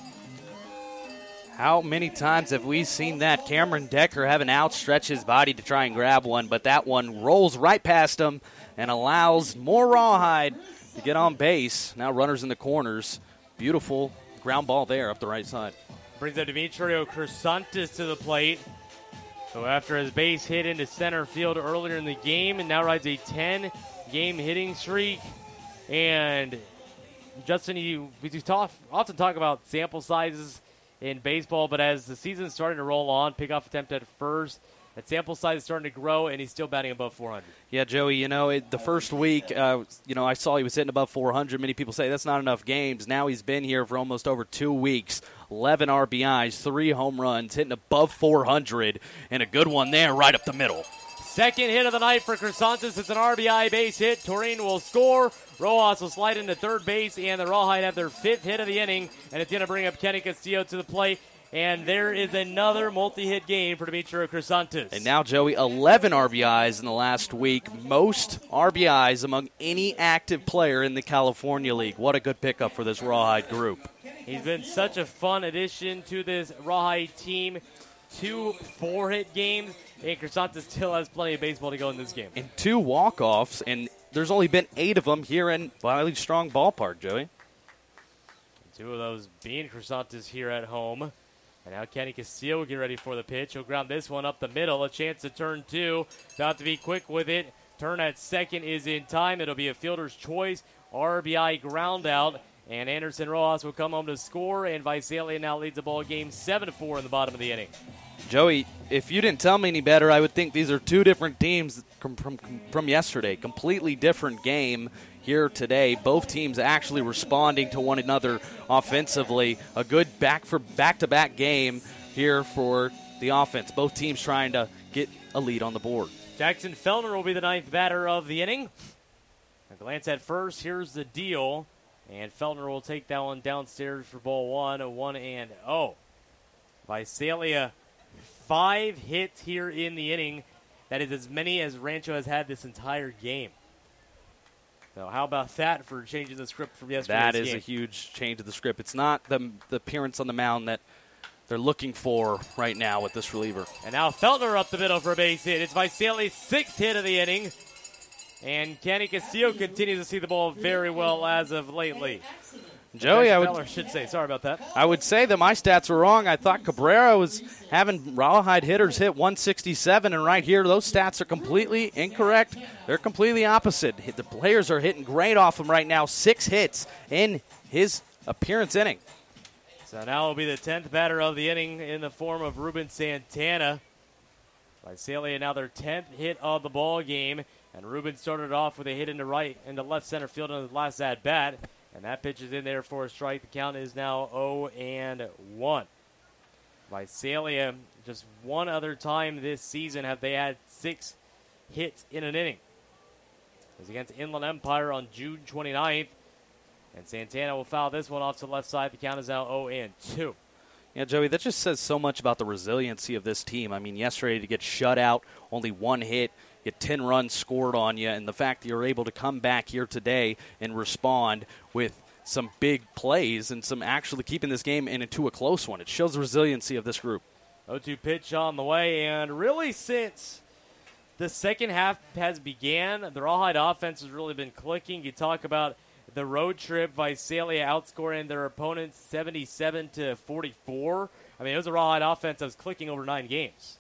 How many times have we seen that? Cameron Decker having outstretched his body to try and grab one, but that one rolls right past him and allows more Rawhide to get on base. Now runners in the corners. Beautiful ground ball there up the right side. Brings up Demetrio Crisantes to the plate. So after his base hit into center field earlier in the game, and now rides a ten-game hitting streak. And Justin, you, we talk, often talk about sample sizes in baseball, but as the season's starting to roll on, pickoff attempt at first, that sample size is starting to grow, and he's still batting above four hundred. Yeah, Joey, you know, it, the first week, uh, you know, I saw he was hitting above four hundred. Many people say that's not enough games. Now he's been here for almost over two weeks. eleven R B Is, three home runs, hitting above four hundred, and a good one there right up the middle. Second hit of the night for Crisantes. It's an R B I base hit. Toreen will score. Rojas will slide into third base, and the Rawhide have their fifth hit of the inning, and it's going to bring up Kenny Castillo to the plate. And there is another multi-hit game for Demetrio Crisantes. And now, Joey, eleven R B Is in the last week. Most R B Is among any active player in the California League. What a good pickup for this Rawhide group. He's been such a fun addition to this Rawhide team. Two four-hit games, and Crisantes still has plenty of baseball to go in this game. And two walk-offs, and there's only been eight of them here in Wiley Strong Ballpark, Joey. Two of those being Crisantes here at home. And now Kenny Castillo will get ready for the pitch. He'll ground this one up the middle. A chance to turn two. About to be quick with it. Turn at second is in time. It'll be a fielder's choice. R B I ground out. And Anderson Rojas will come home to score. And Visalia now leads the ball game seven to four in the bottom of the inning. Joey, if you didn't tell me any better, I would think these are two different teams from, from, from yesterday. Completely different game here today. Both teams actually responding to one another offensively. A good back for back-to-back game here for the offense. Both teams trying to get a lead on the board. Jackson Fellner will be the ninth batter of the inning. A glance at first. Here's the deal. And Fellner will take that one downstairs for ball one. A one and oh. Visalia, five hits here in the inning. That is as many as Rancho has had this entire game. So how about that for changing the script from yesterday's That is game? a huge change of the script. It's not the, the appearance on the mound that they're looking for right now with this reliever. And now Feltner up the middle for a base hit. It's Visalia's sixth hit of the inning. And Kenny Castillo continues to see the ball very well as of lately. Joey, I would, Feller should say. Sorry about that. I would say that my stats were wrong. I thought Cabrera was having Rawhide hitters hit one sixty-seven, and right here, those stats are completely incorrect. They're completely opposite. The players are hitting great off him right now. Six hits in his appearance inning. So now will be the tenth batter of the inning in the form of Ruben Santana. Visalia now their tenth hit of the ball game, and Ruben started off with a hit into right into left center field on his last at bat. And that pitch is in there for a strike. The count is now oh and one. Visalia, just one other time this season have they had six hits in an inning. It was against Inland Empire on June twenty-ninth. And Santana will foul this one off to the left side. The count is now oh and two. Yeah, Joey, that just says so much about the resiliency of this team. I mean, yesterday to get shut out, only one hit, get ten runs scored on you, and the fact that you're able to come back here today and respond with some big plays and some actually keeping this game into a close one. It shows the resiliency of this group. oh two pitch on the way, and really since the second half has began, the Rawhide offense has really been clicking. You talk about the road trip, Visalia outscoring their opponents seventy-seven to forty-four. I mean, it was a Rawhide offense that was clicking over nine games.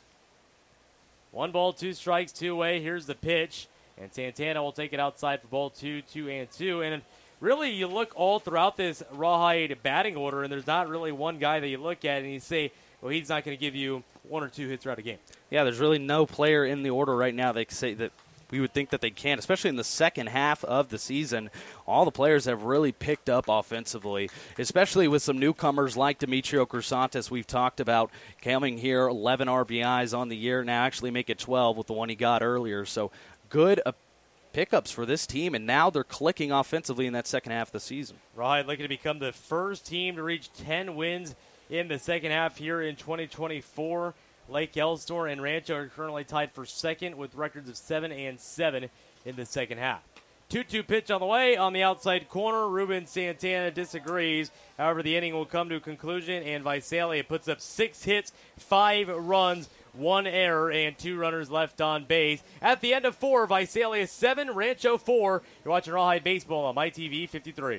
One ball, two strikes, two away. Here's the pitch, and Santana will take it outside for ball two, two and two. And really, you look all throughout this Rawhide batting order, and there's not really one guy that you look at and you say, well, he's not going to give you one or two hits throughout a game. Yeah, there's really no player in the order right now that say that we would think that they can, especially in the second half of the season. All the players have really picked up offensively, especially with some newcomers like Demetrio Crisantes we've talked about coming here, eleven R B Is on the year, now actually make it twelve with the one he got earlier. So good uh, pickups for this team, and now they're clicking offensively in that second half of the season. Rawhide looking to become the first team to reach ten wins in the second half here in twenty twenty-four. Lake Elsinore and Rancho are currently tied for second with records of seven and seven in the second half. two two pitch on the way on the outside corner. Ruben Santana disagrees. However, the inning will come to a conclusion, and Visalia puts up six hits, five runs, one error, and two runners left on base. At the end of four, Visalia seven, Rancho four. You're watching Rawhide Baseball on MyTV fifty-three.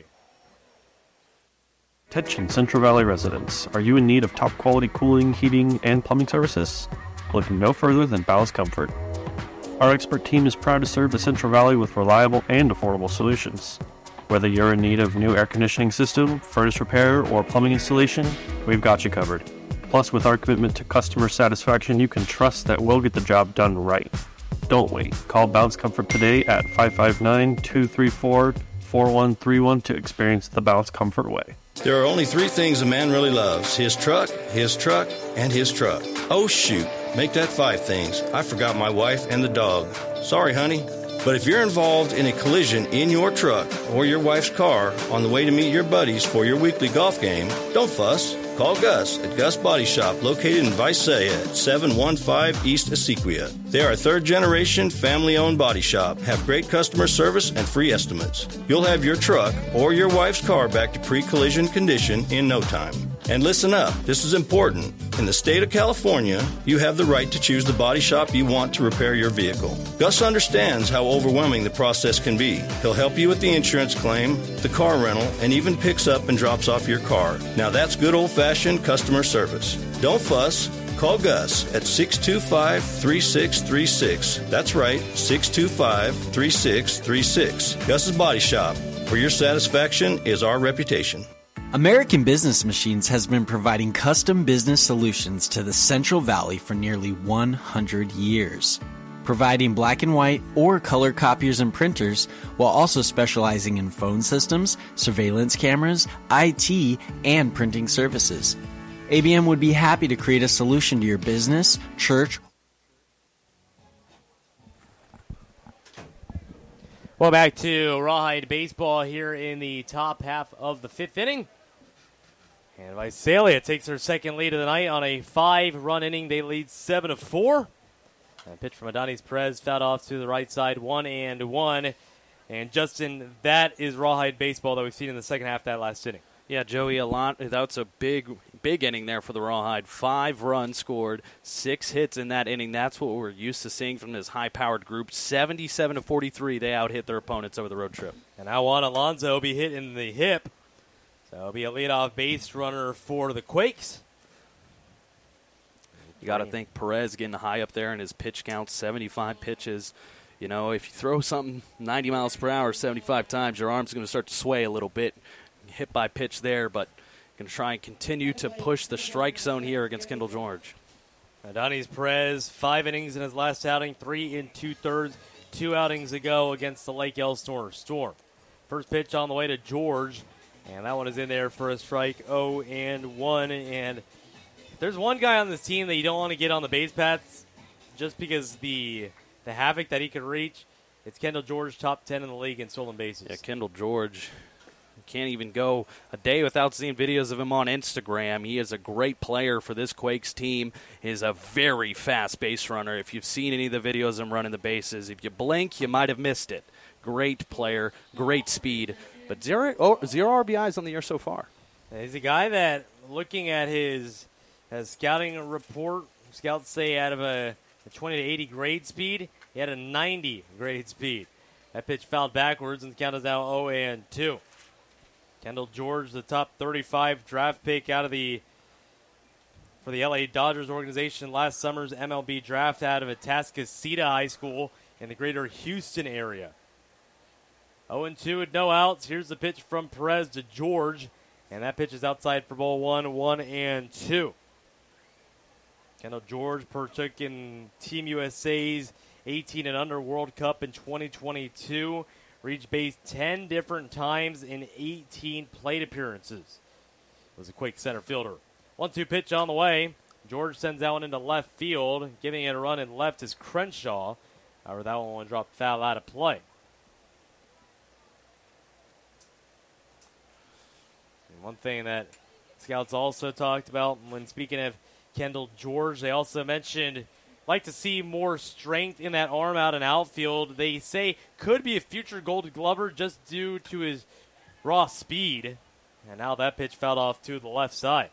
Attention Central Valley residents. Are you in need of top quality cooling, heating, and plumbing services? Look no further than Ballast Comfort. Our expert team is proud to serve the Central Valley with reliable and affordable solutions. Whether you're in need of new air conditioning system, furnace repair, or plumbing installation, we've got you covered. Plus, with our commitment to customer satisfaction, you can trust that we'll get the job done right. Don't wait. Call Ballast Comfort today at five five nine, two three four, four one three one to experience the Ballast Comfort way. There are only three things a man really loves: his truck, his truck, and his truck. Oh, shoot. Make that five things. I forgot my wife and the dog. Sorry, honey. But if you're involved in a collision in your truck or your wife's car on the way to meet your buddies for your weekly golf game, don't fuss. Call Gus at Gus Body Shop, located in Visalia at seven one five East Essequia. They are a third-generation, family-owned body shop, have great customer service and free estimates. You'll have your truck or your wife's car back to pre-collision condition in no time. And listen up, this is important. In the state of California, you have the right to choose the body shop you want to repair your vehicle. Gus understands how overwhelming the process can be. He'll help you with the insurance claim, the car rental, and even picks up and drops off your car. Now that's good old-fashioned customer service. Don't fuss. Call Gus at six two five, three six three six. That's right, six two five, three six three six. Gus's Body Shop, where your satisfaction is our reputation. American Business Machines has been providing custom business solutions to the Central Valley for nearly one hundred years, providing black and white or color copiers and printers, while also specializing in phone systems, surveillance cameras, I T, and printing services. A B M would be happy to create a solution to your business, church. Well, back to Rawhide Baseball here in the top half of the fifth inning. And Visalia takes their second lead of the night on a five-run inning. They lead seven to four. And a pitch from Adonis Perez fouled off to the right side, one and one. And Justin, that is Rawhide Baseball that we've seen in the second half of that last inning. Yeah, Joey, a lot. That's a big, big inning there for the Rawhide. Five runs scored, six hits in that inning. That's what we're used to seeing from this high-powered group. seventy-seven to forty-three, they out-hit their opponents over the road trip. And now Juan Alonso will be hit in the hip. So it'll be a leadoff base runner for the Quakes. You got to think Perez getting high up there in his pitch count, seventy-five pitches. You know, if you throw something ninety miles per hour seventy-five times, your arm's going to start to sway a little bit. Hit by pitch there, but going to try and continue to push the strike zone here against Kendall George. Adonis Perez, five innings in his last outing, three and two-thirds, two outings ago against the Lake Elsinore Storm. First pitch on the way to George, and that one is in there for a strike, oh and one. And if there's one guy on this team that you don't want to get on the base paths just because the the havoc that he could reach, it's Kendall George, top ten in the league in stolen bases. Yeah, Kendall George. Can't even go a day without seeing videos of him on Instagram. He is a great player for this Quakes team. He is a very fast base runner. If you've seen any of the videos of him running the bases, if you blink, you might have missed it. Great player, great speed, but zero, oh, zero R B Is on the year so far. He's a guy that, looking at his, his scouting report, scouts say out of a, a twenty to eighty grade speed, he had a ninety grade speed. That pitch fouled backwards, and the count is now oh and two. Kendall George, the top thirty-five draft pick out of the for the L A Dodgers organization last summer's M L B draft out of Atascocita High School in the greater Houston area. oh and two with no outs. Here's the pitch from Perez to George, and that pitch is outside for ball one, one and two. Kendall George partook in Team U S A's eighteen and under World Cup in twenty twenty-two. Reached base ten different times in eighteen plate appearances. Was a quick center fielder. one two pitch on the way. George sends that one into left field. Giving it a run in left is Crenshaw. However, that one dropped foul out of play. One thing that scouts also talked about when speaking of Kendall George, they also mentioned like to see more strength in that arm out and outfield. They say could be a future Gold Glover just due to his raw speed. And now that pitch fouled off to the left side.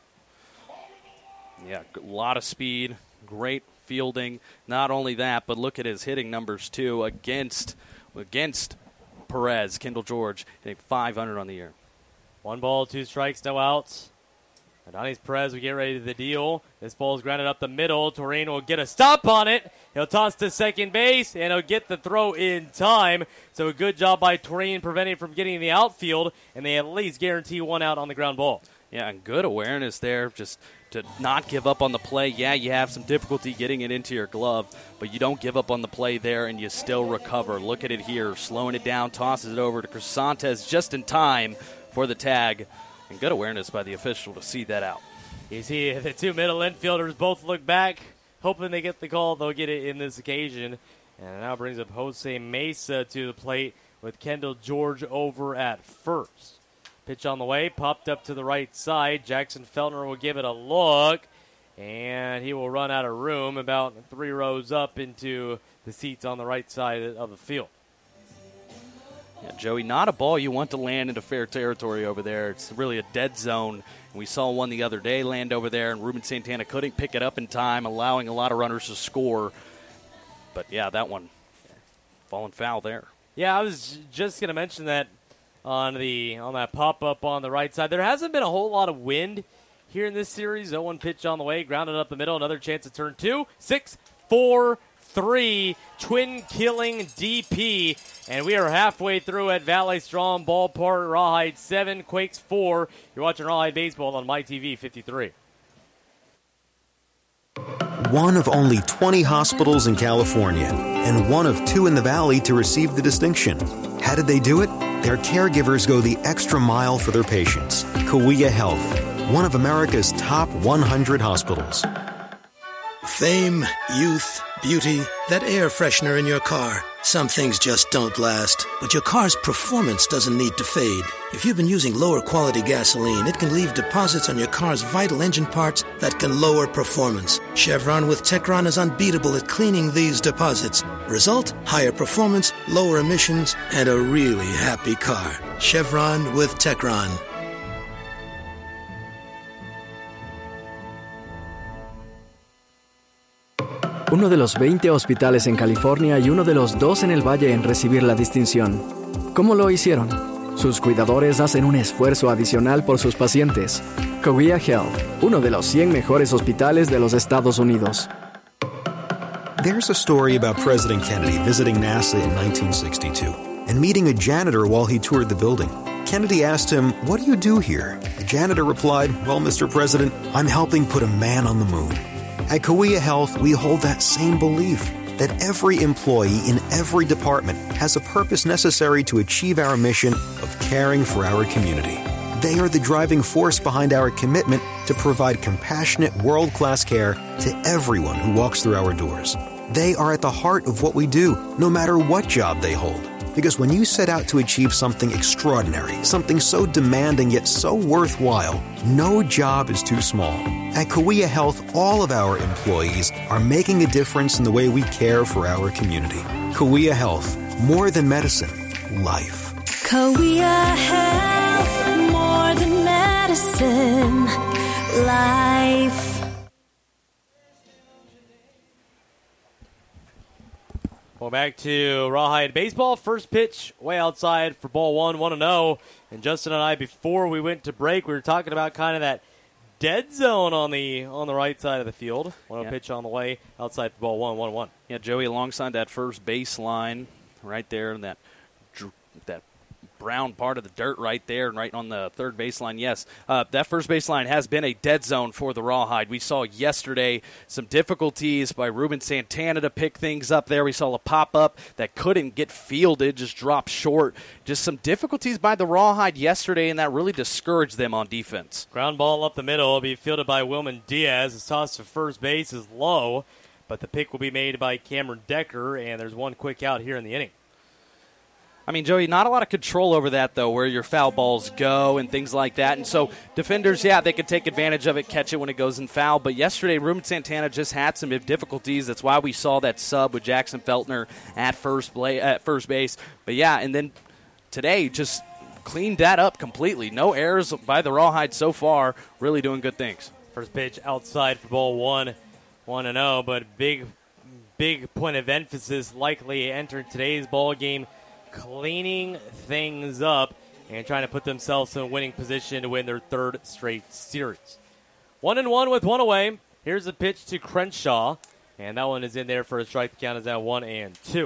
Yeah, a lot of speed, great fielding. Not only that, but look at his hitting numbers too against against Perez. Kendall George hitting five hundred on the year. One ball, two strikes, no outs. Adonis Perez will get ready to the deal. This ball is grounded up the middle. Torreen will get a stop on it. He'll toss to second base, and he'll get the throw in time. So a good job by Torreen preventing from getting in the outfield, and they at least guarantee one out on the ground ball. Yeah, and good awareness there just to not give up on the play. Yeah, you have some difficulty getting it into your glove, but you don't give up on the play there, and you still recover. Look at it here, slowing it down, tosses it over to Crisantes just in time for the tag. And good awareness by the official to see that out. You see the two middle infielders both look back, hoping they get the call. They'll get it in this occasion. And it now brings up Jose Mesa to the plate with Kendall George over at first. Pitch on the way, popped up to the right side. Jackson Feltner will give it a look, and he will run out of room about three rows up into the seats on the right side of the field. Yeah, Joey, not a ball you want to land into fair territory over there. It's really a dead zone. And we saw one the other day land over there, and Ruben Santana couldn't pick it up in time, allowing a lot of runners to score. But, yeah, that one falling foul there. Yeah, I was just going to mention that on the on that pop-up on the right side. There hasn't been a whole lot of wind here in this series. oh one pitch on the way, grounded up the middle. Another chance at turn two. Six, four, three, twin-killing D P. And we are halfway through at Valley Strong Ballpark. Rawhide seven, Quakes four. You're watching Rawhide Baseball on MyTV fifty-three. One of only twenty hospitals in California, and one of two in the Valley to receive the distinction. How did they do it? Their caregivers go the extra mile for their patients. Cahuilla Health, one of America's top one hundred hospitals. Fame, youth, beauty, that air freshener in your car. Some things just don't last, but your car's performance doesn't need to fade. If you've been using lower quality gasoline, it can leave deposits on your car's vital engine parts that can lower performance. Chevron with Techron is unbeatable at cleaning these deposits. Result, higher performance, lower emissions, and a really happy car. Chevron with Techron. Uno de los veinte hospitales en California y uno de los dos en el Valle en recibir la distinción. ¿Cómo lo hicieron? Sus cuidadores hacen un esfuerzo adicional por sus pacientes. Cahuilla Health, uno de los cien mejores hospitales de los Estados Unidos. There's a story about President Kennedy visiting NASA in nineteen sixty-two and meeting a janitor while he toured the building. Kennedy asked him, "What do you do here?" The janitor replied, "Well, Mister President, I'm helping put a man on the moon." At Cahuilla Health, we hold that same belief that every employee in every department has a purpose necessary to achieve our mission of caring for our community. They are the driving force behind our commitment to provide compassionate, world-class care to everyone who walks through our doors. They are at the heart of what we do, no matter what job they hold. Because when you set out to achieve something extraordinary, something so demanding yet so worthwhile, no job is too small. At Cahuilla Health, all of our employees are making a difference in the way we care for our community. Cahuilla Health, more than medicine, life. Cahuilla Health, more than medicine, life. Well, back to Rawhide Baseball. First pitch way outside for ball one, one and oh. And Justin and I, before we went to break, we were talking about kind of that dead zone on the on the right side of the field. one oh Yeah. pitch on the way outside for ball one, one one. Yeah, Joey, alongside that first baseline right there, and that dr- that brown part of the dirt right there, and right on the third baseline. Yes, uh, that first baseline has been a dead zone for the Rawhide. We saw yesterday some difficulties by Ruben Santana to pick things up there. We saw a pop-up that couldn't get fielded, just dropped short. Just some difficulties by the Rawhide yesterday, and that really discouraged them on defense. Ground ball up the middle will be fielded by Wilman Diaz. His toss to first base is low, but the pick will be made by Cameron Decker, and there's one quick out here in the inning. I mean, Joey, not a lot of control over that, though, where your foul balls go and things like that. And so defenders, yeah, they could take advantage of it, catch it when it goes in foul. But yesterday, Ruben Santana just had some difficulties. That's why we saw that sub with Jackson Feltner at first, bla- at first base. But, yeah, and then today just cleaned that up completely. No errors by the Rawhide so far. Really doing good things. First pitch outside for ball one, one and oh. But big, big point of emphasis likely entering today's ball game, cleaning things up and trying to put themselves in a winning position to win their third straight series. One and one with one away. Here's a pitch to Crenshaw, and that one is in there for a strike. The count is at one and two.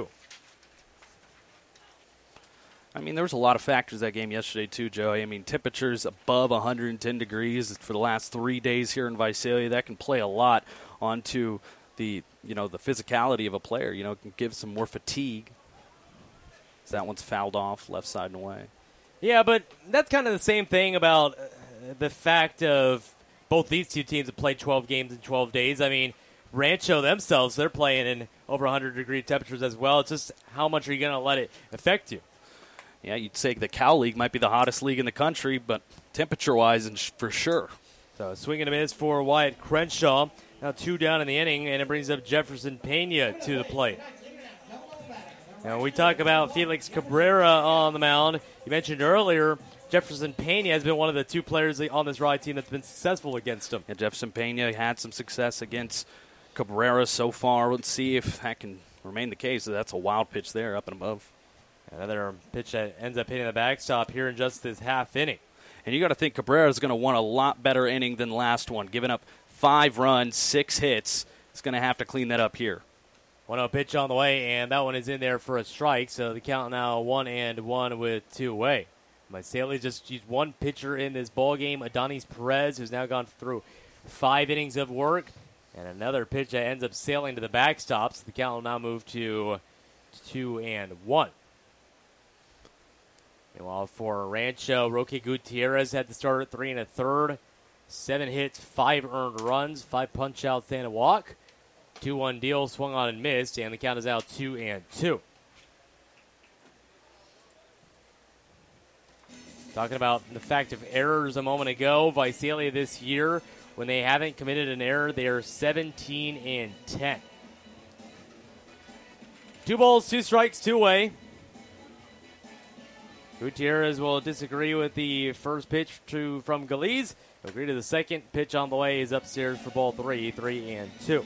I mean, there was a lot of factors that game yesterday, too, Joey. I mean, temperatures above one hundred ten degrees for the last three days here in Visalia. That can play a lot onto the, you know, the physicality of a player. You know, it can give some more fatigue. That one's fouled off, left side and away. Yeah, but that's kind of the same thing about uh, the fact of both these two teams have played twelve games in twelve days. I mean, Rancho themselves, they're playing in over one hundred degree temperatures as well. It's just how much are you going to let it affect you? Yeah, you'd say the Cal League might be the hottest league in the country, but temperature-wise, for sure. So swing and a miss for Wyatt Crenshaw. Now two down in the inning, and it brings up Jefferson Pena to the plate. Now, we talk about Felix Cabrera on the mound. You mentioned earlier, Jefferson Pena has been one of the two players on this Raleigh team that's been successful against him. Yeah, Jefferson Pena had some success against Cabrera so far. Let's see if that can remain the case. That's a wild pitch there, up and above. Another pitch that ends up hitting the backstop here in just this half inning. And you got to think Cabrera's going to want a lot better inning than last one. Giving up five runs, six hits. He's going to have to clean that up here. one oh pitch on the way, and that one is in there for a strike. So the count now one and one with two away. Visalia just used one pitcher in this ball game, Adonis Perez, who's now gone through five innings of work, and another pitch that ends up sailing to the backstop. So the count will now move to two and one. Meanwhile, for Rancho, Roque Gutierrez had to start at three and a third. Seven hits, five earned runs, five punch-outs and a walk. two one deal, swung on and missed, and the count is out two and two. Talking about the fact of errors a moment ago, Visalia this year, when they haven't committed an error, they are seventeen and ten. Two balls, two strikes, two away. Gutierrez will disagree with the first pitch to from Galiz. He'll agree to the second pitch on the way is upstairs for ball three, three and two.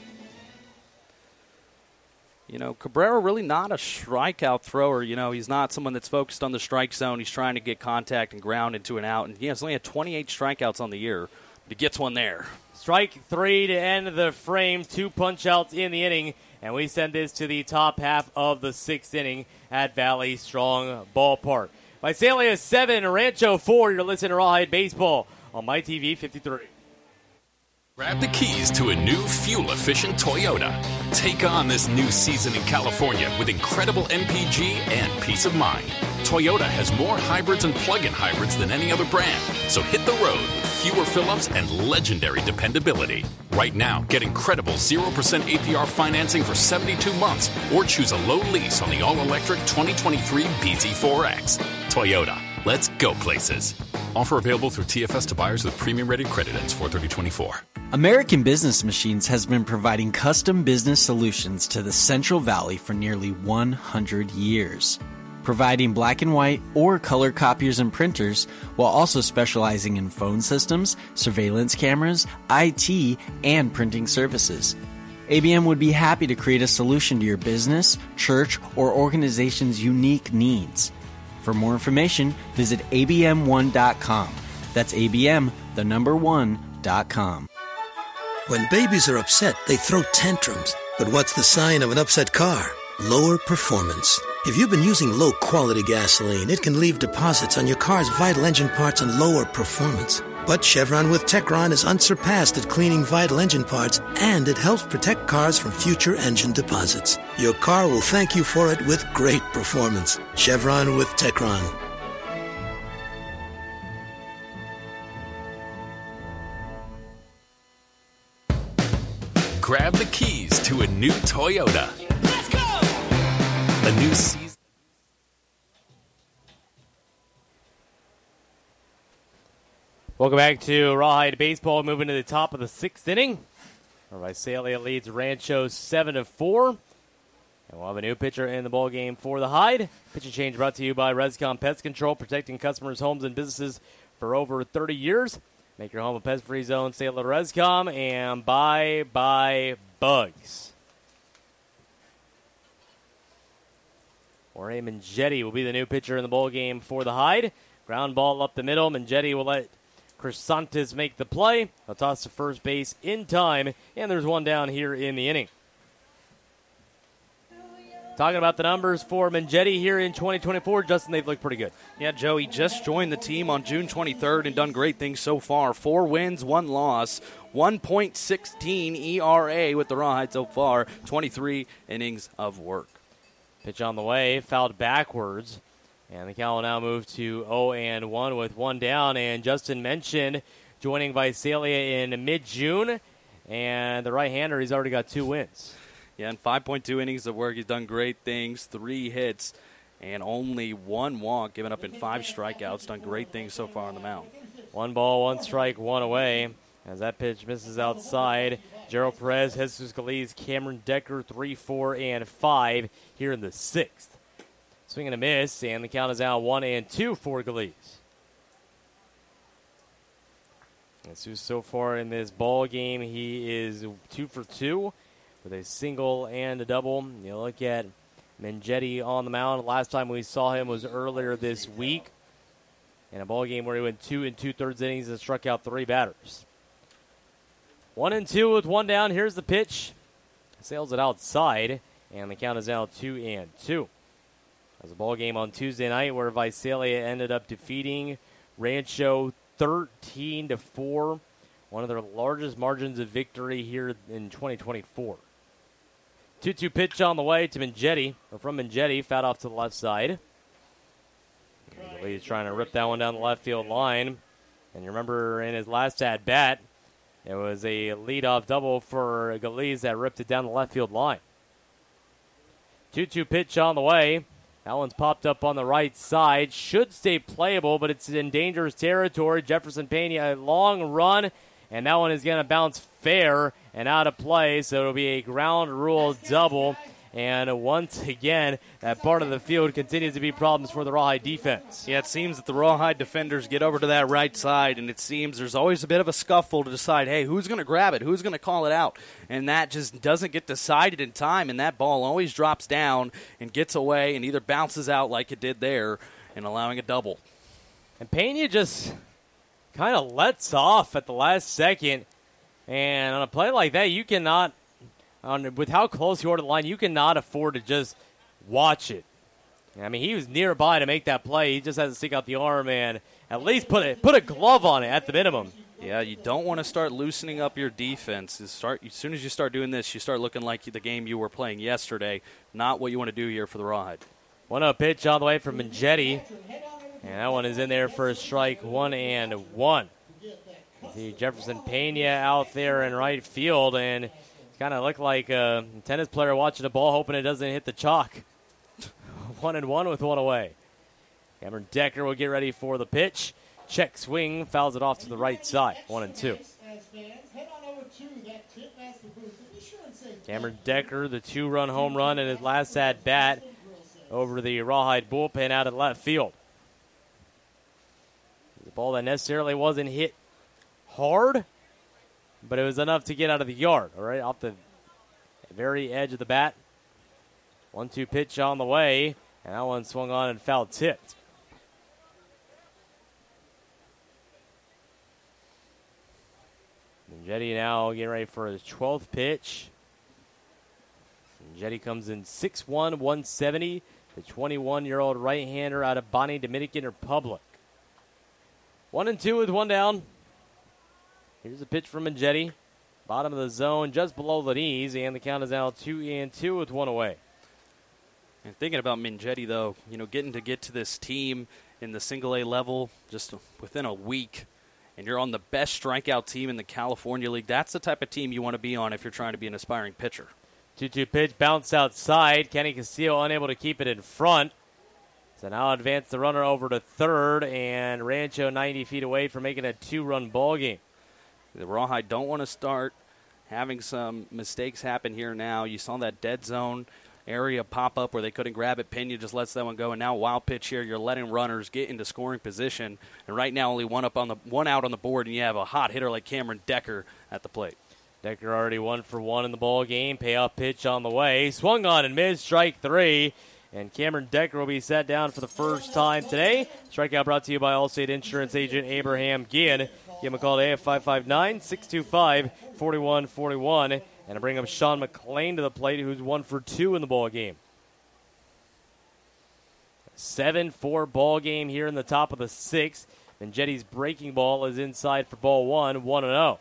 You know, Cabrera really not a strikeout thrower. You know, he's not someone that's focused on the strike zone. He's trying to get contact and ground into an out. And he has only had twenty-eight strikeouts on the year, but he gets one there. Strike three to end the frame. Two punch-outs in the inning. And we send this to the top half of the sixth inning at Valley Strong Ballpark. Visalia seven, Rancho four. You're listening to Rawhide Baseball on My T V fifty-three. Grab the keys to a new fuel-efficient Toyota. Take on this new season in California with incredible M P G and peace of mind. Toyota has more hybrids and plug-in hybrids than any other brand, so hit the road with fewer fill-ups and legendary dependability. Right now, get incredible zero percent A P R financing for seventy-two months or choose a low lease on the all-electric twenty twenty-three B Z four X. Toyota, let's go places. Offer available through T F S to buyers with premium-rated credit. Ends four thirty twenty-four. American Business Machines has been providing custom business solutions to the Central Valley for nearly one hundred years, providing black and white or color copiers and printers while also specializing in phone systems, surveillance cameras, I T, and printing services. A B M would be happy to create a solution to your business, church, or organization's unique needs. For more information, visit A B M one dot com. That's A B M, the number one, dot com. When babies are upset, they throw tantrums. But what's the sign of an upset car? Lower performance. If you've been using low-quality gasoline, it can leave deposits on your car's vital engine parts and lower performance. But Chevron with Techron is unsurpassed at cleaning vital engine parts, and it helps protect cars from future engine deposits. Your car will thank you for it with great performance. Chevron with Techron. Grab the keys to a new Toyota. Let's go! A new season. Welcome back to Rawhide Baseball. Moving to the top of the sixth inning. Visalia leads Rancho seven to four. And we'll have a new pitcher in the ball game for the Hide. Pitcher change brought to you by Rescom Pest Control, protecting customers' homes and businesses for over thirty years. Make your home a pest-free zone. Say hello to Rescom, and bye-bye bugs. Jorge Mengetti will be the new pitcher in the ball game for the Hide. Ground ball up the middle. Mengetti will let Crisantes make the play. He'll toss to first base in time, and there's one down here in the inning. Talking about the numbers for Mengetti here in twenty twenty-four, Justin, they've looked pretty good. Yeah, Joey just joined the team on June twenty-third and done great things so far. Four wins, one loss, one point one six E R A with the Rawhide so far, twenty-three innings of work. Pitch on the way, fouled backwards, and the count will now move to oh and one with one down. And Justin mentioned joining Visalia in mid-June, and the right-hander, he's already got two wins. Yeah, in five point two innings of work, he's done great things, three hits, and only one walk, given up in five strikeouts. Done great things so far on the mound. One ball, one strike, one away. As that pitch misses outside, Gerald Perez, Jesus Galiz, Cameron Decker, three, four, and five here in the sixth. Swing and a miss, and the count is now one and two for Galiz. And so, so far in this ball game, he is two for two. With a single and a double. You look at Mengetti on the mound. Last time we saw him was earlier this week in a ball game where he went two and two-thirds innings and struck out three batters. One and two with one down. Here's the pitch. Sails it outside, and the count is now two and two. As a ball game on Tuesday night where Visalia ended up defeating Rancho thirteen to four. One of their largest margins of victory here in twenty twenty-four. two two pitch on the way to Mengetti, or from Mengetti, fouled off to the left side. He's trying to rip that one down the left field line. And you remember in his last at-bat, it was a leadoff double for Galiz that ripped it down the left field line. two two pitch on the way. That one's popped up on the right side. Should stay playable, but it's in dangerous territory. Jefferson Pena, a long run, and that one is going to bounce fair and out of play, so it'll be a ground rule double. And once again, that part of the field continues to be problems for the Rawhide defense. Yeah, it seems that the Rawhide defenders get over to that right side, and it seems there's always a bit of a scuffle to decide, hey, who's going to grab it? Who's going to call it out? And that just doesn't get decided in time, and that ball always drops down and gets away and either bounces out like it did there and allowing a double. And Pena just kind of lets off at the last second. And on a play like that, you cannot, on, with how close you are to the line, you cannot afford to just watch it. I mean, he was nearby to make that play. He just has to stick out the arm and at least put a, put a glove on it at the minimum. Yeah, you don't want to start loosening up your defense. You start, as soon as you start doing this, you start looking like the game you were playing yesterday, not what you want to do here for the Rawhide. one oh pitch on the way from Mengetti. And that one is in there for a strike, one and one. See Jefferson Pena out there in right field, and kind of look like a tennis player watching a ball, hoping it doesn't hit the chalk. one and one with one away. Cameron Decker will get ready for the pitch. Check swing, fouls it off to the right side. One and two. Cameron Decker, the two-run home run in his last at bat over the Rawhide bullpen out at left field. The ball that necessarily wasn't hit hard, but it was enough to get out of the yard, all right, off the very edge of the bat. one two pitch on the way, and that one swung on and foul tipped. Mengetti now getting ready for his twelfth pitch. Mengetti comes in six one, one seventy, the twenty-one-year-old right-hander out of Bonnie, Dominican Republic. One and two with one down. Here's a pitch from Mengetti. Bottom of the zone, just below the knees, and the count is now two and two with one away. And thinking about Mengetti, though, you know, getting to get to this team in the single A level just within a week, and you're on the best strikeout team in the California League, that's the type of team you want to be on if you're trying to be an aspiring pitcher. two two pitch, bounced outside. Kenny Castillo unable to keep it in front. So now advance the runner over to third, and Rancho ninety feet away from making a two-run ball game. The Rawhide don't want to start having some mistakes happen here now. You saw that dead zone area pop up where they couldn't grab it. Pena just lets that one go, and now wild pitch here. You're letting runners get into scoring position, and right now only one up on the one out on the board, and you have a hot hitter like Cameron Decker at the plate. Decker already one for one in the ball game. Payoff pitch on the way. Swung on and missed. Strike three. And Cameron Decker will be set down for the first time today. Strikeout brought to you by Allstate Insurance agent Abraham Guillen. Give him a call today at five five nine, six two five, four one four one. And I bring up Sean McLean to the plate, who's one for two in the ball game. seven four ball game here in the top of the sixth. Vengetti's breaking ball is inside for ball one, one and oh.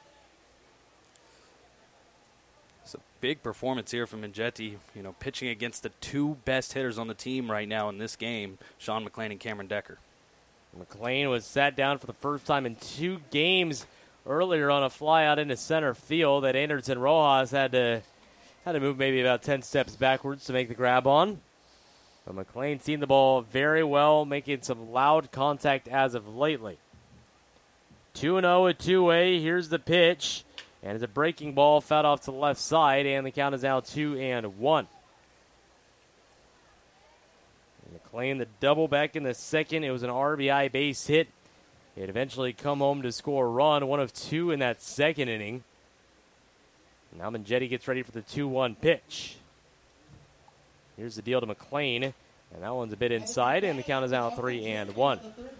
It's a big performance here from Vengetti, you know, pitching against the two best hitters on the team right now in this game, Sean McLean and Cameron Decker. McLean was sat down for the first time in two games earlier on a fly out into center field that Anderson Rojas had to had to move maybe about ten steps backwards to make the grab on. But McLean seen the ball very well, making some loud contact as of lately. two and oh at two-way. Here's the pitch. And it's a breaking ball, fouled off to the left side, and the count is now two and one. And McLean the double back in the second. It was an R B I base hit. He'd eventually come home to score a run, one of two in that second inning. Now Vengetti gets ready for the two one pitch. Here's the deal to McLean, and that one's a bit inside, and the count is now three and one.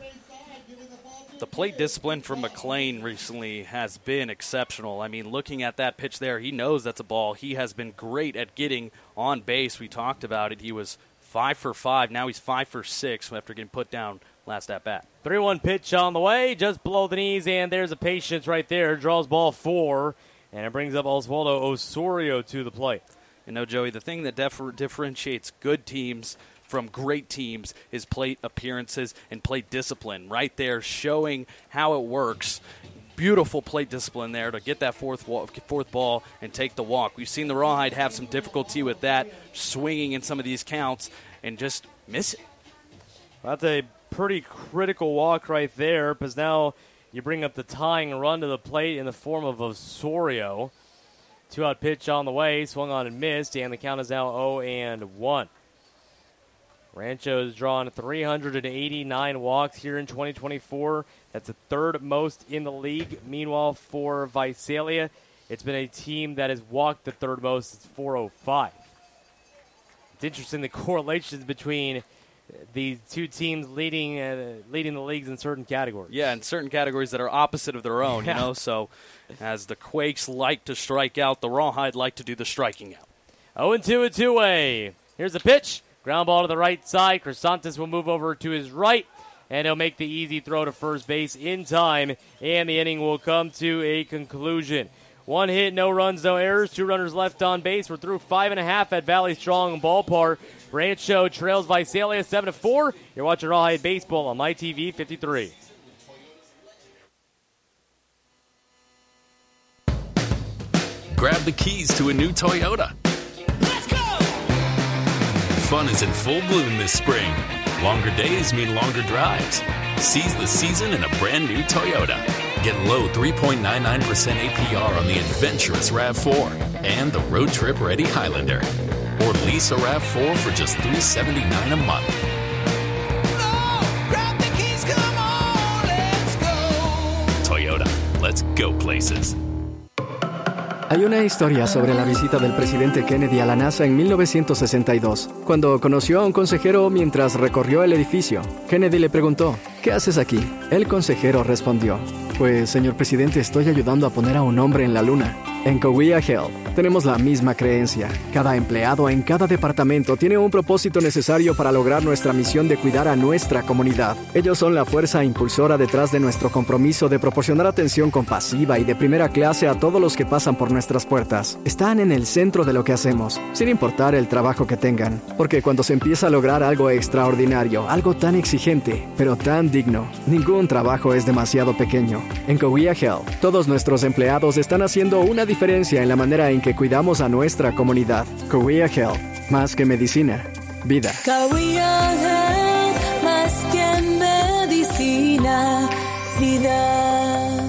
The plate discipline from McLean recently has been exceptional. I mean, looking at that pitch there, he knows that's a ball. He has been great at getting on base. We talked about it. He was five for five. Now he's five for six after getting put down last at bat. three one pitch on the way, just below the knees, and there's a patience right there. Draws ball four, and it brings up Oswaldo Osorio to the plate. You know, Joey, the thing that differ- differentiates good teams from great teams is plate appearances and plate discipline. Right there, showing how it works. Beautiful plate discipline there to get that fourth wall, fourth ball and take the walk. We've seen the Rawhide have some difficulty with that, swinging in some of these counts and just miss it. That's a pretty critical walk right there, because now you bring up the tying run to the plate in the form of Osorio. Two-out pitch on the way, swung on and missed, and the count is now oh and one. Rancho's drawn three hundred eighty-nine walks here in twenty twenty-four. That's the third most in the league. Meanwhile, for Visalia, it's been a team that has walked the third most. It's four oh five. It's interesting the correlations between these two teams leading uh, leading the leagues in certain categories. Yeah, in certain categories that are opposite of their own, Yeah. you know. So as the Quakes like to strike out, the Rawhide like to do the striking out. oh and two at two-way. Here's the pitch. Ground ball to the right side. Crisantes will move over to his right, and he'll make the easy throw to first base in time, and the inning will come to a conclusion. One hit, no runs, no errors. Two runners left on base. We're through five and a half at Valley Strong Ballpark. Rancho trails Visalia seven to four. You're watching Rawhide Baseball on My T V fifty-three. Grab the keys to a new Toyota. Let's go! Fun is in full bloom this spring. Longer days mean longer drives. Seize the season in a brand new Toyota. Get low three point nine nine percent A P R on the adventurous RAV four and the road trip ready Highlander. Or lease a RAV four for just three hundred seventy-nine dollars a month. Grab the keys, come on, let's go. Toyota, let's go places. Hay una historia sobre la visita del presidente Kennedy a la NASA en mil novecientos sesenta y dos. Cuando conoció a un consejero mientras recorrió el edificio, Kennedy le preguntó, ¿qué haces aquí? El consejero respondió, pues, señor presidente, estoy ayudando a poner a un hombre en la luna. En Coahuila Health tenemos la misma creencia. Cada empleado en cada departamento tiene un propósito necesario para lograr nuestra misión de cuidar a nuestra comunidad. Ellos son la fuerza impulsora detrás de nuestro compromiso de proporcionar atención compasiva y de primera clase a todos los que pasan por nuestras puertas. Están en el centro de lo que hacemos, sin importar el trabajo que tengan. Porque cuando se empieza a lograr algo extraordinario, algo tan exigente, pero tan digno, ningún trabajo es demasiado pequeño. En Coahuila Health, todos nuestros empleados están haciendo una diferencia en la manera en que cuidamos a nuestra comunidad. Coahuila Health, más que medicina, vida. Coahuila Health. más que medicina, vida.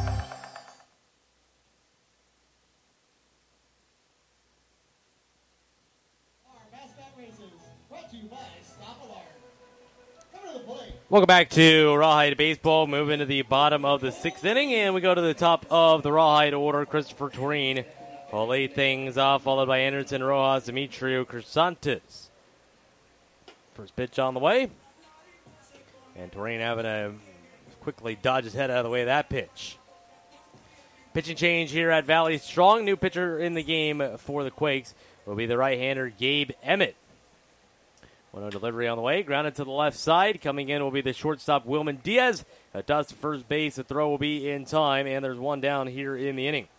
Welcome back to Rawhide Baseball. Moving to the bottom of the sixth inning, and we go to the top of the Rawhide order. Christopher Toreen will lead things off, followed by Anderson Rojas, Demetrio Crisantes. First pitch on the way, and Toreen having to quickly dodge his head out of the way of that pitch. Pitching change here at Valley Strong. New pitcher in the game for the Quakes will be the right-hander Gabe Emmett. one oh delivery on the way, grounded to the left side. Coming in will be the shortstop Wilman Diaz. A toss to first base. The throw will be in time, and there's one down here in the inning.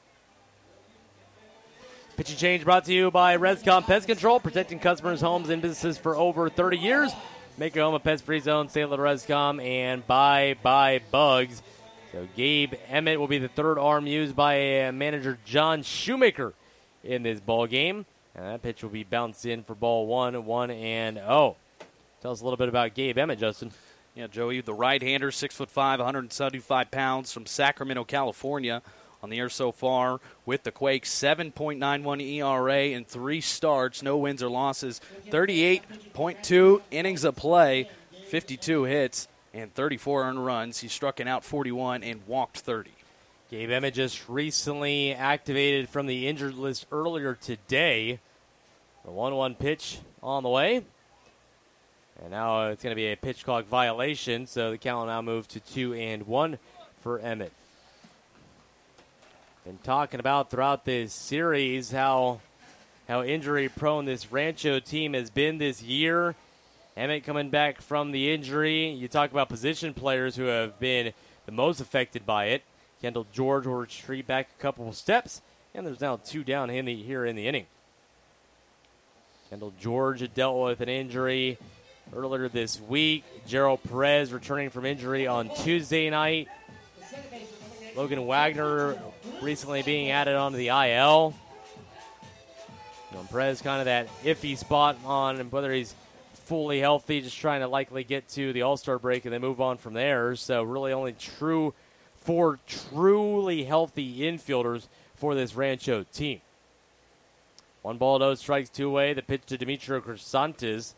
Pitching change brought to you by Rescom Pest Control, protecting customers' homes and businesses for over thirty years. Make your home a pest-free zone. Say hello to Rescom and bye bye bugs. So Gabe Emmett will be the third arm used by uh, manager John Shoemaker in this ball game. And that pitch will be bounced in for ball one, one and oh. Tell us a little bit about Gabe Emmett, Justin. Yeah, Joey, the right-hander, six foot five, one hundred seventy-five pounds, from Sacramento, California. On the year so far with the Quakes, seven point nine one E R A in three starts, no wins or losses, thirty-eight point two innings of play, fifty-two hits, and thirty-four earned runs. He struck out forty-one and walked thirty. Gabe Emmett just recently activated from the injured list earlier today. The one one pitch on the way. And now it's going to be a pitch clock violation, so the count will now move to two and one for Emmett. Been talking about throughout this series how how injury-prone this Rancho team has been this year. Emmett coming back from the injury. You talk about position players who have been the most affected by it. Kendall George will retreat back a couple of steps, and there's now two down in the, here in the inning. Kendall George had dealt with an injury earlier this week. Gerald Perez returning from injury on Tuesday night. Logan Wagner recently being added onto the I L. You know, Perez kind of that iffy spot on whether he's fully healthy, just trying to likely get to the All-Star break and then move on from there. So really only true four truly healthy infielders for this Rancho team. One ball, no strikes, two away. The pitch to Demetrio Crisantes.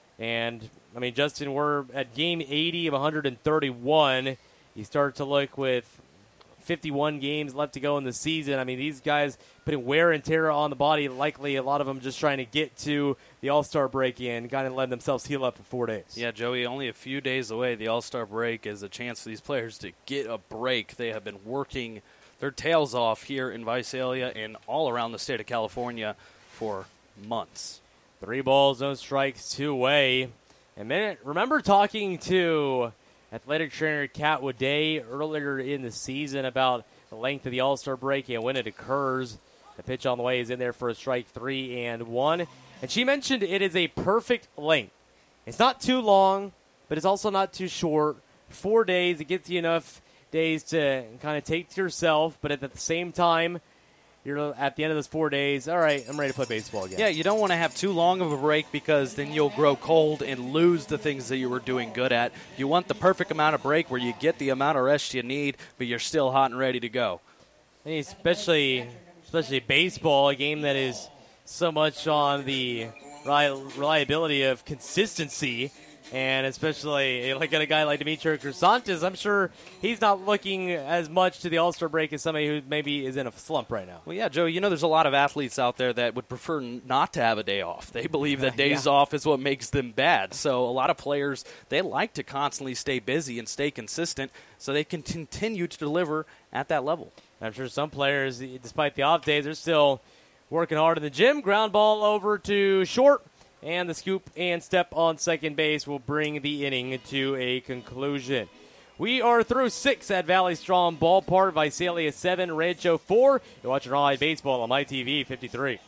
And, I mean, Justin, we're at game eighty of one hundred thirty-one. You start to look with fifty-one games left to go in the season. I mean, these guys putting wear and tear on the body, likely a lot of them just trying to get to the All-Star break and kind of letting themselves heal up for four days. Yeah, Joey, only a few days away. The All-Star break is a chance for these players to get a break. They have been working their tails off here in Visalia and all around the state of California for months. Three balls, no strikes, two away. And man, remember talking to athletic trainer Kat Waday earlier in the season about the length of the All-Star break and when it occurs. The pitch on the way is in there for a strike, three and one. And she mentioned it is a perfect length. It's not too long, but it's also not too short. Four days, it gets you enough days to kind of take to yourself, but at the same time, you're at the end of those four days, all right, I'm ready to play baseball again. Yeah, you don't want to have too long of a break because then you'll grow cold and lose the things that you were doing good at. You want the perfect amount of break where you get the amount of rest you need, but you're still hot and ready to go. And especially, especially baseball, a game that is so much on the reliability of consistency. And especially like a guy like Demetrio Crisantes, I'm sure he's not looking as much to the All-Star break as somebody who maybe is in a slump right now. Well, yeah, Joe, you know there's a lot of athletes out there that would prefer not to have a day off. They believe that days yeah. off is what makes them bad. So a lot of players, they like to constantly stay busy and stay consistent so they can continue to deliver at that level. I'm sure some players, despite the off days, are still working hard in the gym. Ground ball over to short. And the scoop and step on second base will bring the inning to a conclusion. We are through six at Valley Strong Ballpark. Visalia seven, Rancho four. You're watching Rawhide Baseball on MyTV fifty-three.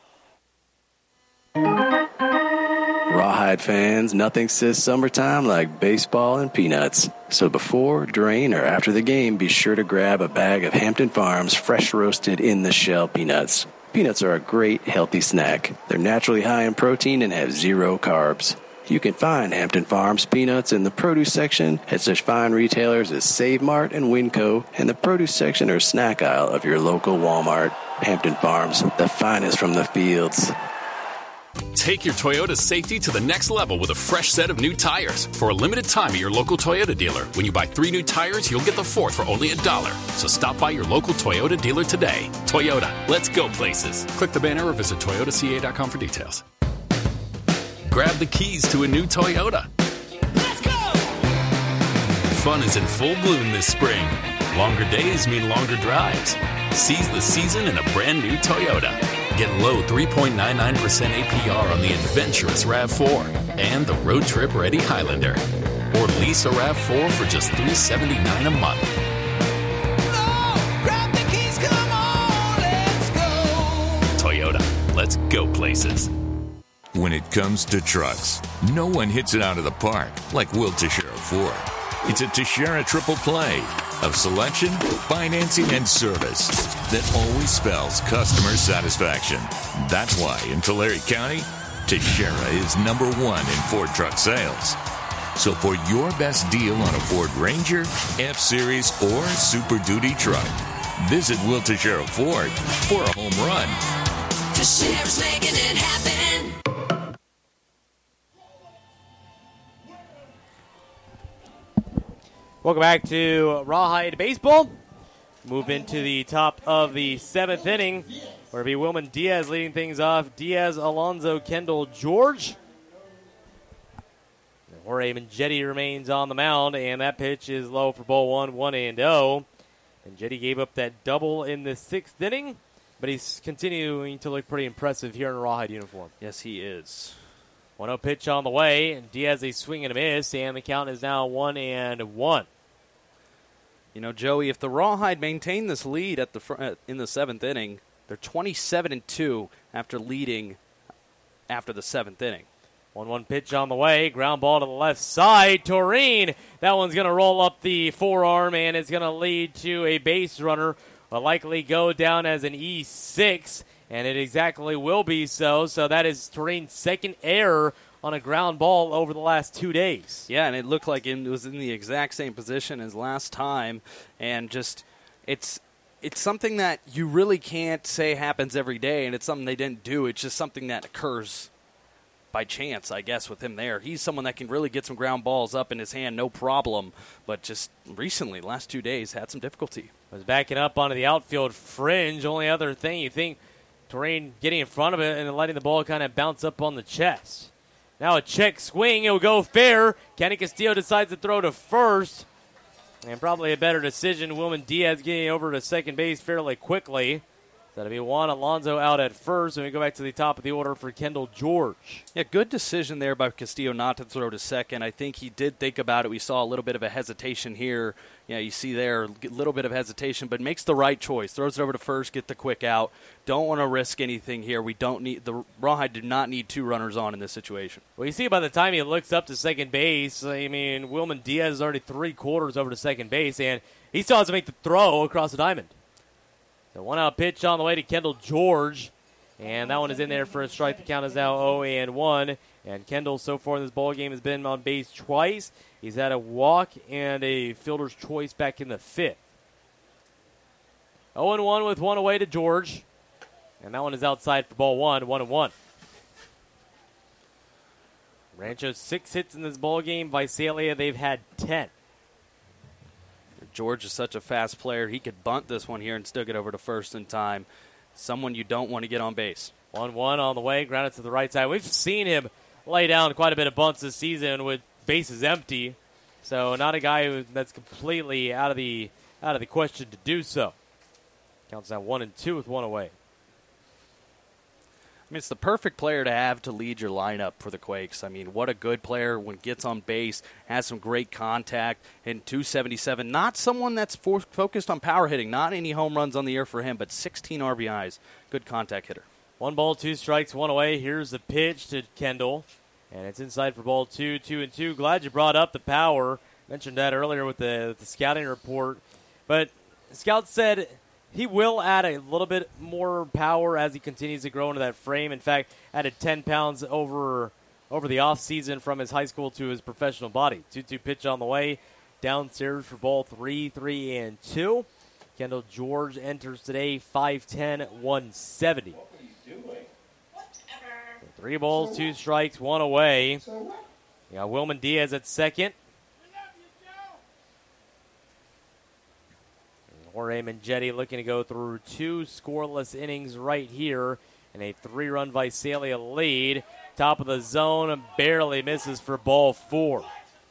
Rawhide fans, nothing says summertime like baseball and peanuts. So before, during, or after the game, be sure to grab a bag of Hampton Farms fresh roasted in the shell peanuts. Peanuts are a great, healthy snack. They're naturally high in protein and have zero carbs. You can find Hampton Farms peanuts in the produce section at such fine retailers as Save Mart and Winco, and the produce section or snack aisle of your local Walmart. Hampton Farms, the finest from the fields. Take your Toyota safety to the next level with a fresh set of new tires. For a limited time at your local Toyota dealer, when you buy three new tires, you'll get the fourth for only a dollar. So stop by your local Toyota dealer today. Toyota, let's go places. Click the banner or visit toyota c a dot com for details. Grab the keys to a new Toyota. Let's go! Fun is in full bloom this spring. Longer days mean longer drives. Seize the season in a brand new Toyota. Get low three point nine nine percent A P R on the adventurous RAV four and the road trip ready Highlander. Or lease a RAV four for just three hundred seventy-nine dollars a month. Oh, grab the keys, come on, let's go. Toyota, let's go places. When it comes to trucks, no one hits it out of the park like Will Teixeira Ford. It's a Teixeira triple play of selection, financing, and service that always spells customer satisfaction. That's why in Tulare County, Teixeira is number one in Ford truck sales. So for your best deal on a Ford Ranger, F-Series, or Super Duty truck, visit Will Teixeira Ford for a home run. Teixeira's making it happen. Welcome back to Rawhide Baseball. Move into the top of the seventh inning, where it'll be Wilman Diaz leading things off. Diaz, Alonso, Kendall, George. Jorge Mengetti remains on the mound, and that pitch is low for ball one, one and oh. Mengetti gave up that double in the sixth inning, but he's continuing to look pretty impressive here in a Rawhide uniform. Yes, he is. one oh pitch on the way, and Diaz a swing and a miss, and the count is now one and one. You know, Joey, if the Rawhide maintain this lead at the fr- uh, in the seventh inning, they're twenty-seven and two after leading after the seventh inning. one one pitch on the way. Ground ball to the left side. Toreen. That one's going to roll up the forearm, and it's going to lead to a base runner. Will likely go down as an E six, and it exactly will be so. So that is Toreen's second error on a ground ball over the last two days. Yeah, and it looked like it was in the exact same position as last time, and just it's it's something that you really can't say happens every day, and it's something they didn't do. It's just something that occurs by chance, I guess, with him there. He's someone that can really get some ground balls up in his hand, no problem, but just recently, last two days, had some difficulty. Was backing up onto the outfield fringe. Only other thing, you think Toreen getting in front of it and letting the ball kind of bounce up on the chest. Now a check swing. It will go fair. Kenny Castillo decides to throw to first. And probably a better decision. Wilman Diaz getting over to second base fairly quickly. That'll be Juan Alonso out at first. And we go back to the top of the order for Kendall George. Yeah, good decision there by Castillo not to throw to second. I think he did think about it. We saw a little bit of a hesitation here. Yeah, you see there a little bit of hesitation, but makes the right choice. Throws it over to first, get the quick out. Don't want to risk anything here. We don't need the Rawhide do not need two runners on in this situation. Well, you see by the time he looks up to second base, I mean, Wilman Diaz is already three quarters over to second base, and he still has to make the throw across the diamond. The one-out pitch on the way to Kendall George, and that one is in there for a strike. The count is now oh and one, and Kendall so far in this ball game has been on base twice. He's had a walk and a fielder's choice back in the fifth. oh and one with one away to George, and that one is outside for ball one, one and one. Rancho six hits in this ball game. Visalia, they've had ten. George is such a fast player. He could bunt this one here and still get over to first in time. Someone you don't want to get on base. one one on the way, grounded to the right side. We've seen him lay down quite a bit of bunts this season with bases empty. So not a guy who, that's completely out of the out of the question to do so. Counts now one and two with one away. I mean, it's the perfect player to have to lead your lineup for the Quakes. I mean, what a good player when gets on base, has some great contact, and two seventy-seven. Not someone that's for- focused on power hitting, not any home runs on the year for him, but sixteen R B Is. Good contact hitter. One ball, two strikes, one away. Here's the pitch to Kendall, and it's inside for ball two, two and two. Glad you brought up the power. Mentioned that earlier with the, with the scouting report. But Scout said he will add a little bit more power as he continues to grow into that frame. In fact, added ten pounds over over the offseason from his high school to his professional body. two two pitch on the way. Downstairs for ball three, three, and two. Kendall George enters today, five ten, one seventy. Three balls, two strikes, one away. You got Wilman Diaz at second. Jorge Mengetti looking to go through two scoreless innings right here in a three-run Visalia lead. Top of the zone, barely misses for ball four.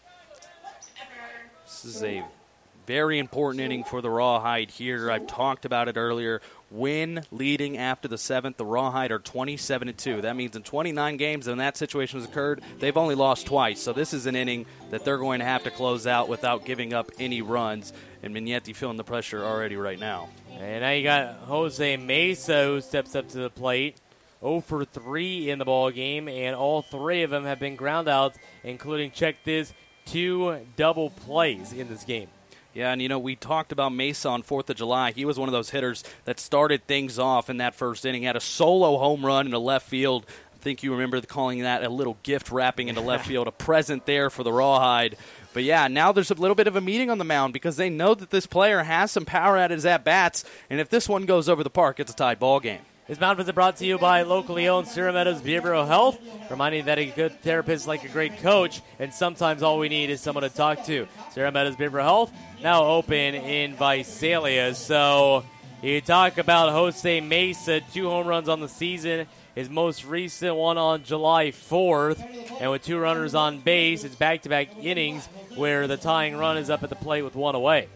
This is a very important inning for the Rawhide here. I've talked about it earlier. Win leading after the seventh. The Rawhide are twenty-seven and two. That means in twenty-nine games when that situation has occurred, they've only lost twice. So this is an inning that they're going to have to close out without giving up any runs. And Minetti feeling the pressure already right now. And now you got Jose Mesa who steps up to the plate. oh for three in the ball game, and all three of them have been ground outs, including, check this, two double plays in this game. Yeah, and, you know, we talked about Mesa on fourth of July. He was one of those hitters that started things off in that first inning. Had a solo home run into left field. I think you remember calling that a little gift wrapping into left field, a present there for the Rawhide. But, yeah, now there's a little bit of a meeting on the mound because they know that this player has some power at his at-bats, and if this one goes over the park, it's a tied ball game. This mound visit brought to you by locally owned Sierra Meadows Behavioral Health, reminding you that a good therapist is like a great coach, and sometimes all we need is someone to talk to. Sierra Meadows Behavioral Health, now open in Visalia. So you talk about Jose Mesa, two home runs on the season, his most recent one on July fourth, and with two runners on base, it's back-to-back innings where the tying run is up at the plate with one away.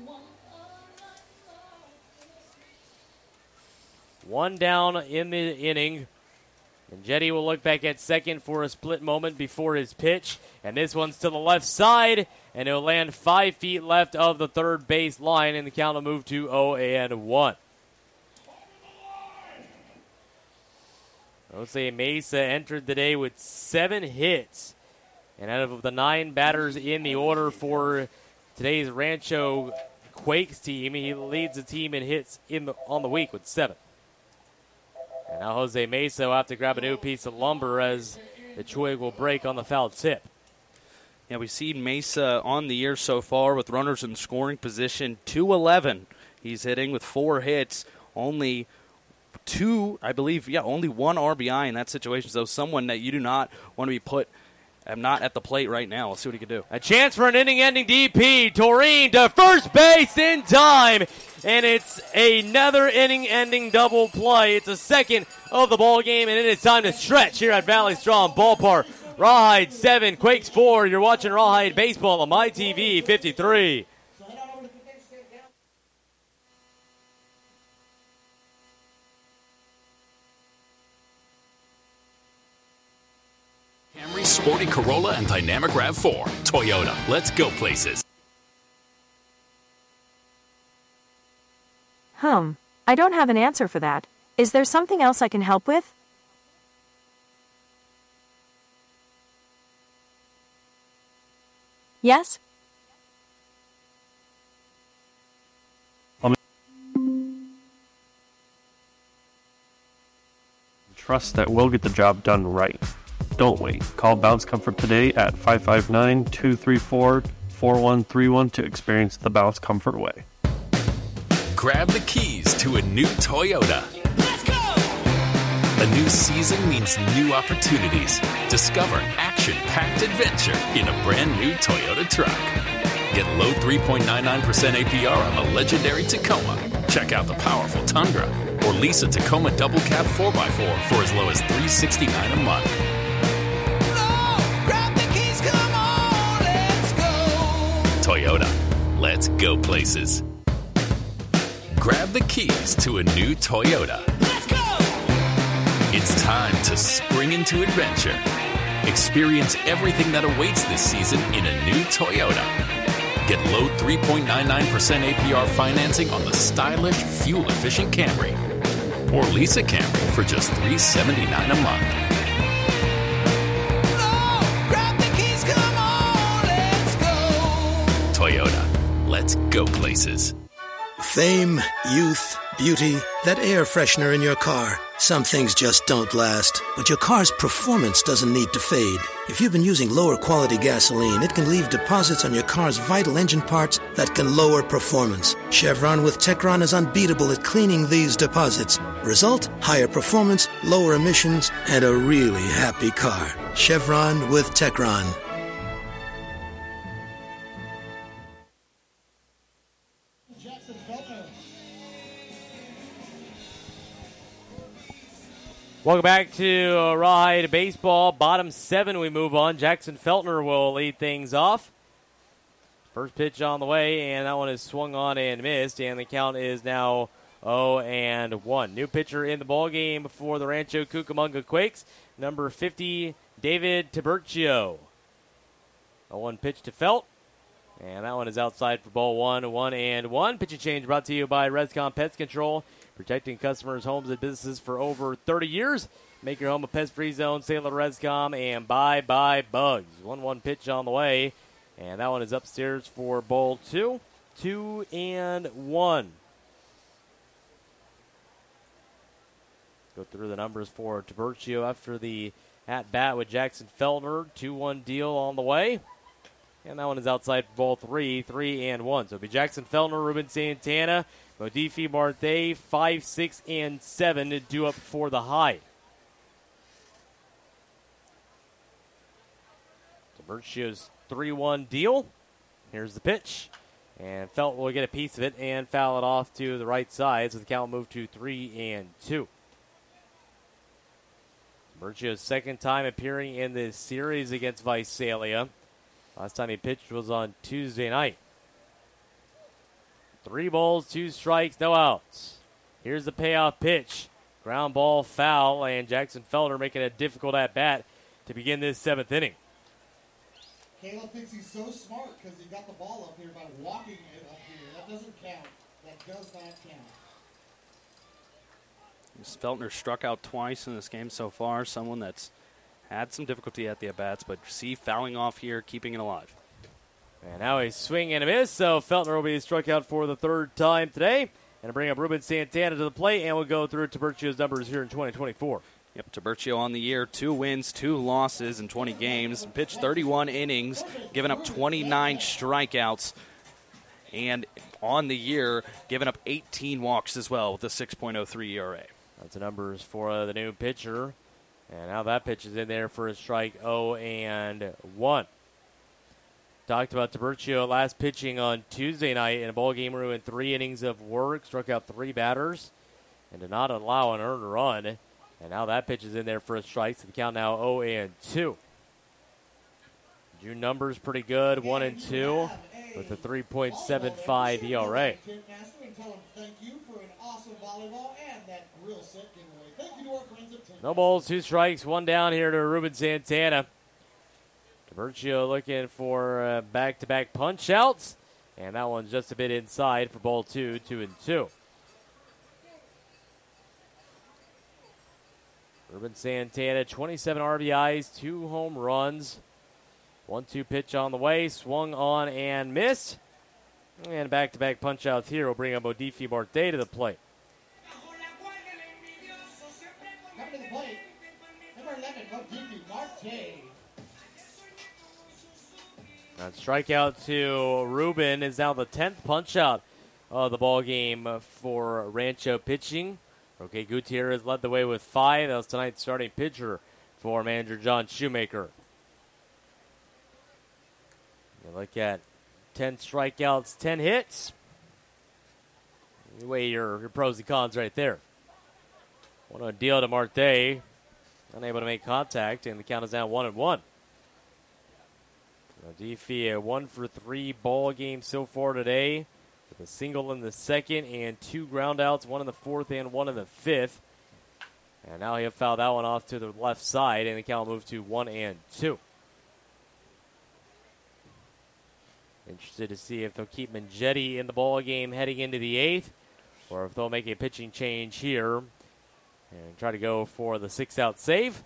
One down in the inning. And Jetty will look back at second for a split moment before his pitch. And this one's to the left side. And it'll land five feet left of the third base line. And the count will move to oh and one. Jose Mesa entered the day with seven hits. And out of the nine batters in the order for today's Rancho Quakes team, he leads the team in hits in the, on the week with seven. And now Jose Mesa will have to grab a new piece of lumber as the twig will break on the foul tip. Yeah, we see Mesa on the year so far with runners in scoring position, two eleven. He's hitting with four hits, only two, I believe, yeah, only one R B I in that situation. So someone that you do not want to be put I'm not at the plate right now. Let's see what he can do. A chance for an inning-ending D P. Toreen to first base in time. And it's another inning-ending double play. It's a second of the ball game, and it is time to stretch here at Valley Strong Ballpark. Rawhide seven, Quakes four. You're watching Rawhide Baseball on My T V fifty-three. Camry, Sporty Corolla, and Dynamic RAV four. Toyota. Let's go places. Hmm. I don't have an answer for that. Is there something else I can help with? Yes? Trust that we'll get the job done right. Don't wait. Call Bounce Comfort today at five five nine, two three four, four one three one to experience the Bounce Comfort way. Grab the keys to a new Toyota. Let's go! A new season means new opportunities. Discover action-packed adventure in a brand new Toyota truck. Get low three point nine nine percent A P R on the legendary Tacoma. Check out the powerful Tundra. Or lease a Tacoma double cab four by four for as low as three hundred sixty-nine dollars a month. Toyota. Let's go places. Grab the keys to a new Toyota. Let's go! It's time to spring into adventure. Experience everything that awaits this season in a new Toyota. Get low three point nine nine percent A P R financing on the stylish, fuel-efficient Camry. Or lease a Camry for just three hundred seventy-nine dollars a month. Toyota. Let's go places. Fame, youth, beauty, that air freshener in your car. Some things just don't last, but your car's performance doesn't need to fade. If you've been using lower quality gasoline, it can leave deposits on your car's vital engine parts that can lower performance. Chevron with Techron is unbeatable at cleaning these deposits. Result, higher performance, lower emissions, and a really happy car. Chevron with Techron. Welcome back to uh, Rawhide Baseball. Bottom seven, we move on. Jackson Feltner will lead things off. First pitch on the way, and that one is swung on and missed, and the count is now oh and one. New pitcher in the ballgame for the Rancho Cucamonga Quakes, number fifty, David Tiburcio. A one pitch to Felt, and that one is outside for ball one, one and one. Pitching change brought to you by Rescom Pest Control. Protecting customers' homes and businesses for over thirty years. Make your home a pest-free zone. Say hello to Rescom and bye-bye bugs. one one pitch on the way. And that one is upstairs for ball two. Two and one. Go through the numbers for Tiburcio after the at-bat with Jackson Feltner. two one deal on the way. And that one is outside for ball three. Three and one. So it'll be Jackson Feltner, Ruben Santana, Modifi Marte, five, six, and seven to do up for the high. Tiburcio's three one deal. Here's the pitch. And Felt will get a piece of it and foul it off to the right side. So the count will move to three and two. Tiburcio's second time appearing in this series against Visalia. Last time he pitched was on Tuesday night. Three balls, two strikes, no outs. Here's the payoff pitch. Ground ball foul, and Jackson Feltner making a difficult at-bat to begin this seventh inning. Caleb thinks he's so smart because he got the ball up here by walking it up here. That doesn't count. That does not count. Feltner struck out twice in this game so far. Someone that's had some difficulty at the at-bats, but see fouling off here, keeping it alive. And now a swing and a miss, so Feltner will be struck out for the third time today. And bring up Ruben Santana to the plate, and we'll go through Tiburcio's numbers here in twenty twenty-four. Yep, Tiburcio on the year, two wins, two losses in twenty games, pitched thirty-one innings, giving up twenty-nine strikeouts, and on the year, giving up eighteen walks as well with a six point oh three E R A. That's the numbers for uh, the new pitcher. And now that pitch is in there for a strike, oh and one. Talked about Tiburcio last pitching on Tuesday night in a ball game where he went three innings of work, struck out three batters, and did not allow an earned run. And now that pitch is in there for a strike, so the count now oh and two. June numbers pretty good, one and two, with a three point seven five E R A. No balls, two strikes, one down here to Ruben Santana. Tiburcio looking for uh, back-to-back punch-outs, and that one's just a bit inside for ball two, two and two. Ruben Santana, twenty-seven R B Is, two home runs, one two pitch on the way, swung on and missed. And back-to-back punch-outs here will bring up Modifi Marte to the plate. Coming to the plate, number eleven, Modifi Marte. That strikeout to Ruben is now the tenth punch-out of the ball game for Rancho pitching. Roque Gutierrez led the way with five. That was tonight's starting pitcher for manager John Shoemaker. You look at ten strikeouts, ten hits. You weigh your, your pros and cons right there. One on deal to Marte. Unable to make contact, and the count is now one and one. Modifi, a one for three ball game so far today, with a single in the second and two groundouts, one in the fourth and one in the fifth. And now he'll foul that one off to the left side, and the count will move to one and two. Interested to see if they'll keep Mangetti in the ball game heading into the eighth, or if they'll make a pitching change here and try to go for the six-out save.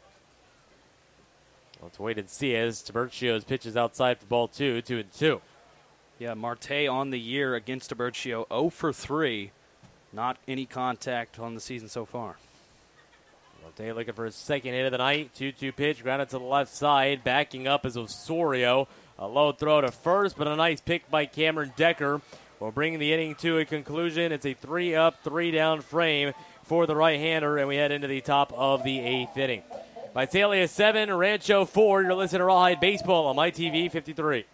Let's wait and see as Tiburcio's pitches outside for ball two, two and two. Yeah, Marte on the year against Abercio, zero for three. Not any contact on the season so far. Marte looking for his second hit of the night. two two pitch, grounded to the left side. Backing up is Osorio. A low throw to first, but a nice pick by Cameron Decker will bring the inning to a conclusion. It's a three up, three down frame for the right-hander, and we head into the top of the eighth inning. Visalia seven, Rancho four. You're listening to Rawhide Baseball on My T V fifty-three.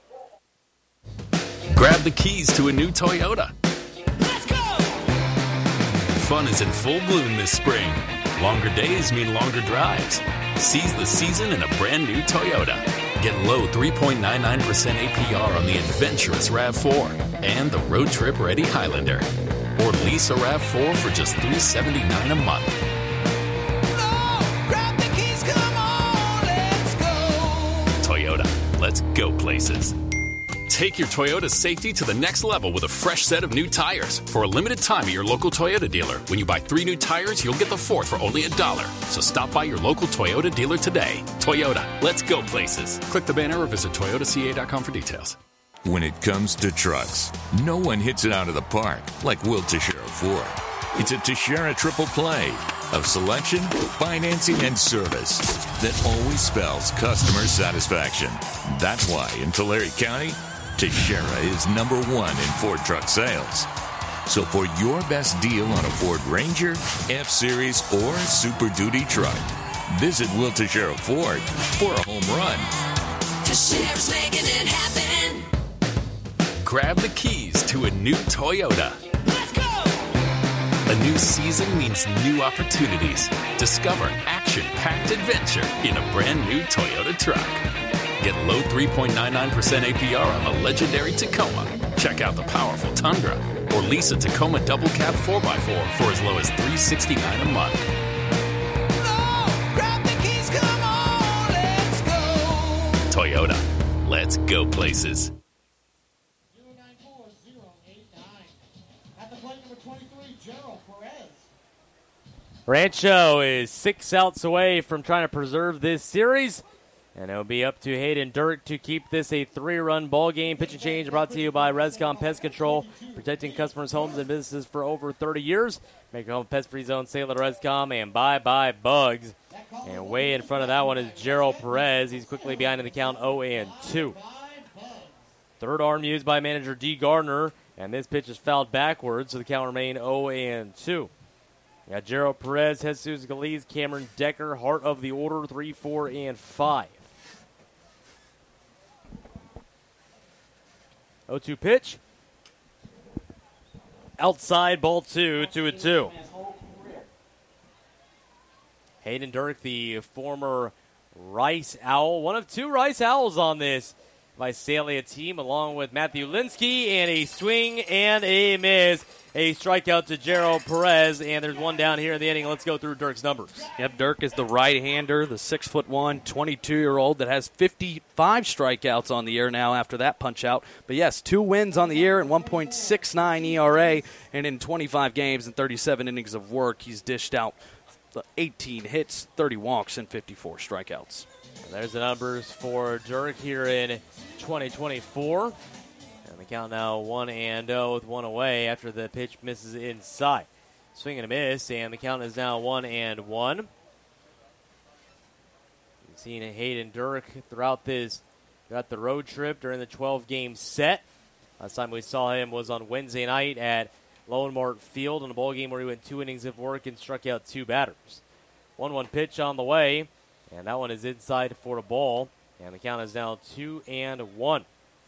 Grab the keys to a new Toyota. Let's go! Fun is in full bloom this spring. Longer days mean longer drives. Seize the season in a brand new Toyota. Get low three point nine nine percent A P R on the adventurous RAV four and the road trip ready Highlander. Or lease a RAV four for just three hundred seventy-nine dollars a month. Grab the keys, come on, let's go. Toyota, let's go places. Take your Toyota safety to the next level with a fresh set of new tires. For a limited time at your local Toyota dealer, when you buy three new tires, you'll get the fourth for only a dollar. So stop by your local Toyota dealer today. Toyota, let's go places. Click the banner or visit Toyota C A dot com for details. When it comes to trucks, no one hits it out of the park like Will Teixeira Ford. It's a Teixeira triple play of selection, financing, and service that always spells customer satisfaction. That's why in Tulare County, Teixeira is number one in Ford truck sales. So for your best deal on a Ford Ranger, F-Series, or Super Duty truck, visit Will Teixeira Ford for a home run. Teixeira's making it happen. Grab the keys to a new Toyota. Let's go! A new season means new opportunities. Discover action-packed adventure in a brand new Toyota truck. Get low three point nine nine percent A P R on the legendary Tacoma. Check out the powerful Tundra. Or lease a Tacoma double cab four by four for as low as three hundred sixty-nine dollars a month. Grab the keys, come on, let's go. Toyota, let's go places. Rancho is six outs away from trying to preserve this series. And it'll be up to Hayden Dirk to keep this a three-run ball game. Pitch and change brought to you by Rescom Pest Control, protecting customers' homes and businesses for over thirty years. Make your home pest-free zone. Say hello to Rescom and bye-bye bugs. And way in front of that one is Gerald Perez. He's quickly behind in the count oh and two. Third arm used by manager D. Gardner, and this pitch is fouled backwards, so the count remain oh and two. We got Gerald Perez, Jesus Galiz, Cameron Decker, heart of the order, three, four, and five. oh two pitch. Outside, ball two, two and two. Hayden Dirk, the former Rice Owl, one of two Rice Owls on this Visalia team, along with Matthew Linsky, and a swing and a miss. A strikeout to Gerald Perez, and there's one down here in the inning. Let's go through Dirk's numbers. Yep, Dirk is the right-hander, the six foot one, twenty-two-year-old that has fifty-five strikeouts on the year now after that punch-out. But, yes, two wins on the year and one point six nine E R A, and in twenty-five games and thirty-seven innings of work, he's dished out eighteen hits, thirty walks, and fifty-four strikeouts. And there's the numbers for Dirk here in twenty twenty-four. The count now one and oh with one away after the pitch misses inside. Swing and a miss, and the count is now one and one. You've seen Hayden Dirk throughout this, throughout the road trip during the twelve-game set. Last time we saw him was on Wednesday night at Lone Mart Field in a ball game where he went two innings of work and struck out two batters. one one pitch on the way, and that one is inside for a ball, and the count is now two and one.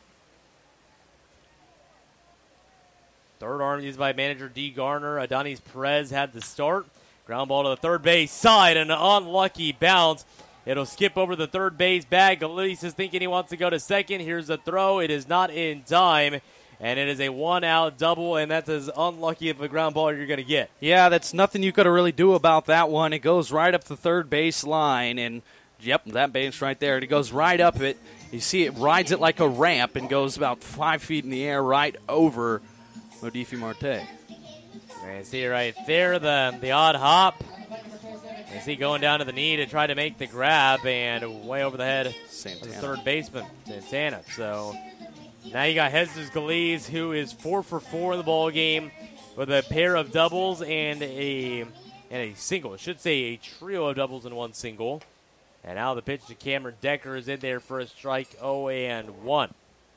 Third arm used by manager D. Garner. Adonis Perez had the start. Ground ball to the third base side, an unlucky bounce. It'll skip over the third base bag. Galiz is thinking he wants to go to second. Here's the throw. It is not in time, and it is a one-out double, and that's as unlucky of a ground ball you're going to get. Yeah, that's nothing you could really do about that one. It goes right up the third base line, and, yep, that base right there. And it goes right up it. You see it rides it like a ramp and goes about five feet in the air right over Modifi Marte. You see right there the, the odd hop. You see going down to the knee to try to make the grab, and way over the head Santana. of the third baseman, Santana. So Now you got Jesus Galiz, who is four for four in the ball game with a pair of doubles and a and a single. I should say a trio of doubles and one single. And now the pitch to Cameron Decker is in there for a strike, oh and one.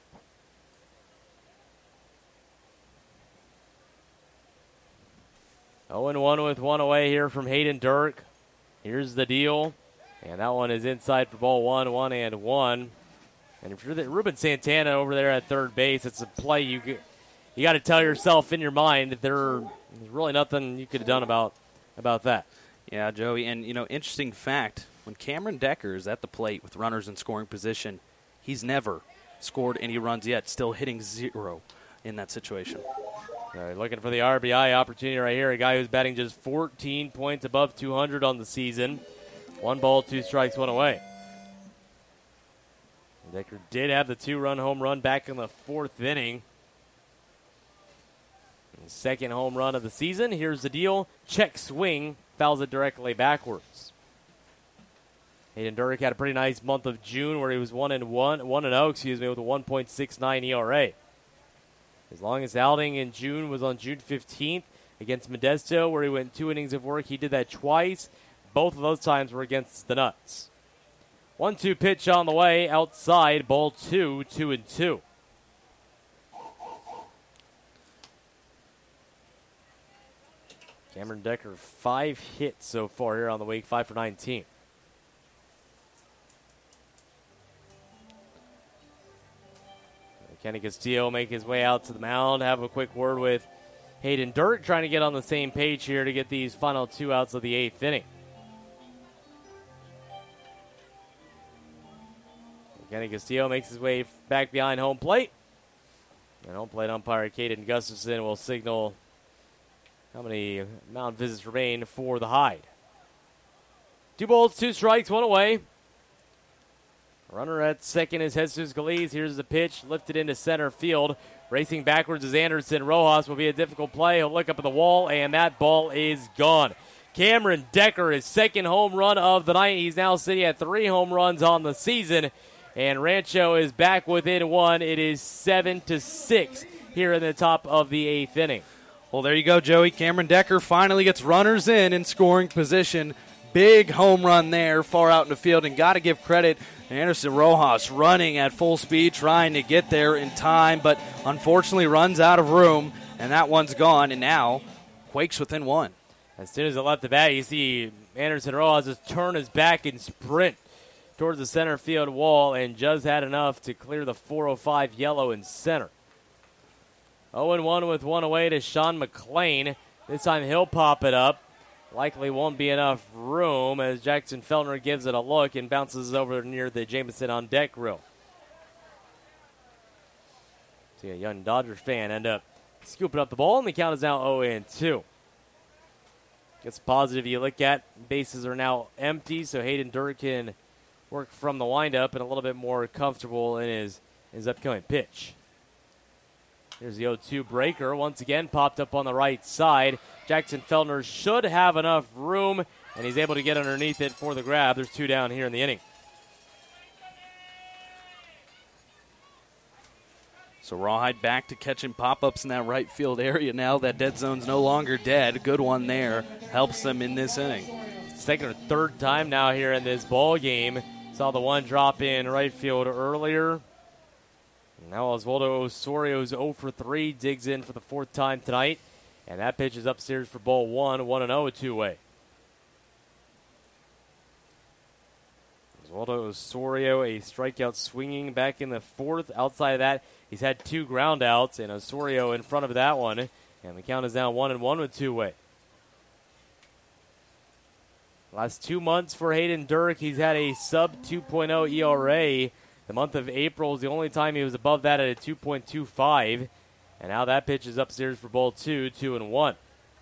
oh and one with one away here from Hayden Dirk. Here's the deal. And that one is inside for ball one, one and one. And if you're the Ruben Santana over there at third base, it's a play you get, you got to tell yourself in your mind that there's really nothing you could have done about about that. Yeah, Joey, and, you know, interesting fact, when Cameron Decker is at the plate with runners in scoring position, he's never scored any runs yet, still hitting zero in that situation. Uh, looking for the R B I opportunity right here, a guy who's batting just fourteen points above two hundred on the season. One ball, two strikes, one away. Decker did have the two-run home run back in the fourth inning. And second home run of the season. Here's the deal. Check swing. Fouls it directly backwards. Hayden Dirk had a pretty nice month of June where he was one and one, one and zero, excuse me, with a one point six nine E R A. His longest outing in June was on June fifteenth against Modesto, where he went two innings of work. He did that twice. Both of those times were against the Nuts. one two pitch on the way, outside, ball two, two and two. Cameron Decker, five hits so far here on the week, five for nineteen. Kenny Castillo make his way out to the mound, have a quick word with Hayden Dirk, trying to get on the same page here to get these final two outs of the eighth inning. Kenny Castillo makes his way back behind home plate. And home plate umpire Caden Gustafson will signal how many mound visits remain for the Hyde. Two balls, two strikes, one away. Runner at second is Jesus Galiz. Here's the pitch, lifted into center field. Racing backwards is Anderson Rojas. Will be a difficult play. He'll look up at the wall, and that ball is gone. Cameron Decker, his second home run of the night. He's now sitting at three home runs on the season. And Rancho is back within one. It is seven to six here in the top of the eighth inning. Well, there you go, Joey. Cameron Decker finally gets runners in in scoring position. Big home run there, far out in the field. And got to give credit to Anderson Rojas running at full speed, trying to get there in time, but unfortunately runs out of room, and that one's gone. And now Quakes within one. As soon as it left the bat, you see Anderson Rojas just turn his back and sprint towards the center field wall, and just had enough to clear the four oh five yellow in center. oh and one with one away to Sean McLean. This time he'll pop it up. Likely won't be enough room as Jackson Feltner gives it a look and bounces over near the Jameson on deck grill. See a young Dodgers fan end up scooping up the ball, and the count is now oh and two. Gets positive you look at. Bases are now empty, so Hayden Dirk can work from the windup and a little bit more comfortable in his, his upcoming pitch. Here's the oh two breaker. Once again, popped up on the right side. Jackson Feltner should have enough room, and he's able to get underneath it for the grab. There's two down here in the inning. So Rawhide back to catching pop-ups in that right field area now. That dead zone's no longer dead. Good one there. Helps them in this inning. Second or third time now here in this ball game. Saw the one drop in right field earlier. Now Oswaldo Osorio's oh for three, digs in for the fourth time tonight. And that pitch is upstairs for ball one, one and oh, a two-way. Oswaldo Osorio, a strikeout swinging back in the fourth. Outside of that, he's had two ground outs, and Osorio in front of that one. And the count is now one and one with two-way. Last two months for Hayden Dirk, he's had a sub two point oh E R A. The month of April is the only time he was above that at a two point two five. And now that pitch is upstairs for ball two, two and one.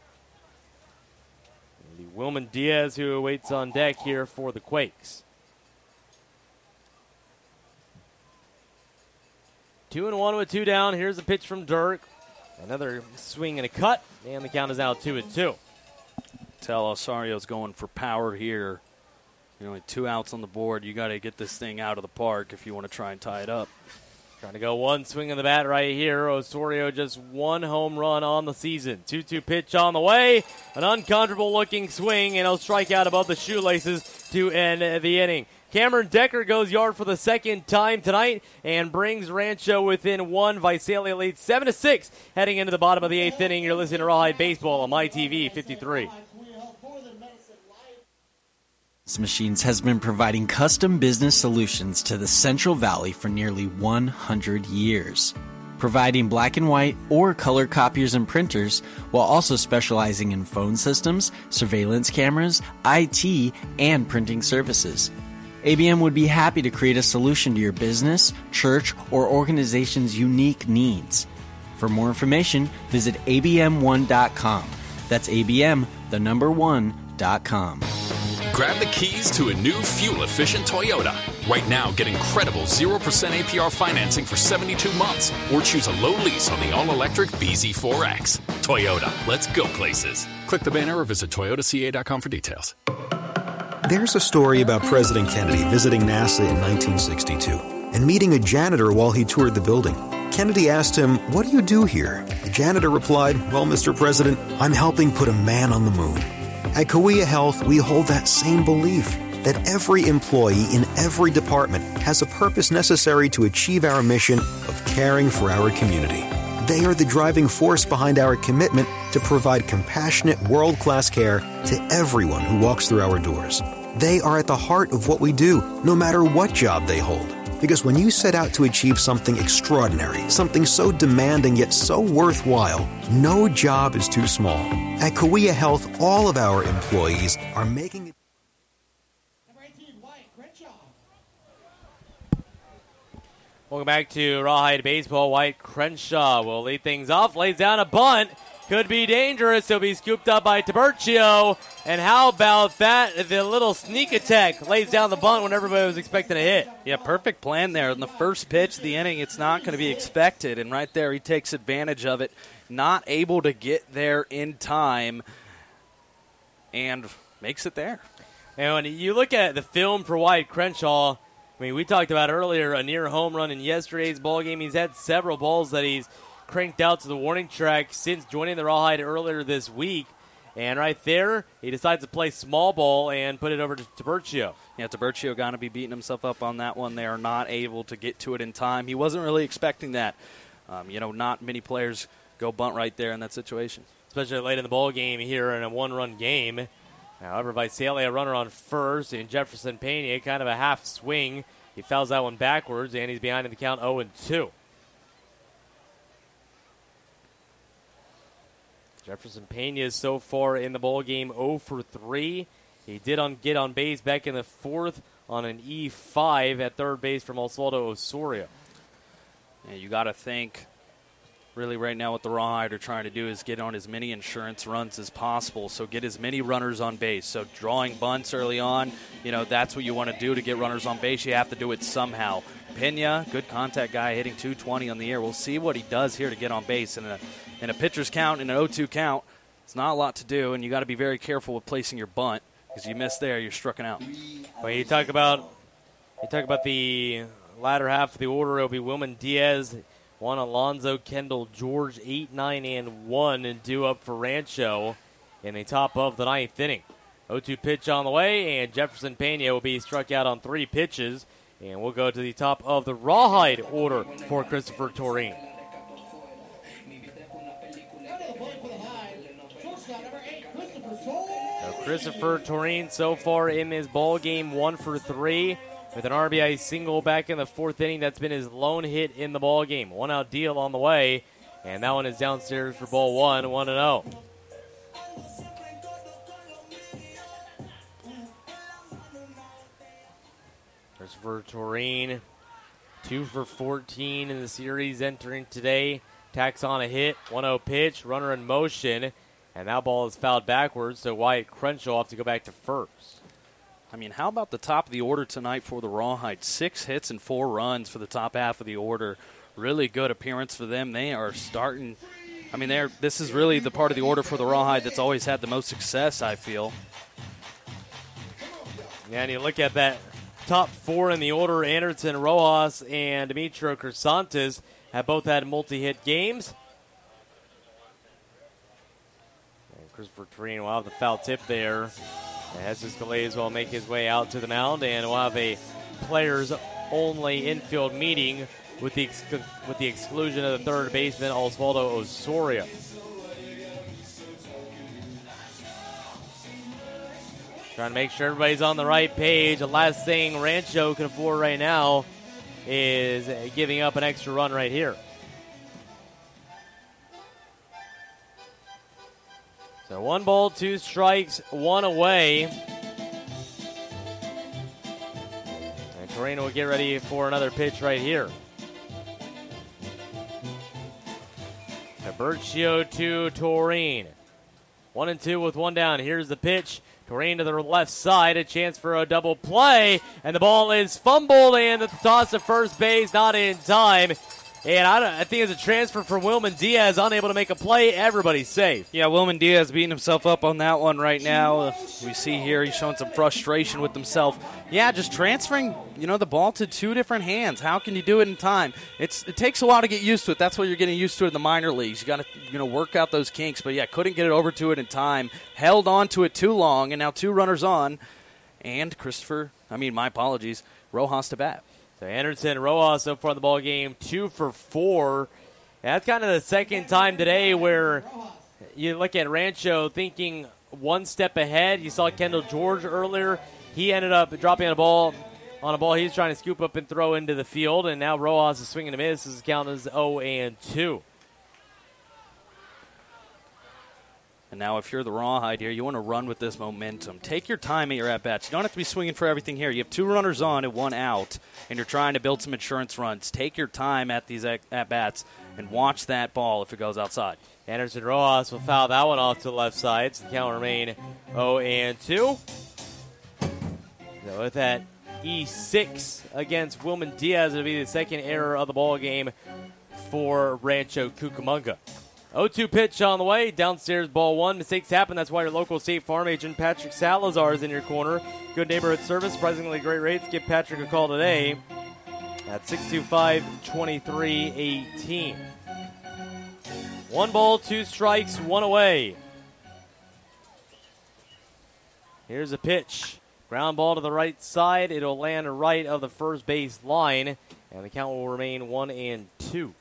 And the Wilman Diaz who awaits on deck here for the Quakes. Two and one with two down. Here's a pitch from Dirk. Another swing and a cut. And the count is now two and two. Tell Osario's going for power here. You know, two outs on the board. You got to get this thing out of the park if you want to try and tie it up. Trying to go one swing of the bat right here. Osorio just one home run on the season. two two pitch on the way. An uncomfortable looking swing, and he'll strike out above the shoelaces to end the inning. Cameron Decker goes yard for the second time tonight and brings Rancho within one. Visalia leads seven to six heading into the bottom of the eighth inning. You're listening to Rawhide Baseball on My T V fifty-three. Machines has been providing custom business solutions to the Central Valley for nearly one hundred years, providing black and white or color copiers and printers, while also specializing in phone systems, surveillance cameras, I T, and printing services. A B M would be happy to create a solution to your business, church, or organization's unique needs. For more information, visit A B M one dot com. That's A B M, the number one, dot com. Grab the keys to a new fuel-efficient Toyota. Right now, get incredible zero percent A P R financing for seventy-two months, or choose a low lease on the all-electric B Z four X. Toyota, let's go places. Click the banner or visit Toyota C A dot com for details. There's a story about President Kennedy visiting NASA in nineteen sixty-two and meeting a janitor while he toured the building. Kennedy asked him, "What do you do here?" The janitor replied, "Well, Mister President, I'm helping put a man on the moon." At Kauai Health, we hold that same belief, that every employee in every department has a purpose necessary to achieve our mission of caring for our community. They are the driving force behind our commitment to provide compassionate, world-class care to everyone who walks through our doors. They are at the heart of what we do, no matter what job they hold. Because when you set out to achieve something extraordinary, something so demanding yet so worthwhile, no job is too small. At Kauai Health, all of our employees are making it. Welcome back to Rawhide Baseball. White Crenshaw will lead things off, lays down a bunt. Could be dangerous. He'll be scooped up by Tiburcio. And how about that? The little sneak attack lays down the bunt when everybody was expecting a hit. Yeah, perfect plan there. In the first pitch of the inning, it's not going to be expected. And right there, he takes advantage of it. Not able to get there in time and makes it there. And when you look at the film for White Crenshaw, I mean, we talked about earlier a near home run in yesterday's ball game. He's had several balls that he's cranked out to the warning track since joining the Rawhide earlier this week. And right there, he decides to play small ball and put it over to Tiburcio. Yeah, Tiburcio going to be beating himself up on that one. They are not able to get to it in time. He wasn't really expecting that. Um, you know, not many players go bunt right there in that situation. Especially late in the ball game here in a one-run game. However, Visalia, a runner on first, and Jefferson Pena, kind of a half swing. He fouls that one backwards, and he's behind in the count oh and two. Jefferson Pena is so far in the ball game oh for three. He did on get on base back in the fourth on an E five at third base from Osvaldo Osorio. Yeah, you got to think, really right now what the Rawhide are trying to do is get on as many insurance runs as possible, so get as many runners on base. So drawing bunts early on, you know, that's what you want to do to get runners on base. You have to do it somehow. Pena, good contact guy, hitting two twenty on the year. We'll see what he does here to get on base. In a, in a pitcher's count, in an oh two count, it's not a lot to do, and you got to be very careful with placing your bunt, because you miss there, you're stricken out. Well, you talk about you talk about the latter half of the order. It'll be Wilman Diaz, Juan Alonso, Kendall George, eight, nine, and one, and due up for Rancho in the top of the ninth inning. oh two pitch on the way, and Jefferson Pena will be struck out on three pitches. And we'll go to the top of the Rawhide order for Christopher Torine. So Christopher Torine so far in this ball game, one for three with an R B I single back in the fourth inning. That's been his lone hit in the ball game. One out deal on the way, and that one is downstairs for ball one, one and oh. Christopher Torine, two for fourteen in the series entering today. Tacks on a hit, one oh pitch, runner in motion, and that ball is fouled backwards, so Wyatt Crenshaw will have to go back to first. I mean, how about the top of the order tonight for the Rawhide? Six hits and four runs for the top half of the order. Really good appearance for them. They are starting. I mean, they're. This is really the part of the order for the Rawhide that's always had the most success, I feel. Yeah, and you look at that top four in the order. Anderson Rojas and Demetrio Crisantes have both had multi-hit games. And Christopher Toreen will have the foul tip there. And Jesus Calais will make his way out to the mound, and we'll have a players-only infield meeting with the ex- with the exclusion of the third baseman, Osvaldo Osorio. Trying to make sure everybody's on the right page. The last thing Rancho can afford right now is giving up an extra run right here. So one ball, two strikes, one away. And Torino will get ready for another pitch right here. Tiburcio to Toreen. One and two with one down. Here's the pitch. Toreen to the left side, a chance for a double play, and the ball is fumbled and the toss to first base, not in time. And I, don't, I think it's a transfer from Wilman Diaz, unable to make a play. Everybody's safe. Yeah, Wilman Diaz beating himself up on that one right now. Uh, we see here he's showing some frustration with himself. Yeah, just transferring, you know, the ball to two different hands. How can you do it in time? It's It takes a while to get used to it. That's what you're getting used to in the minor leagues. You got to, you know, work out those kinks. But yeah, couldn't get it over to it in time. Held on to it too long, and now two runners on. And Christopher, I mean, my apologies, Rojas to bat. So Anderson Rojas so far in the ball game, two for four. That's kind of the second time today where you look at Rancho thinking one step ahead. You saw Kendall George earlier. He ended up dropping on a ball on a ball he's trying to scoop up and throw into the field, and now Rojas is swinging a miss. His count is oh and two. And now if you're the Rawhide here, you want to run with this momentum. Take your time at your at-bats. You don't have to be swinging for everything here. You have two runners on and one out, and you're trying to build some insurance runs. Take your time at these at-bats and watch that ball if it goes outside. Anderson Rojas will foul that one off to the left side. So the count will remain oh and two. So with that E six against Wilman Diaz, it'll be the second error of the ball game for Rancho Cucamonga. oh two pitch on the way. Downstairs, ball one. Mistakes happen. That's why your local State Farm agent, Patrick Salazar, is in your corner. Good neighborhood service. Surprisingly great rates. Give Patrick a call today at six two five, two three one eight. One ball, two strikes, one away. Here's a pitch. Ground ball to the right side. It'll land right of the first base line. And the count will remain one and two.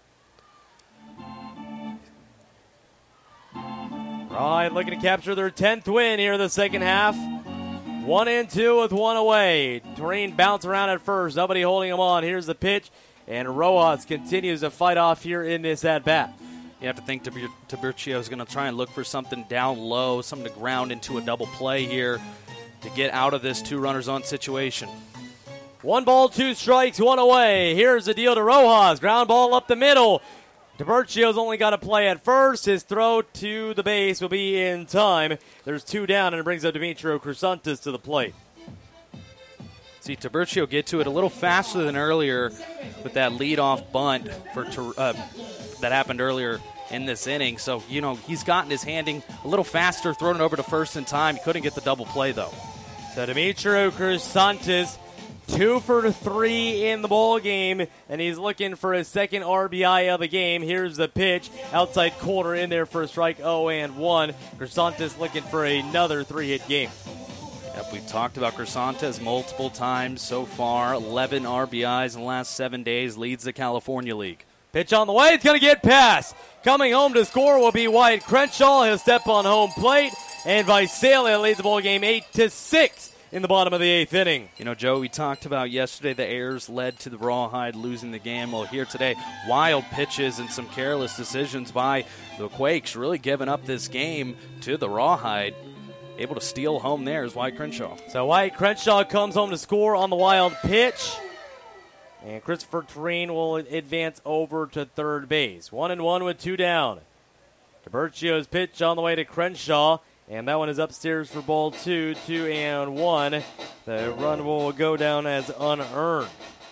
Right, looking to capture their tenth win here in the second half. One and two with one away. Toreen bounce around at first. Nobody holding him on. Here's the pitch. And Rojas continues to fight off here in this at-bat. You have to think Tiburcio is going to try and look for something down low, something to ground into a double play here to get out of this two runners on situation. One ball, two strikes, one away. Here's the deal to Rojas. Ground ball up the middle. Tiburcio's only got to play at first. His throw to the base will be in time. There's two down, and it brings up Demetrio Crisantes to the plate. See, Tiburcio get to it a little faster than earlier with that leadoff bunt for uh, that happened earlier in this inning. So, you know, he's gotten his handing a little faster, thrown it over to first in time. He couldn't get the double play, though. So Demetrio Crisantes, two for three in the ball game, and he's looking for his second R B I of the game. Here's the pitch. Outside corner in there for a strike, oh and one. Crisantes looking for another three-hit game. Yep, we've talked about Crisantes multiple times so far. eleven R B Is in the last seven days, leads the California League. Pitch on the way, it's going to get past. Coming home to score will be Wyatt Crenshaw. He'll step on home plate, and Visalia leads the ball game eight to six in the bottom of the eighth inning. You know, Joe, we talked about yesterday the errors led to the Rawhide losing the game. Well, here today, wild pitches and some careless decisions by the Quakes really giving up this game to the Rawhide. Able to steal home there is Wyatt Crenshaw. So Wyatt Crenshaw comes home to score on the wild pitch. And Christopher Toreen will advance over to third base. One and one with two down. Tiburcio's pitch on the way to Crenshaw. And that one is upstairs for ball two, two and one. The run will go down as unearned.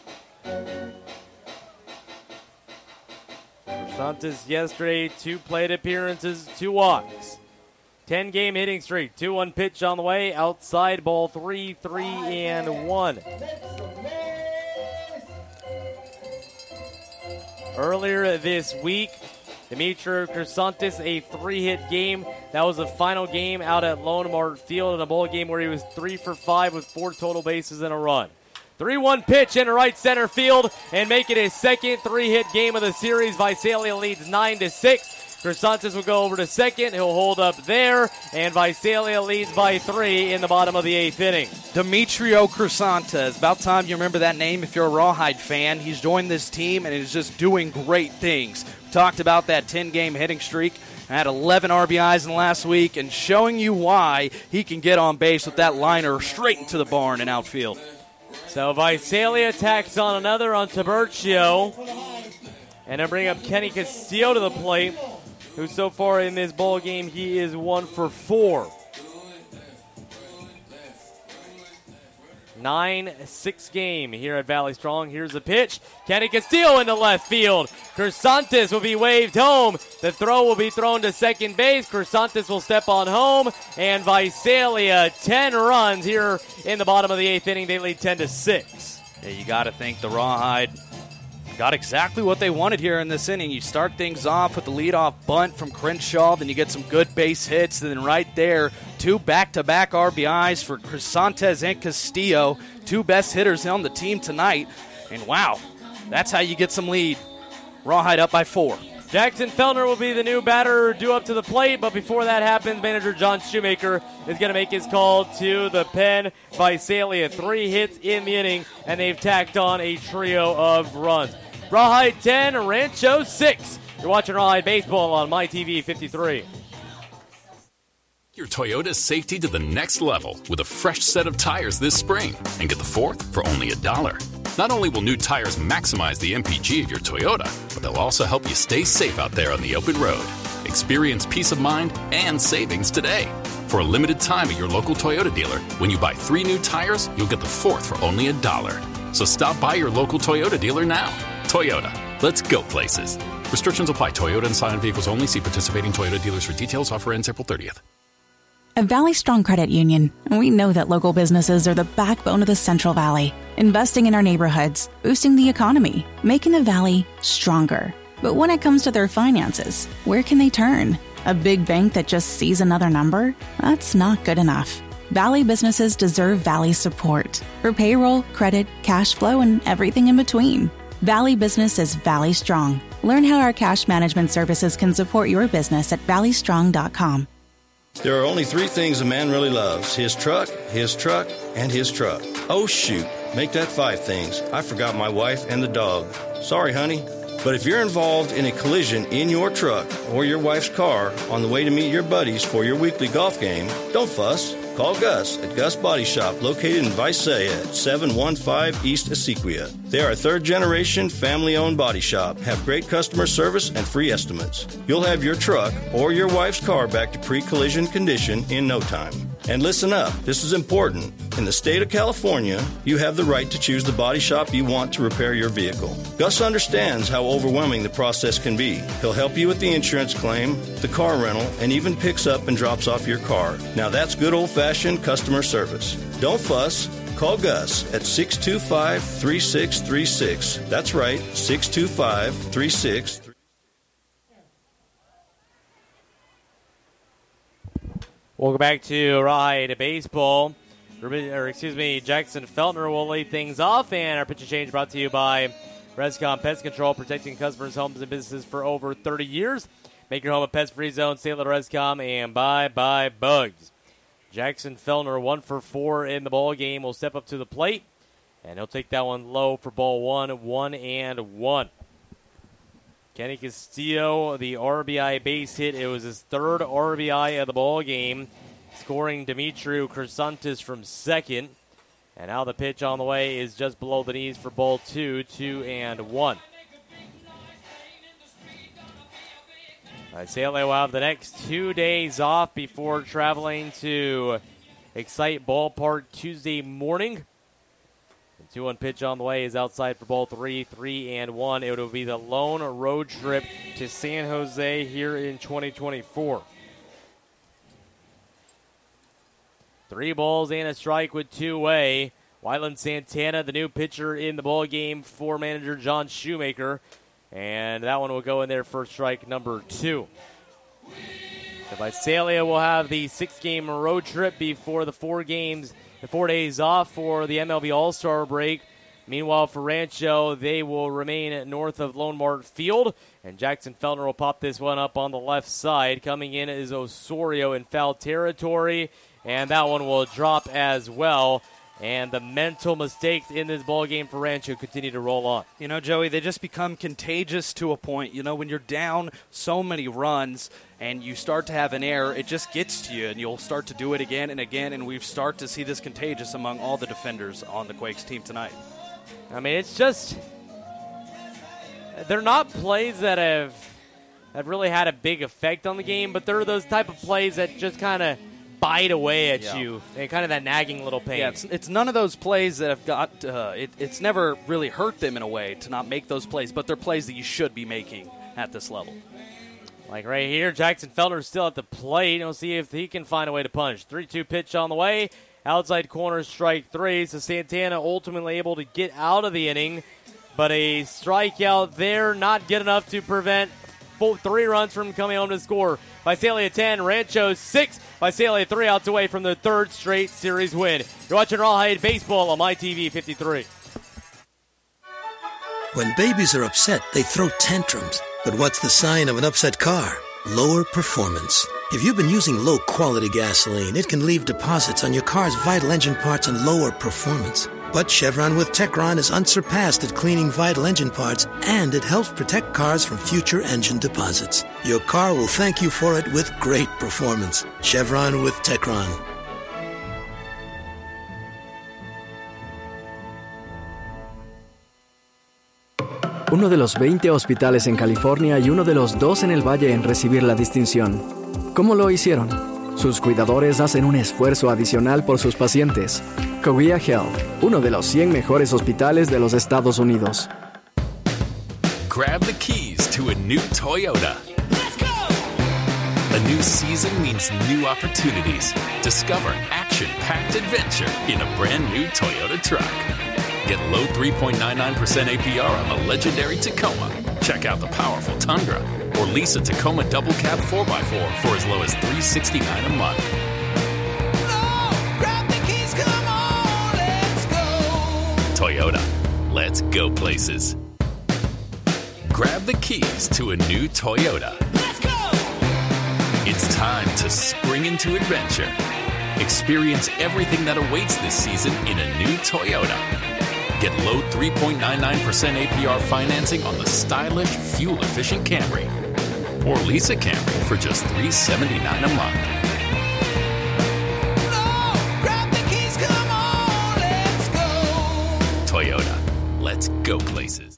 Crisantes yesterday, two plate appearances, two walks. ten-game hitting streak. two one pitch on the way. Outside ball three, three and one. earlier this week. Dimitri Chrysantis, a three-hit game. That was the final game out at Lone Mart Field in a bowl game where he was three for five with four total bases and a run. three one pitch into right center field and make it his second three-hit game of the series. Visalia leads nine to six. Chrysantis will go over to second. He'll hold up there, and Visalia leads by three in the bottom of the eighth inning. Demetrio Chrysantis. About time you remember that name if you're a Rawhide fan. He's joined this team and is just doing great things. We talked about that ten-game hitting streak. Had eleven R B Is in the last week and showing you why he can get on base with that liner straight into the barn and outfield. So Visalia tacks on another on Tiburcio. And then bring up Kenny Castillo to the plate, who so far in this ball game, he is one for four. nine six game here at Valley Strong. Here's the pitch. Kenny Castillo into left field. Chrysantis will be waved home. The throw will be thrown to second base. Chrysantis will step on home. And Visalia, ten runs here in the bottom of the eighth inning. They lead ten to six. Yeah, you got to think the Rawhide got exactly what they wanted here in this inning. You start things off with the leadoff bunt from Crenshaw, then you get some good base hits, and then right there, two back-to-back R B Is for Chrysantis and Castillo, two best hitters on the team tonight. And wow, that's how you get some lead. Rawhide up by four. Jackson Feltner will be the new batter due up to the plate, but before that happens, manager John Shoemaker is going to make his call to the pen. Visalia, three hits in the inning, and they've tacked on a trio of runs. Rawhide ten, Rancho six. You're watching Rawhide Baseball on MyTV fifty-three. Your Toyota safety to the next level with a fresh set of tires this spring. And get the fourth for only a dollar. Not only will new tires maximize the M P G of your Toyota, but they'll also help you stay safe out there on the open road. Experience peace of mind and savings today. For a limited time at your local Toyota dealer, when you buy three new tires, you'll get the fourth for only a dollar. So stop by your local Toyota dealer now. Toyota, let's go places. Restrictions apply. Toyota and Scion vehicles only. See participating Toyota dealers for details. Offer ends April thirtieth. At Valley Strong Credit Union, we know that local businesses are the backbone of the Central Valley, investing in our neighborhoods, boosting the economy, making the Valley stronger. But when it comes to their finances, where can they turn? A big bank that just sees another number? That's not good enough. Valley businesses deserve Valley support for payroll, credit, cash flow, and everything in between. Valley Business is Valley Strong. Learn how our cash management services can support your business at valley strong dot com. There are only three things a man really loves: his truck, his truck, and his truck. Oh, shoot. Make that five things. I forgot my wife and the dog. Sorry, honey. But if you're involved in a collision in your truck or your wife's car on the way to meet your buddies for your weekly golf game, don't fuss. Call Gus at Gus Body Shop, located in Visalia at seven one five East Essequia. They are a third-generation, family-owned body shop, have great customer service and free estimates. You'll have your truck or your wife's car back to pre-collision condition in no time. And listen up, this is important. In the state of California, you have the right to choose the body shop you want to repair your vehicle. Gus understands how overwhelming the process can be. He'll help you with the insurance claim, the car rental, and even picks up and drops off your car. Now that's good old-fashioned customer service. Don't fuss. Call Gus at six two five, three six three six. That's right, six two five, three six three six. Welcome back to Rawhide Baseball. Or excuse me, Jackson Feltner will lead things off, and our pitch and change brought to you by Rescom Pest Control, protecting customers' homes and businesses for over thirty years. Make your home a pest-free zone. Stay with Rescom, and bye-bye bugs. Jackson Feltner, one for four in the ball game, will step up to the plate, and he'll take that one low for ball one, one and one. Kenny Castillo, the R B I base hit. It was his third R B I of the ball game, scoring Dimitri Chrysantis from second. And now the pitch on the way is just below the knees for ball two, two and one. Visalia will have the next two days off before traveling to Excite Ballpark Tuesday morning. The two one pitch on the way is outside for ball three, three and one. It will be the lone road trip to San Jose here in twenty twenty-four. Three balls and a strike with two away. Wyland Santana, the new pitcher in the ball game for manager John Shoemaker. And that one will go in there for strike number two. So Visalia will have the six-game road trip before the four games, the four days off for the M L B All-Star break. Meanwhile, for Rancho, they will remain north of Lone Mart Field, and Jackson Feltner will pop this one up on the left side. Coming in is Osorio in foul territory, and that one will drop as well. And the mental mistakes in this ballgame for Rancho continue to roll on. You know, Joey, they just become contagious to a point. You know, when you're down so many runs and you start to have an error, it just gets to you, and you'll start to do it again and again, and we start to see this contagious among all the defenders on the Quakes team tonight. I mean, it's just – they're not plays that have, have really had a big effect on the game, but they're those type of plays that just kind of – bite away at yeah. you, and kind of that nagging little pain. Yeah, it's, it's none of those plays that have got, uh, it, it's never really hurt them in a way to not make those plays, but they're plays that you should be making at this level. Like right here, Jackson Feltner still at the plate. We'll see if he can find a way to punch. three two pitch on the way. Outside corner, strike three. So Santana ultimately able to get out of the inning, but a strikeout there, not good enough to prevent full three runs from coming home to score. Visalia ten, Rancho six. Visalia three outs away from their third straight series win. You're watching Rawhide Baseball on My T V fifty-three. When babies are upset, they throw tantrums. But what's the sign of an upset car? Lower performance. If you've been using low-quality gasoline, it can leave deposits on your car's vital engine parts and lower performance. But Chevron with Techron is unsurpassed at cleaning vital engine parts, and it helps protect cars from future engine deposits. Your car will thank you for it with great performance. Chevron with Techron. Uno de los veinte hospitales en California y uno de los dos en el Valle en recibir la distinción. ¿Cómo lo hicieron? Sus cuidadores hacen un esfuerzo adicional por sus pacientes. Korea Health, uno de los cien mejores hospitales de los Estados Unidos. Grab the keys to a new Toyota. Let's go! A new season means new opportunities. Discover action-packed adventure in a brand new Toyota truck. Get low three point nine nine percent A P R on the legendary Tacoma. Check out the powerful Tundra or lease a Tacoma double cab four by four for as low as three hundred sixty-nine dollars a month. Grab the keys, come on, let's go. Toyota, let's go places. Grab the keys to a new Toyota. Let's go. It's time to spring into adventure. Experience everything that awaits this season in a new Toyota. Get low three point nine nine percent A P R financing on the stylish, fuel-efficient Camry. Or lease a Camry for just three hundred seventy-nine dollars a month. Grab the keys, come on, let's go. Toyota, let's go places.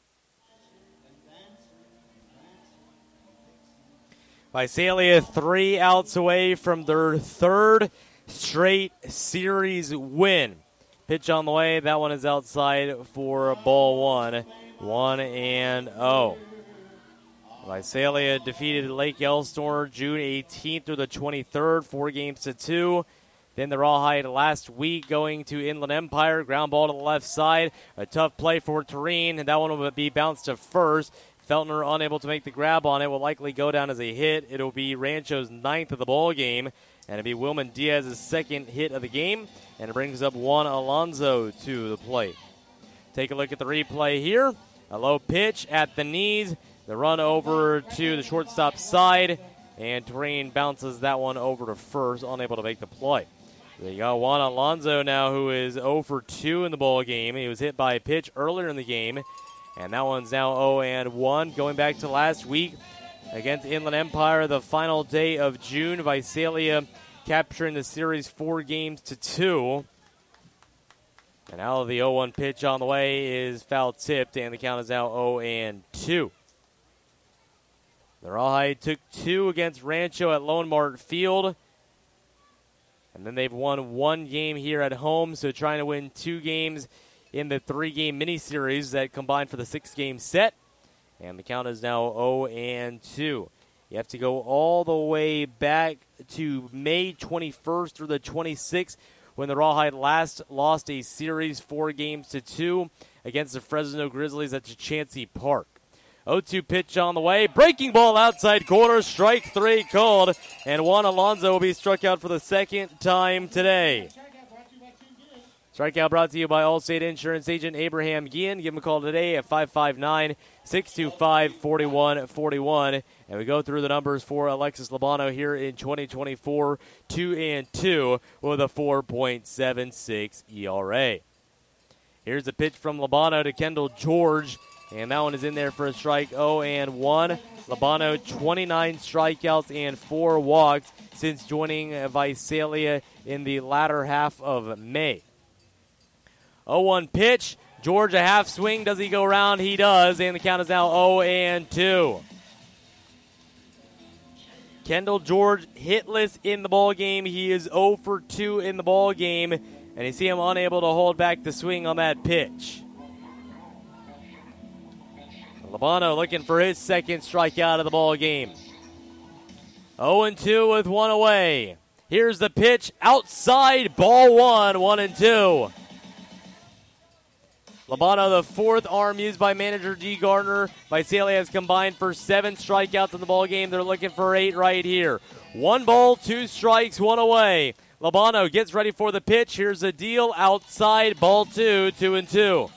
Visalia three outs away from their third straight series win. Pitch on the way. That one is outside for ball one. One and oh. Visalia defeated Lake Elsinore June eighteenth through the twenty-third, four games to two. Then the Rawhide last week going to Inland Empire. Ground ball to the left side. A tough play for Tureen, and that one will be bounced to first. Feltner unable to make the grab on it. Will likely go down as a hit. It'll be Rancho's ninth of the ball game, and it'll be Wilman Diaz's second hit of the game, and it brings up Juan Alonso to the plate. Take a look at the replay here. A low pitch at the knees. The run over to the shortstop side, and Tureen bounces that one over to first, unable to make the play. There you go, Juan Alonso now, who is oh for two in the ball game. He was hit by a pitch earlier in the game, and that one's now oh and one. Going back to last week against Inland Empire, the final day of June, Visalia capturing the series four games to two. And now the oh one pitch on the way is foul tipped, and the count is now oh and two. The Rawhide took two against Rancho at Lone Mart Field. And then they've won one game here at home, so trying to win two games in the three-game mini-series that combined for the six-game set. And the count is now oh and two. You have to go all the way back to May twenty-first through the twenty-sixth when the Rawhide last lost a series four games to two against the Fresno Grizzlies at Chancey Park. oh two pitch on the way. Breaking ball outside corner. Strike three called. And Juan Alonso will be struck out for the second time today. Strikeout brought to you by Allstate Insurance Agent Abraham Guillen. Give him a call today at five five nine, six two five, four one four one. And we go through the numbers for Alexis Labano here in twenty twenty-four, two and two with a four point seven six E R A. Here's a pitch from Labano to Kendall George, and that one is in there for a strike. oh and one. Labano, twenty-nine strikeouts and four walks since joining Visalia in the latter half of May. oh one pitch. George a half swing. Does he go around? He does, and the count is now oh and two. Kendall George hitless in the ball game. He is oh for two in the ball game, and you see him unable to hold back the swing on that pitch. Labano looking for his second strikeout of the ball game. oh and two with one away. Here's the pitch outside, ball one, one and two. Labano, the fourth arm used by manager G. Gardner. Visalia has combined for seven strikeouts in the ball game. They're looking for eight right here. One ball, two strikes, one away. Labano gets ready for the pitch. Here's a deal outside, ball two, two and two.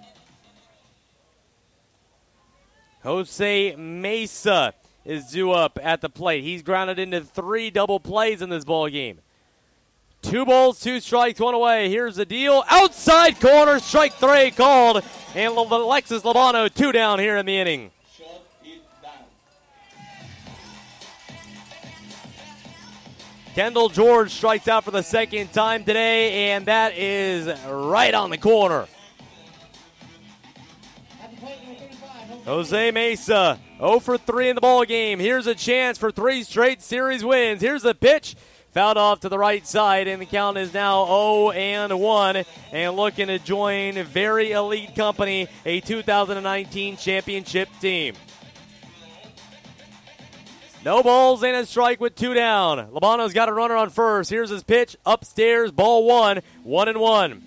Jose Mesa is due up at the plate. He's grounded into three double plays in this ball game. Two balls, two strikes, one away. Here's the deal. Outside corner, strike three called. And Alexis Labano, two down here in the inning. Kendall George strikes out for the second time today, and that is right on the corner. Jose Mesa, oh for three in the ball game. Here's a chance for three straight series wins. Here's the pitch. Fouled off to the right side, and the count is now oh and one. And looking to join very elite company, a two thousand nineteen championship team. No balls and a strike with two down. Labano's got a runner on first. Here's his pitch. Upstairs, ball one, one and one.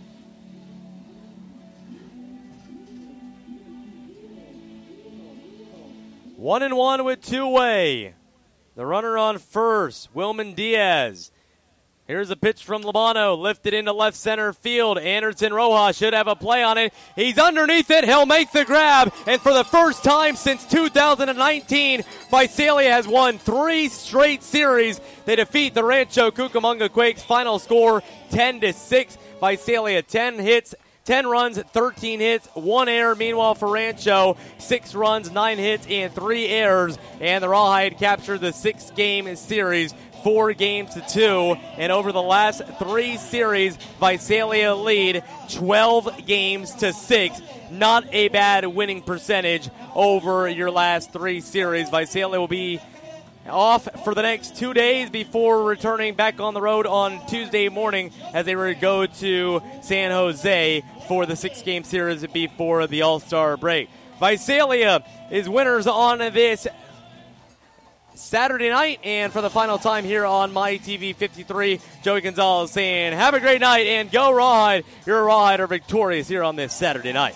One and one with two away. The runner on first, Wilman Diaz. Here's a pitch from Labano, lifted into left center field. Anderson Rojas should have a play on it. He's underneath it. He'll make the grab. And for the first time since two thousand nineteen, Visalia has won three straight series. They defeat the Rancho Cucamonga Quakes. Final score ten to six. Visalia ten hits, ten runs, thirteen hits, one error. Meanwhile, for Rancho, six runs, nine hits, and three errors. And the Rawhide captured the six-game series, four games to two. And over the last three series, Visalia lead twelve games to six. Not a bad winning percentage over your last three series. Visalia will be off for the next two days before returning back on the road on Tuesday morning as they will go to San Jose for the six-game series before the All-Star break. Visalia is winners on this Saturday night, and for the final time here on My T V fifty-three, Joey Gonzalez saying, have a great night and go Rawhide. Your Rawhide are victorious here on this Saturday night.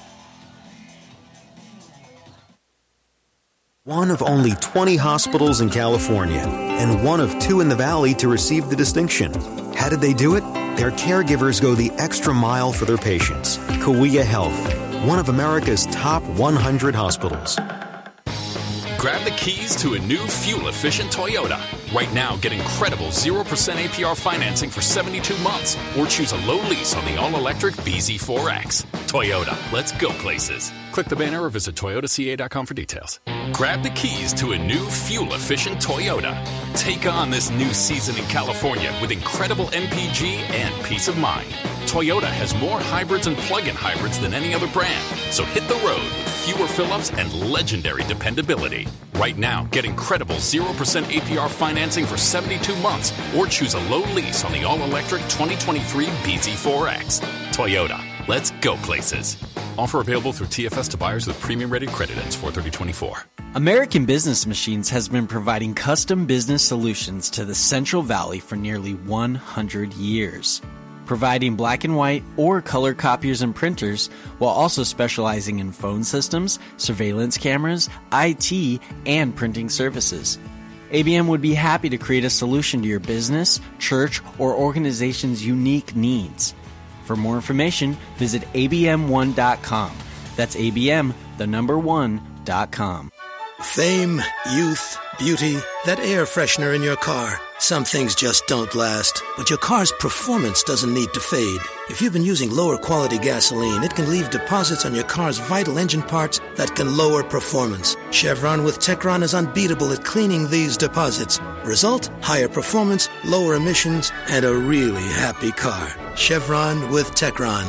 One of only twenty hospitals in California, and one of two in the Valley to receive the distinction. How did they do it? Their caregivers go the extra mile for their patients. Cahuilla Health, one of America's top one hundred hospitals. Grab the keys to a new fuel-efficient Toyota. Right now, get incredible zero percent A P R financing for seventy-two months, or choose a low lease on the all-electric B Z four X. Toyota, let's go places. Click the banner or visit Toyota C A dot com for details. Grab the keys to a new fuel-efficient Toyota. Take on this new season in California with incredible M P G and peace of mind. Toyota has more hybrids and plug-in hybrids than any other brand, so hit the road with fewer fill-ups and legendary dependability. Right now, get incredible zero percent A P R financing for seventy-two months, or choose a low lease on the all-electric twenty twenty-three B Z four X. Toyota, let's go places. Offer available through T F S to buyers with premium-rated credit. Ends four thirty twenty-four. American Business Machines has been providing custom business solutions to the Central Valley for nearly one hundred years. providing black and white or color copiers and printers, while also specializing in phone systems, surveillance cameras, I T, and printing services. A B M would be happy to create a solution to your business, church, or organization's unique needs. For more information, visit A B M one dot com. That's A B M, the number one, dot com. Fame, youth, beauty, that air freshener in your car. Some things just don't last, but your car's performance doesn't need to fade. If you've been using lower quality gasoline, it can leave deposits on your car's vital engine parts that can lower performance. Chevron with Techron is unbeatable at cleaning these deposits. Result, higher performance, lower emissions, and a really happy car. Chevron with Techron.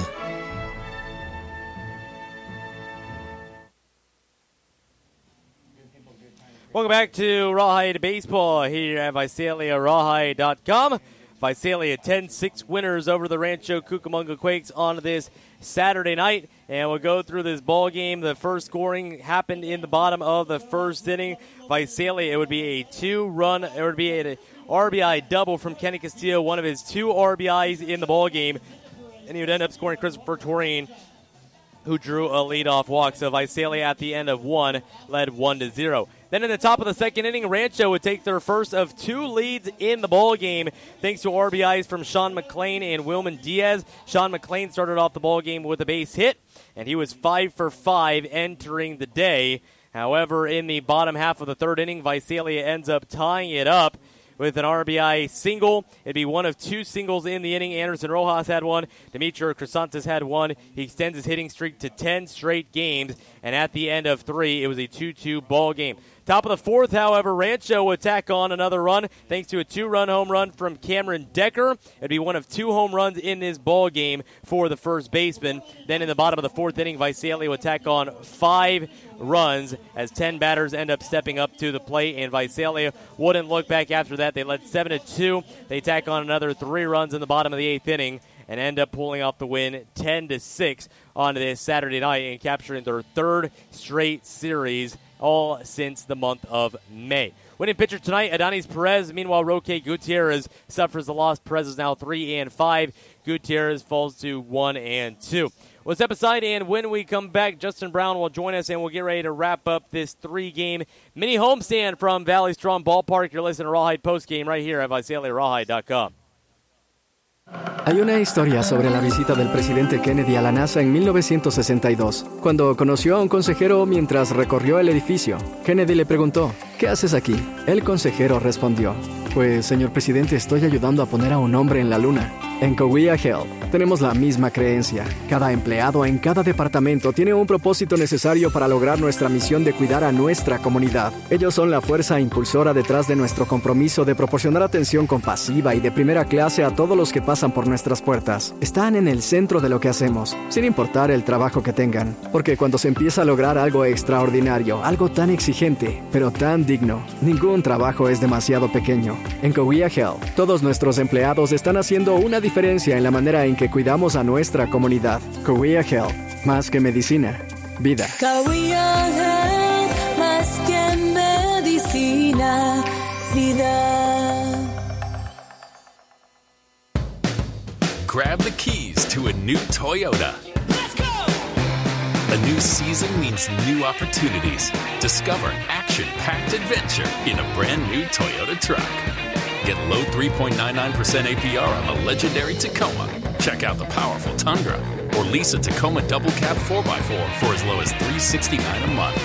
Welcome back to Rawhide Baseball here at Visalia Rawhide dot com. Visalia ten six winners over the Rancho Cucamonga Quakes on this Saturday night. And we'll go through this ball game. The first scoring happened in the bottom of the first inning. Visalia, it would be a two-run, it would be an R B I double from Kenny Castillo, one of his two R B Is in the ball game. And he would end up scoring Christopher Torine, who drew a leadoff walk. So Visalia at the end of one led one to zero. Then in the top of the second inning, Rancho would take their first of two leads in the ball game, thanks to R B Is from Sean McLean and Wilman Diaz. Sean McLean started off the ball game with a base hit, and he was five for five entering the day. However, in the bottom half of the third inning, Visalia ends up tying it up with an R B I single. It'd be one of two singles in the inning. Anderson Rojas had one. Demetrio Crisantes had one. He extends his hitting streak to ten straight games, and at the end of three, it was a two two ball game. Top of the fourth, however, Rancho would tack on another run thanks to a two-run home run from Cameron Decker. It'd be one of two home runs in this ball game for the first baseman. Then in the bottom of the fourth inning, Visalia would tack on five runs as ten batters end up stepping up to the plate, and Visalia wouldn't look back after that. They led seven to two. They tack on another three runs in the bottom of the eighth inning and end up pulling off the win ten to six on this Saturday night and capturing their third straight series, all since the month of May. Winning pitcher tonight, Adonis Perez. Meanwhile, Roque Gutierrez suffers the loss. Perez is now three and five. Gutierrez falls to one and two. We'll step aside, and when we come back, Justin Brown will join us, and we'll get ready to wrap up this three-game mini homestand from Valley Strong Ballpark. You're listening to Rawhide Postgame right here at Visalia Rawhide dot com. Hay una historia sobre la visita del presidente Kennedy a la NASA en mil novecientos sesenta y dos. Cuando conoció a un consejero mientras recorrió el edificio, Kennedy le preguntó, ¿qué haces aquí? El consejero respondió, pues, señor presidente, estoy ayudando a poner a un hombre en la luna. En Coahuila Health tenemos la misma creencia. Cada empleado en cada departamento tiene un propósito necesario para lograr nuestra misión de cuidar a nuestra comunidad. Ellos son la fuerza impulsora detrás de nuestro compromiso de proporcionar atención compasiva y de primera clase a todos los que pasan por nuestras puertas. Están en el centro de lo que hacemos, sin importar el trabajo que tengan. Porque cuando se empieza a lograr algo extraordinario, algo tan exigente, pero tan digno, ningún trabajo es demasiado pequeño. En Coahuila Health, todos nuestros empleados están haciendo una diferencia en la manera en que cuidamos a nuestra comunidad. Coahuila Health, más que medicina, vida. Coahuila Health, más que medicina, vida. Grab the keys to a new Toyota. Let's go! A new season means new opportunities. Discover action-packed adventure in a brand new Toyota truck. Get low three point nine nine percent A P R on the legendary Tacoma. Check out the powerful Tundra or lease a Tacoma double cab four by four for as low as three hundred sixty-nine dollars a month.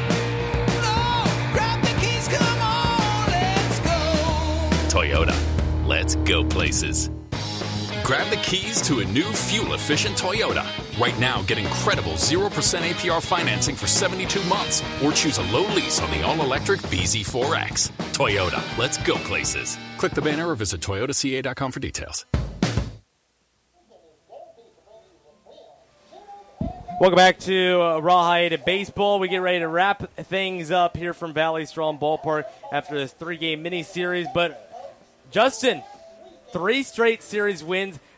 Grab the keys, come on, let's go. Toyota. Let's go places. Grab the keys to a new fuel-efficient Toyota. Right now, get incredible zero percent A P R financing for seventy-two months or choose a low lease on the all-electric B Z four X. Toyota. Let's go places. Click the banner or visit Toyota C A dot com for details. Welcome back to uh, Rawhide Baseball. We get ready to wrap things up here from Valley Strong Ballpark after this three-game mini-series. But, Justin, three straight series wins.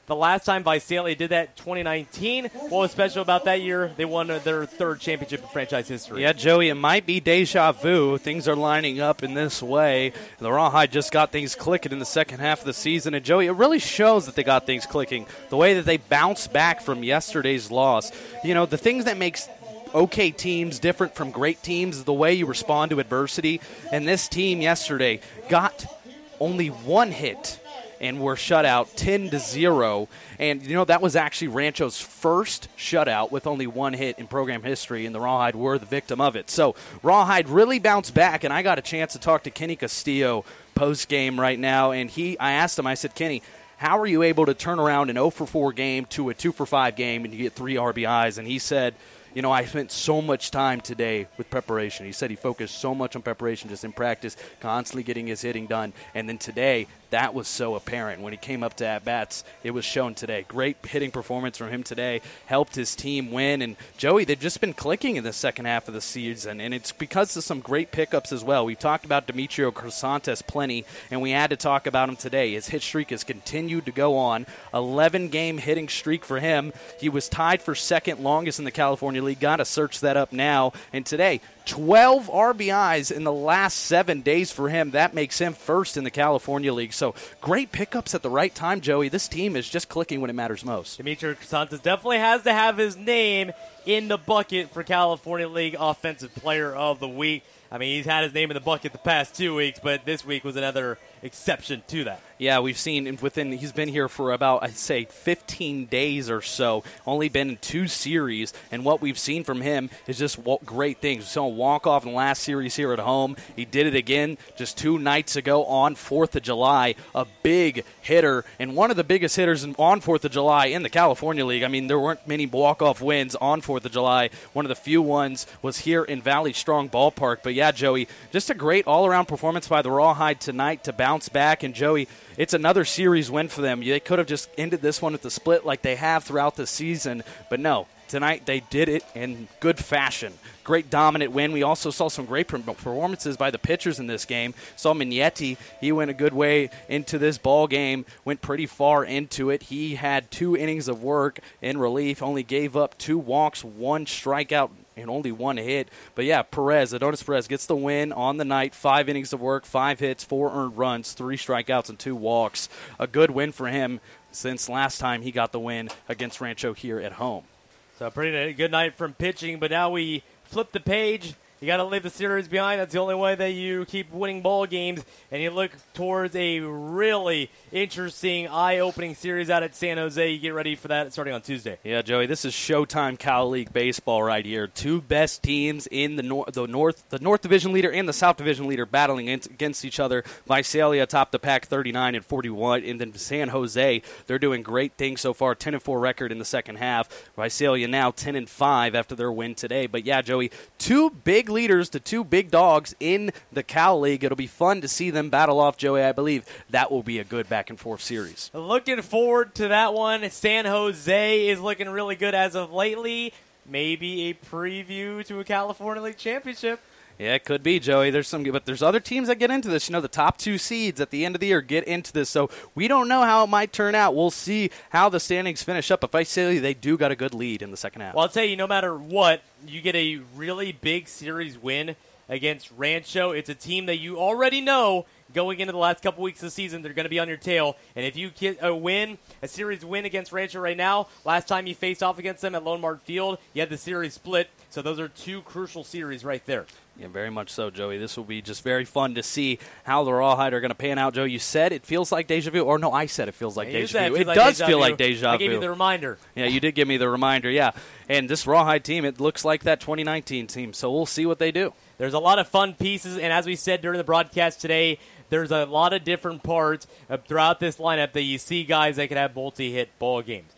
The last time Visalia did that, twenty nineteen. What was special about that year? They won their third championship in franchise history. Yeah, Joey, it might be deja vu. Things are lining up in this way. The Rawhide just got things clicking in the second half of the season. And, Joey, it really shows that they got things clicking. The way that they bounced back from yesterday's loss. You know, the things that makes okay teams different from great teams is the way you respond to adversity. And this team yesterday got only one hit and were shut out ten to zero. And, you know, that was actually Rancho's first shutout with only one hit in program history, and the Rawhide were the victim of it. So Rawhide really bounced back, and I got a chance to talk to Kenny Castillo post-game right now, and he, I asked him, I said, Kenny, how are you able to turn around an oh for four game to a two for five game and you get three R B Is? And he said, you know, I spent so much time today with preparation. He said he focused so much on preparation just in practice, constantly getting his hitting done. And then today, that was so apparent. When he came up to at-bats, it was shown today. Great hitting performance from him today. Helped his team win. And, Joey, they've just been clicking in the second half of the season. And it's because of some great pickups as well. We've talked about Demetrio Crisantes plenty, and we had to talk about him today. His hit streak has continued to go on. eleven-game hitting streak for him. He was tied for second longest in the California League. Got to search that up now. And today, twelve R B Is in the last seven days for him. That makes him first in the California League. So great pickups at the right time, Joey. This team is just clicking when it matters most. Demetrio Crisantes definitely has to have his name in the bucket for California League Offensive Player of the Week. I mean, he's had his name in the bucket the past two weeks, but this week was another exception to that. Yeah, we've seen within, he's been here for about, I'd say, fifteen days or so, only been in two series, and what we've seen from him is just great things. We saw him walk off in the last series here at home. He did it again just two nights ago on fourth of July, a big hitter, and one of the biggest hitters on fourth of July in the California League. I mean, there weren't many walk-off wins on fourth of July. One of the few ones was here in Valley Strong Ballpark. But, yeah, Joey, just a great all-around performance by the Rawhide tonight to bounce back, and, Joey, it's another series win for them. They could have just ended this one with the split like they have throughout the season, but no. Tonight they did it in good fashion. Great dominant win. We also saw some great performances by the pitchers in this game. Saw Mignetti. He went a good way into this ball game, went pretty far into it. He had two innings of work in relief, only gave up two walks, one strikeout, and only one hit. But, yeah, Perez, Adonis Perez gets the win on the night. Five innings of work, five hits, four earned runs, three strikeouts, and two walks. A good win for him since last time he got the win against Rancho here at home. So, pretty good night from pitching, but now we flip the page. You got to leave the series behind. That's the only way that you keep winning ball games. And you look towards a really interesting, eye-opening series out at San Jose. You get ready for that starting on Tuesday. Yeah, Joey, this is Showtime Cal League baseball right here. Two best teams in the, nor- the North, the North Division leader and the South Division leader battling against each other. Visalia topped the pack thirty-nine and forty-one, and then San Jose, they're doing great things so far. ten and four record in the second half. Visalia now ten and five after their win today. But yeah, Joey, two big leaders to two big dogs in the Cal League. It'll be fun to see them battle off, Joey. I believe that will be a good back-and-forth series. Looking forward to that one. San Jose is looking really good as of lately. Maybe a preview to a California League championship. Yeah, it could be, Joey. There's some, but there's other teams that get into this. You know, the top two seeds at the end of the year get into this, so we don't know how it might turn out. We'll see how the standings finish up. If I say they do got a good lead in the second half. Well, I'll tell you, no matter what, you get a really big series win against Rancho. It's a team that you already know going into the last couple weeks of the season, they're going to be on your tail. And if you get a win, a series win against Rancho right now, last time you faced off against them at Lone Mart Field, you had the series split. So those are two crucial series right there. Yeah, very much so, Joey. This will be just very fun to see how the Rawhide are going to pan out. Joe, you said it feels like deja vu. Or no, I said it feels like yeah, deja vu. It, it like does deja feel vu. like deja vu. I gave you the reminder. Yeah, you did give me the reminder, yeah. And this Rawhide team, it looks like that twenty nineteen team. So we'll see what they do. There's a lot of fun pieces, and as we said during the broadcast today, there's a lot of different parts throughout this lineup that you see guys that can have multi-hit ball games.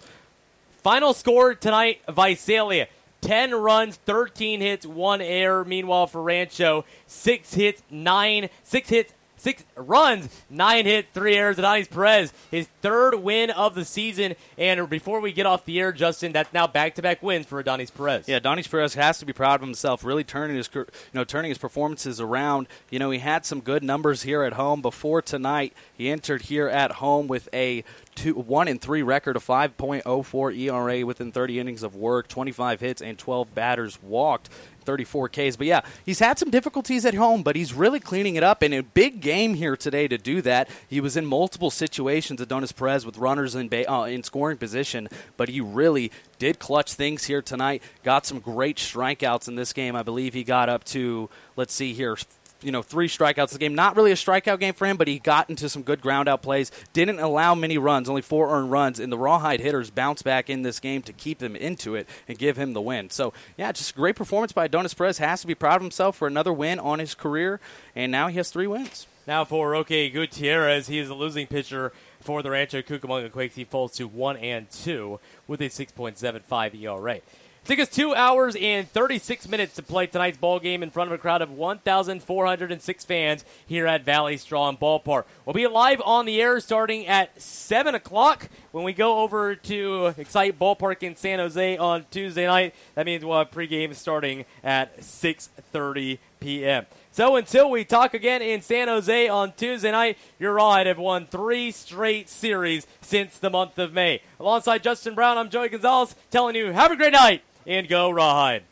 Final score tonight, Visalia. ten runs, thirteen hits, one error. Meanwhile, for Rancho, six hits, nine, six hits, six runs, nine hits, three errors. Adonis Perez, his third win of the season. And before we get off the air, Justin, that's now back-to-back wins for Adonis Perez. Yeah, Adonis Perez has to be proud of himself, really turning his, you know, turning his performances around. You know, he had some good numbers here at home before tonight. He entered here at home with a two, one and three record, a five point oh four E R A within thirty innings of work, twenty-five hits, and twelve batters walked. thirty-four Ks. But, yeah, he's had some difficulties at home, but he's really cleaning it up. And a big game here today to do that. He was in multiple situations, Adonis Perez, with runners in, ba- uh, in scoring position, but he really did clutch things here tonight. Got some great strikeouts in this game. I believe he got up to, let's see here, you know, three strikeouts a game. Not really a strikeout game for him, but he got into some good ground-out plays. Didn't allow many runs, only four earned runs, and the Rawhide hitters bounced back in this game to keep them into it and give him the win. So, yeah, just a great performance by Adonis Perez. Has to be proud of himself for another win on his career, and now he has three wins. Now for Roque Gutierrez, he is a losing pitcher for the Rancho Cucamonga Quakes. He falls to one and two with a six point seven five E R A. It took us two hours and thirty-six minutes to play tonight's ball game in front of a crowd of one thousand four hundred six fans here at Valley Strong Ballpark. We'll be live on the air starting at seven o'clock when we go over to Excite Ballpark in San Jose on Tuesday night. That means we'll have pregame starting at six thirty p.m. So until we talk again in San Jose on Tuesday night, your Rawhide have won three straight series since the month of May. Alongside Justin Brown, I'm Joey Gonzalez telling you have a great night and go Rawhide.